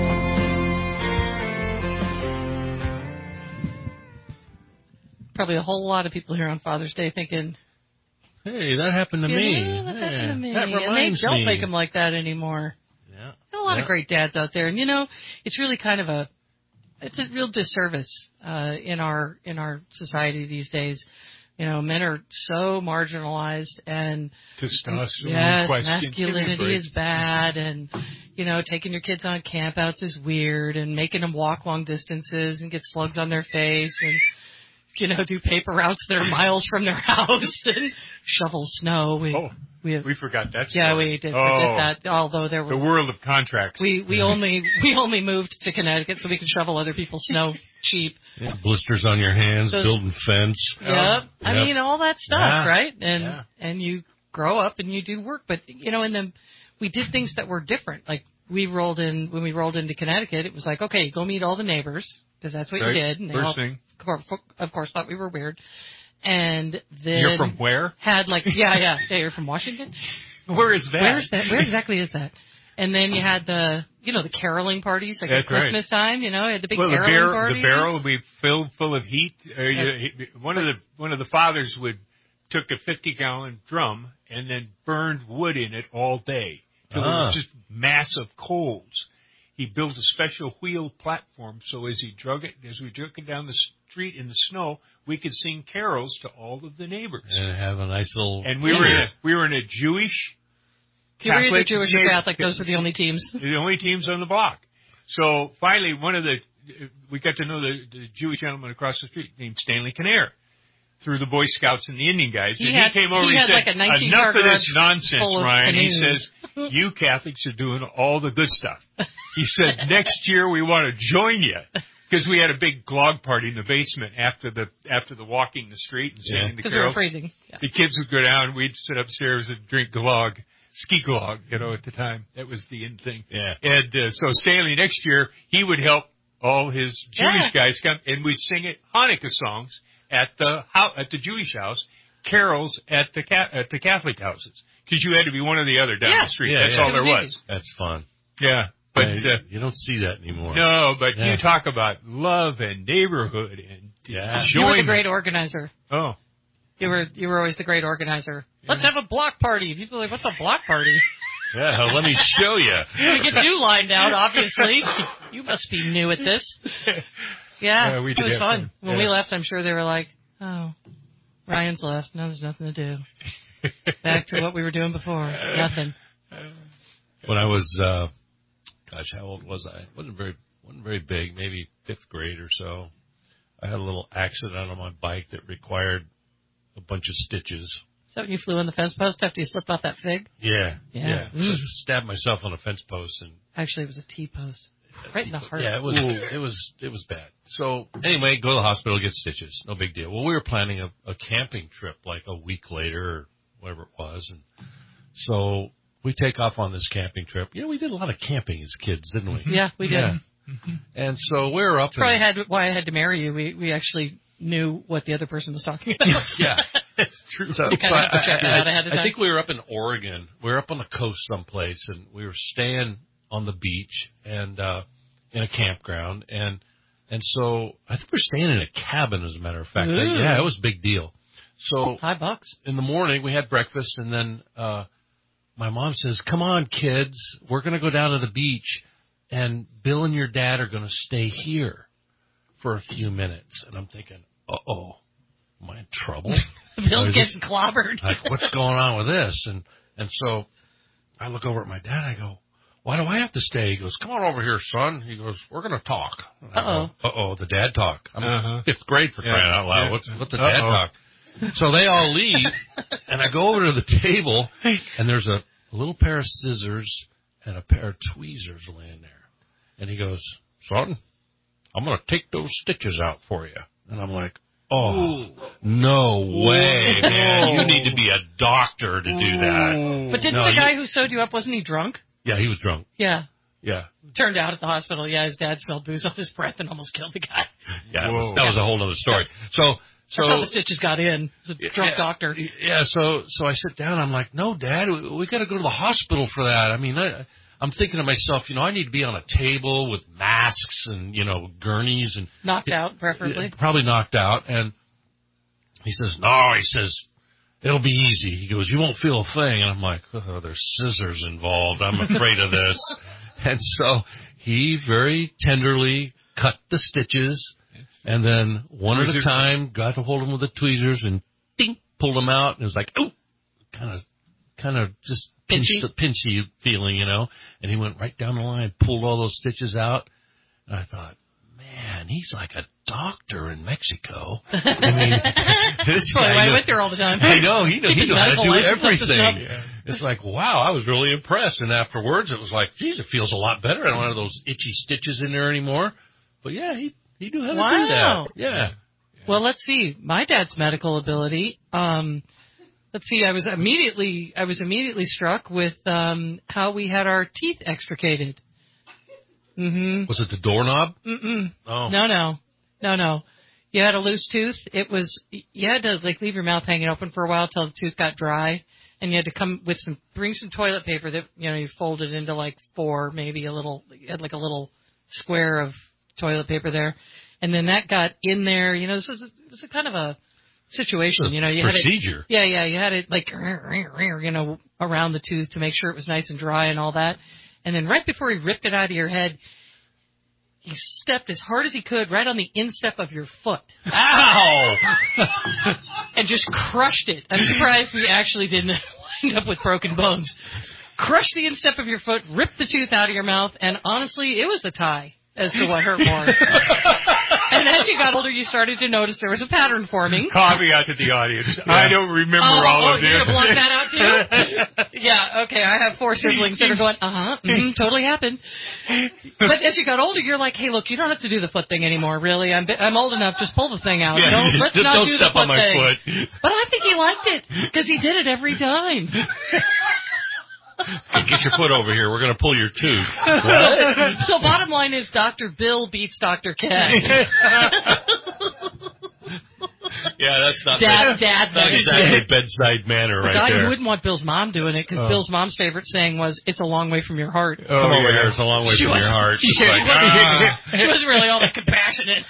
Probably a whole lot of people here on Father's Day thinking, hey, that happened to yeah, me. That yeah, happened to me. That and they reminds don't me. make them like that anymore. Yeah. There are a lot yeah. of great dads out there. And, you know, it's really kind of a, it's a real disservice uh, in our in our society these days. You know, men are so marginalized, and testosterone yes, question. masculinity is bad, and you know, taking your kids on campouts is weird, and making them walk long distances and get slugs on their face, and you know, do paper routes that are miles from their house and shovel snow. We, oh, we, have, we forgot that. Yeah, story. we did oh, forget that. Although there were the world of contracts. We we only we only moved to Connecticut so we could shovel other people's snow cheap. Yeah, blisters on your hands, Those, building fence. Yep. Um, I yep. mean all that stuff, yeah. right? And yeah. and you grow up and you do work, but you know, in the we did things that were different. Like we rolled in when we rolled into Connecticut, it was like, okay, go meet all the neighbors because that's what right. you did. And they First all, thing. of course, thought we were weird. And then you're from where? Had like yeah yeah yeah you're from Washington. Where is that? Where is that? Where exactly is that? And then you had the, you know, the caroling parties, like That's at Christmas right. time. You know, you had the big well, caroling the bar- parties. The barrel would be filled full of heat. Uh, Yeah. you, he, one of the one of the fathers would took a fifty gallon drum and then burned wood in it all day till Ah. it was just massive coals. He built a special wheel platform so as he drug it, as we drug it down the street in the snow, we could sing carols to all of the neighbors And have a nice little. and we were in a, we were in a Jewish. You were either Catholic, Jewish or Catholic. Those were the only teams. The only teams on the block. So finally, one of the we got to know the, the Jewish gentleman across the street named Stanley Kinnear through the Boy Scouts and the Indian guys. He and had- he came over he and had said, like a nineteen "Enough car of this garage nonsense, full of Ryan." He canoes. says, "You Catholics are doing all the good stuff." He said, "Next year we want to join you." Because we had a big glog party in the basement after the after the walking the street and singing Yeah. the Because we were carols. freezing. Yeah. The kids would go down. We'd sit upstairs and drink glog, ski glog. You know, at the time that was the in thing. Yeah. And uh, so Stanley next year he would help all his Jewish Yeah. guys come, and we'd sing it Hanukkah songs at the house, at the Jewish house, carols at the ca- at the Catholic houses. Because you had to be one or the other down Yeah. the street. Yeah, That's yeah. all there It was was. That's fun. Yeah. But Yeah, uh, you don't see that anymore. no, but Yeah. you talk about love and neighborhood and Yeah. You were the enjoyment. great organizer. Oh, You were you were always the great organizer. Let's have a block party. People are like, what's a block party? Yeah, let me show you. We get you lined out, obviously. You must be new at this. Yeah, Yeah, we it did was have fun. fun. When Yeah. we left, I'm sure they were like, oh, Ryan's left. Now there's nothing to do. Back to what we were doing before. Nothing. When I was, uh, gosh, how old was I? wasn't very wasn't very big, maybe fifth grade or so. I had a little accident on my bike that required a bunch of stitches. So when you flew on the fence post after you slipped off that fig? Yeah, Yeah. yeah. So I Mm. stabbed myself on a fence post, and Actually, it was a T-post. Right in the heart. yeah, it was it was it was bad. So anyway, go to the hospital, get stitches, no big deal. Well, we were planning a, a camping trip like a week later or whatever it was, and so we take off on this camping trip. You know, we did a lot of camping as kids, didn't we? Yeah, we did. Yeah. And so we were up. That's probably in, had why I had to marry you. We we actually knew what the other person was talking about. yeah, it's true. So, You kinda so I, have to check it out ahead of I, I time. think we were up in Oregon. We were up on the coast someplace, and we were staying on the beach and uh, in a campground. And and so I think we we're staying in a cabin, as a matter of fact. Ooh. Yeah, it was a big deal. So Five bucks. In the morning, we had breakfast, and then uh, my mom says, "Come on, kids, we're going to go down to the beach, and Bill and your dad are going to stay here for a few minutes." And I'm thinking, "Uh-oh, am I in trouble?" Bill's getting clobbered. Like, what's going on with this? And and so I look over at my dad, and I go, "Why do I have to stay?" He goes, "Come on over here, son." He goes, "We're going to talk." Uh-oh. Go, Uh-oh, the dad talk. I'm Uh-huh. in fifth grade for crying Yeah. out loud. Yeah. What's, what's the dad Uh-oh. talk? So they all leave, and I go over to the table, and there's a little pair of scissors and a pair of tweezers laying there. And he goes, "Son, I'm going to take those stitches out for you." And I'm like, "Oh, no way, man. You need to be a doctor to do that." But didn't No, the you- guy who sewed you up, wasn't he drunk? Yeah, he was drunk. Yeah. Yeah. Turned out at the hospital, yeah, his dad smelled booze on his breath and almost killed the guy. Yeah, that was, that was a whole other story. So, so That's how the stitches got in. It was a drunk yeah, doctor. Yeah, so so I sit down. I'm like, "No, Dad, we, we got to go to the hospital for that." I mean, I, I'm thinking to myself, you know, I need to be on a table with masks and, you know, gurneys and Knocked out, preferably. probably knocked out. And he says, "No," he says, "it'll be easy." He goes, "You won't feel a thing." And I'm like, "Oh, there's scissors involved. I'm afraid of this." And so he very tenderly cut the stitches, and then one at a time got to hold them with the tweezers and ding, pulled them out. And it was like, oh, kind of, kind of just pinchy, pinchy feeling, you know. And he went right down the line, pulled all those stitches out. And I thought, man, he's like a doctor in Mexico. I mean, this Well, guy I knew- went there all the time. I know he knew, Keep he his knew how to medical do license up to everything. snuff. It's like, wow, I was really impressed. And afterwards, it was like, geez, it feels a lot better. I don't have those itchy stitches in there anymore. But yeah, he he knew how to Wow. do that. Yeah. Well, let's see. My dad's medical ability. Um, let's see. I was immediately I was immediately struck with um, how we had our teeth extricated. Mm-hmm. Was it the doorknob? Mm-mm. Oh. No, no, no, no. You had a loose tooth. It was you had to like leave your mouth hanging open for a while till the tooth got dry, and you had to come with some bring some toilet paper that you know you folded into like four, maybe a little. You had like a little square of toilet paper there, and then that got in there. You know, this was it was a kind of a situation. You know, you procedure. had it, yeah, yeah, you had it like you know around the tooth to make sure it was nice and dry and all that, and then right before he ripped it out of your head, he stepped as hard as he could right on the instep of your foot. Ow! And just crushed it. I'm surprised we actually didn't wind up with broken bones. Crushed the instep of your foot, ripped the tooth out of your mouth, and honestly, it was a tie as to what hurt more. And as you got older, you started to notice there was a pattern forming. Caveat to the audience. I don't remember oh, all oh, of you're this. going to block that out too? Yeah, okay. I have four siblings that are going, uh-huh, mm-hmm, totally happened. But as you got older, you're like, hey, look, you don't have to do the foot thing anymore, really. I'm I'm old enough. Just pull the thing out. Yeah. Don't, let's Just not don't do step the foot on my thing. foot. But I think he liked it because he did it every time. Hey, get your foot over here. We're going to pull your tooth. So, so bottom line is Doctor Bill beats Doctor Ken. Yeah, that's not Dad, bad. dad, not exactly bedside manner right God, there. you wouldn't want Bill's mom doing it because Oh. Bill's mom's favorite saying was, "It's a long way from your heart." Come over yeah. here. It's a long way She from was- your heart. It's Yeah, like, she wasn't- ah. she wasn't really all that compassionate.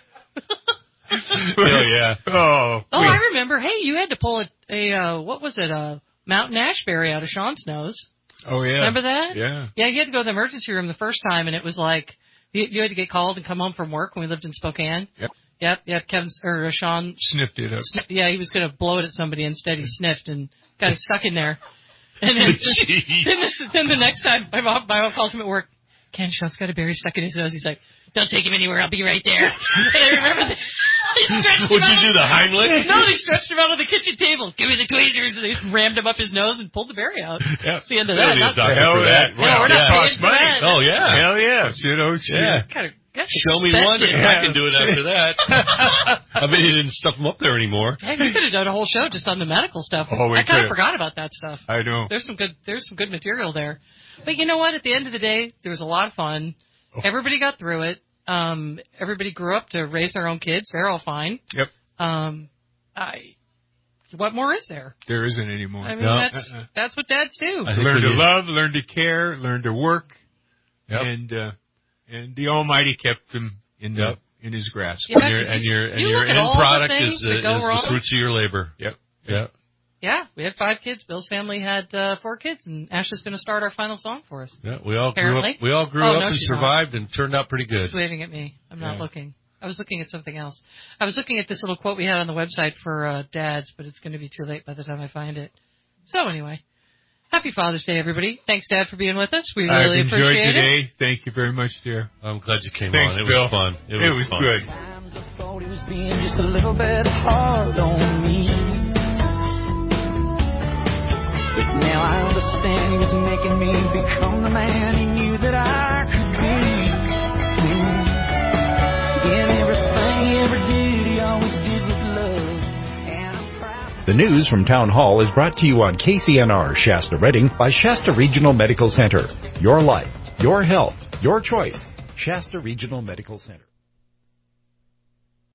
Oh, yeah. Oh. Oh, I remember. Hey, you had to pull a, a uh, what was it, a mountain ashberry out of Sean's nose. Oh, yeah. Remember that? Yeah. Yeah, you had to go to the emergency room the first time, and it was like you, you had to get called and come home from work when we lived in Spokane. Yep. Yep, yep. Kevin's or uh, Sean Sniffed it up. sn- yeah, he was going to blow it at somebody. Instead, he sniffed and got it stuck in there. And then, then, the, then the next time my mom, my mom calls him at work, Ken, Sean's got a berry stuck in his nose. He's like, "Don't take him anywhere. I'll be right there." And I remember that. Would you do the Heimlich? No, they stretched him out on the kitchen table. Give me the tweezers, and they just rammed him up his nose and pulled the berry out. Yeah. That's the end of We'll that. need a Not- doctor Hell for that. yeah. Yeah, we're not Yeah. paying for that. Oh, yeah. Hell yeah. You know, Yeah. Kind of, that's Show me one if expensive. I can do it after that. I bet you didn't stuff them up there anymore. Hey, we could have done a whole show just on the medical stuff. Oh, we I kind of could've. forgot about that stuff. I know. There's some good. There's some good material there. But you know what? At the end of the day, there was a lot of fun. Oh. Everybody got through it. Um, everybody grew up to raise their own kids. They're all fine. Yep. Um, I. What more is there? There isn't anymore. I mean, No. that's Uh-uh. that's what dads do. I think Learn when to you- love, learn to care, learn to work, Yep. and uh, and the Almighty kept them in the Yep. in his grasp. Yeah, and your, and your, and you your look at end all the product things is, that is go the wrong. fruits of your labor. Yep. Yeah. Yeah, we had five kids. Bill's family had uh, four kids, and Ashley's going to start our final song for us. Yeah, we all Apparently. grew up. We all grew oh, up no, and she's survived not. and turned out pretty good. She's waving at me. I'm not Yeah. looking. I was looking at something else. I was looking at this little quote we had on the website for uh, dads, but it's going to be too late by the time I find it. So anyway, happy Father's Day, everybody. Thanks, Dad, for being with us. We really I've enjoyed appreciate today. it. Thank you very much, dear. I'm glad you came Thanks, on. It Bill. was fun. It, It was, was fun. good. Times I thought he was being just a little bit hard on me. But now I understand he was making me become the man he knew that I could be. In everything he ever did, he always did with love. And I'm proud. The news from Town Hall is brought to you on K C N R Shasta Redding by Shasta Regional Medical Center. Your life, your health, your choice. Shasta Regional Medical Center.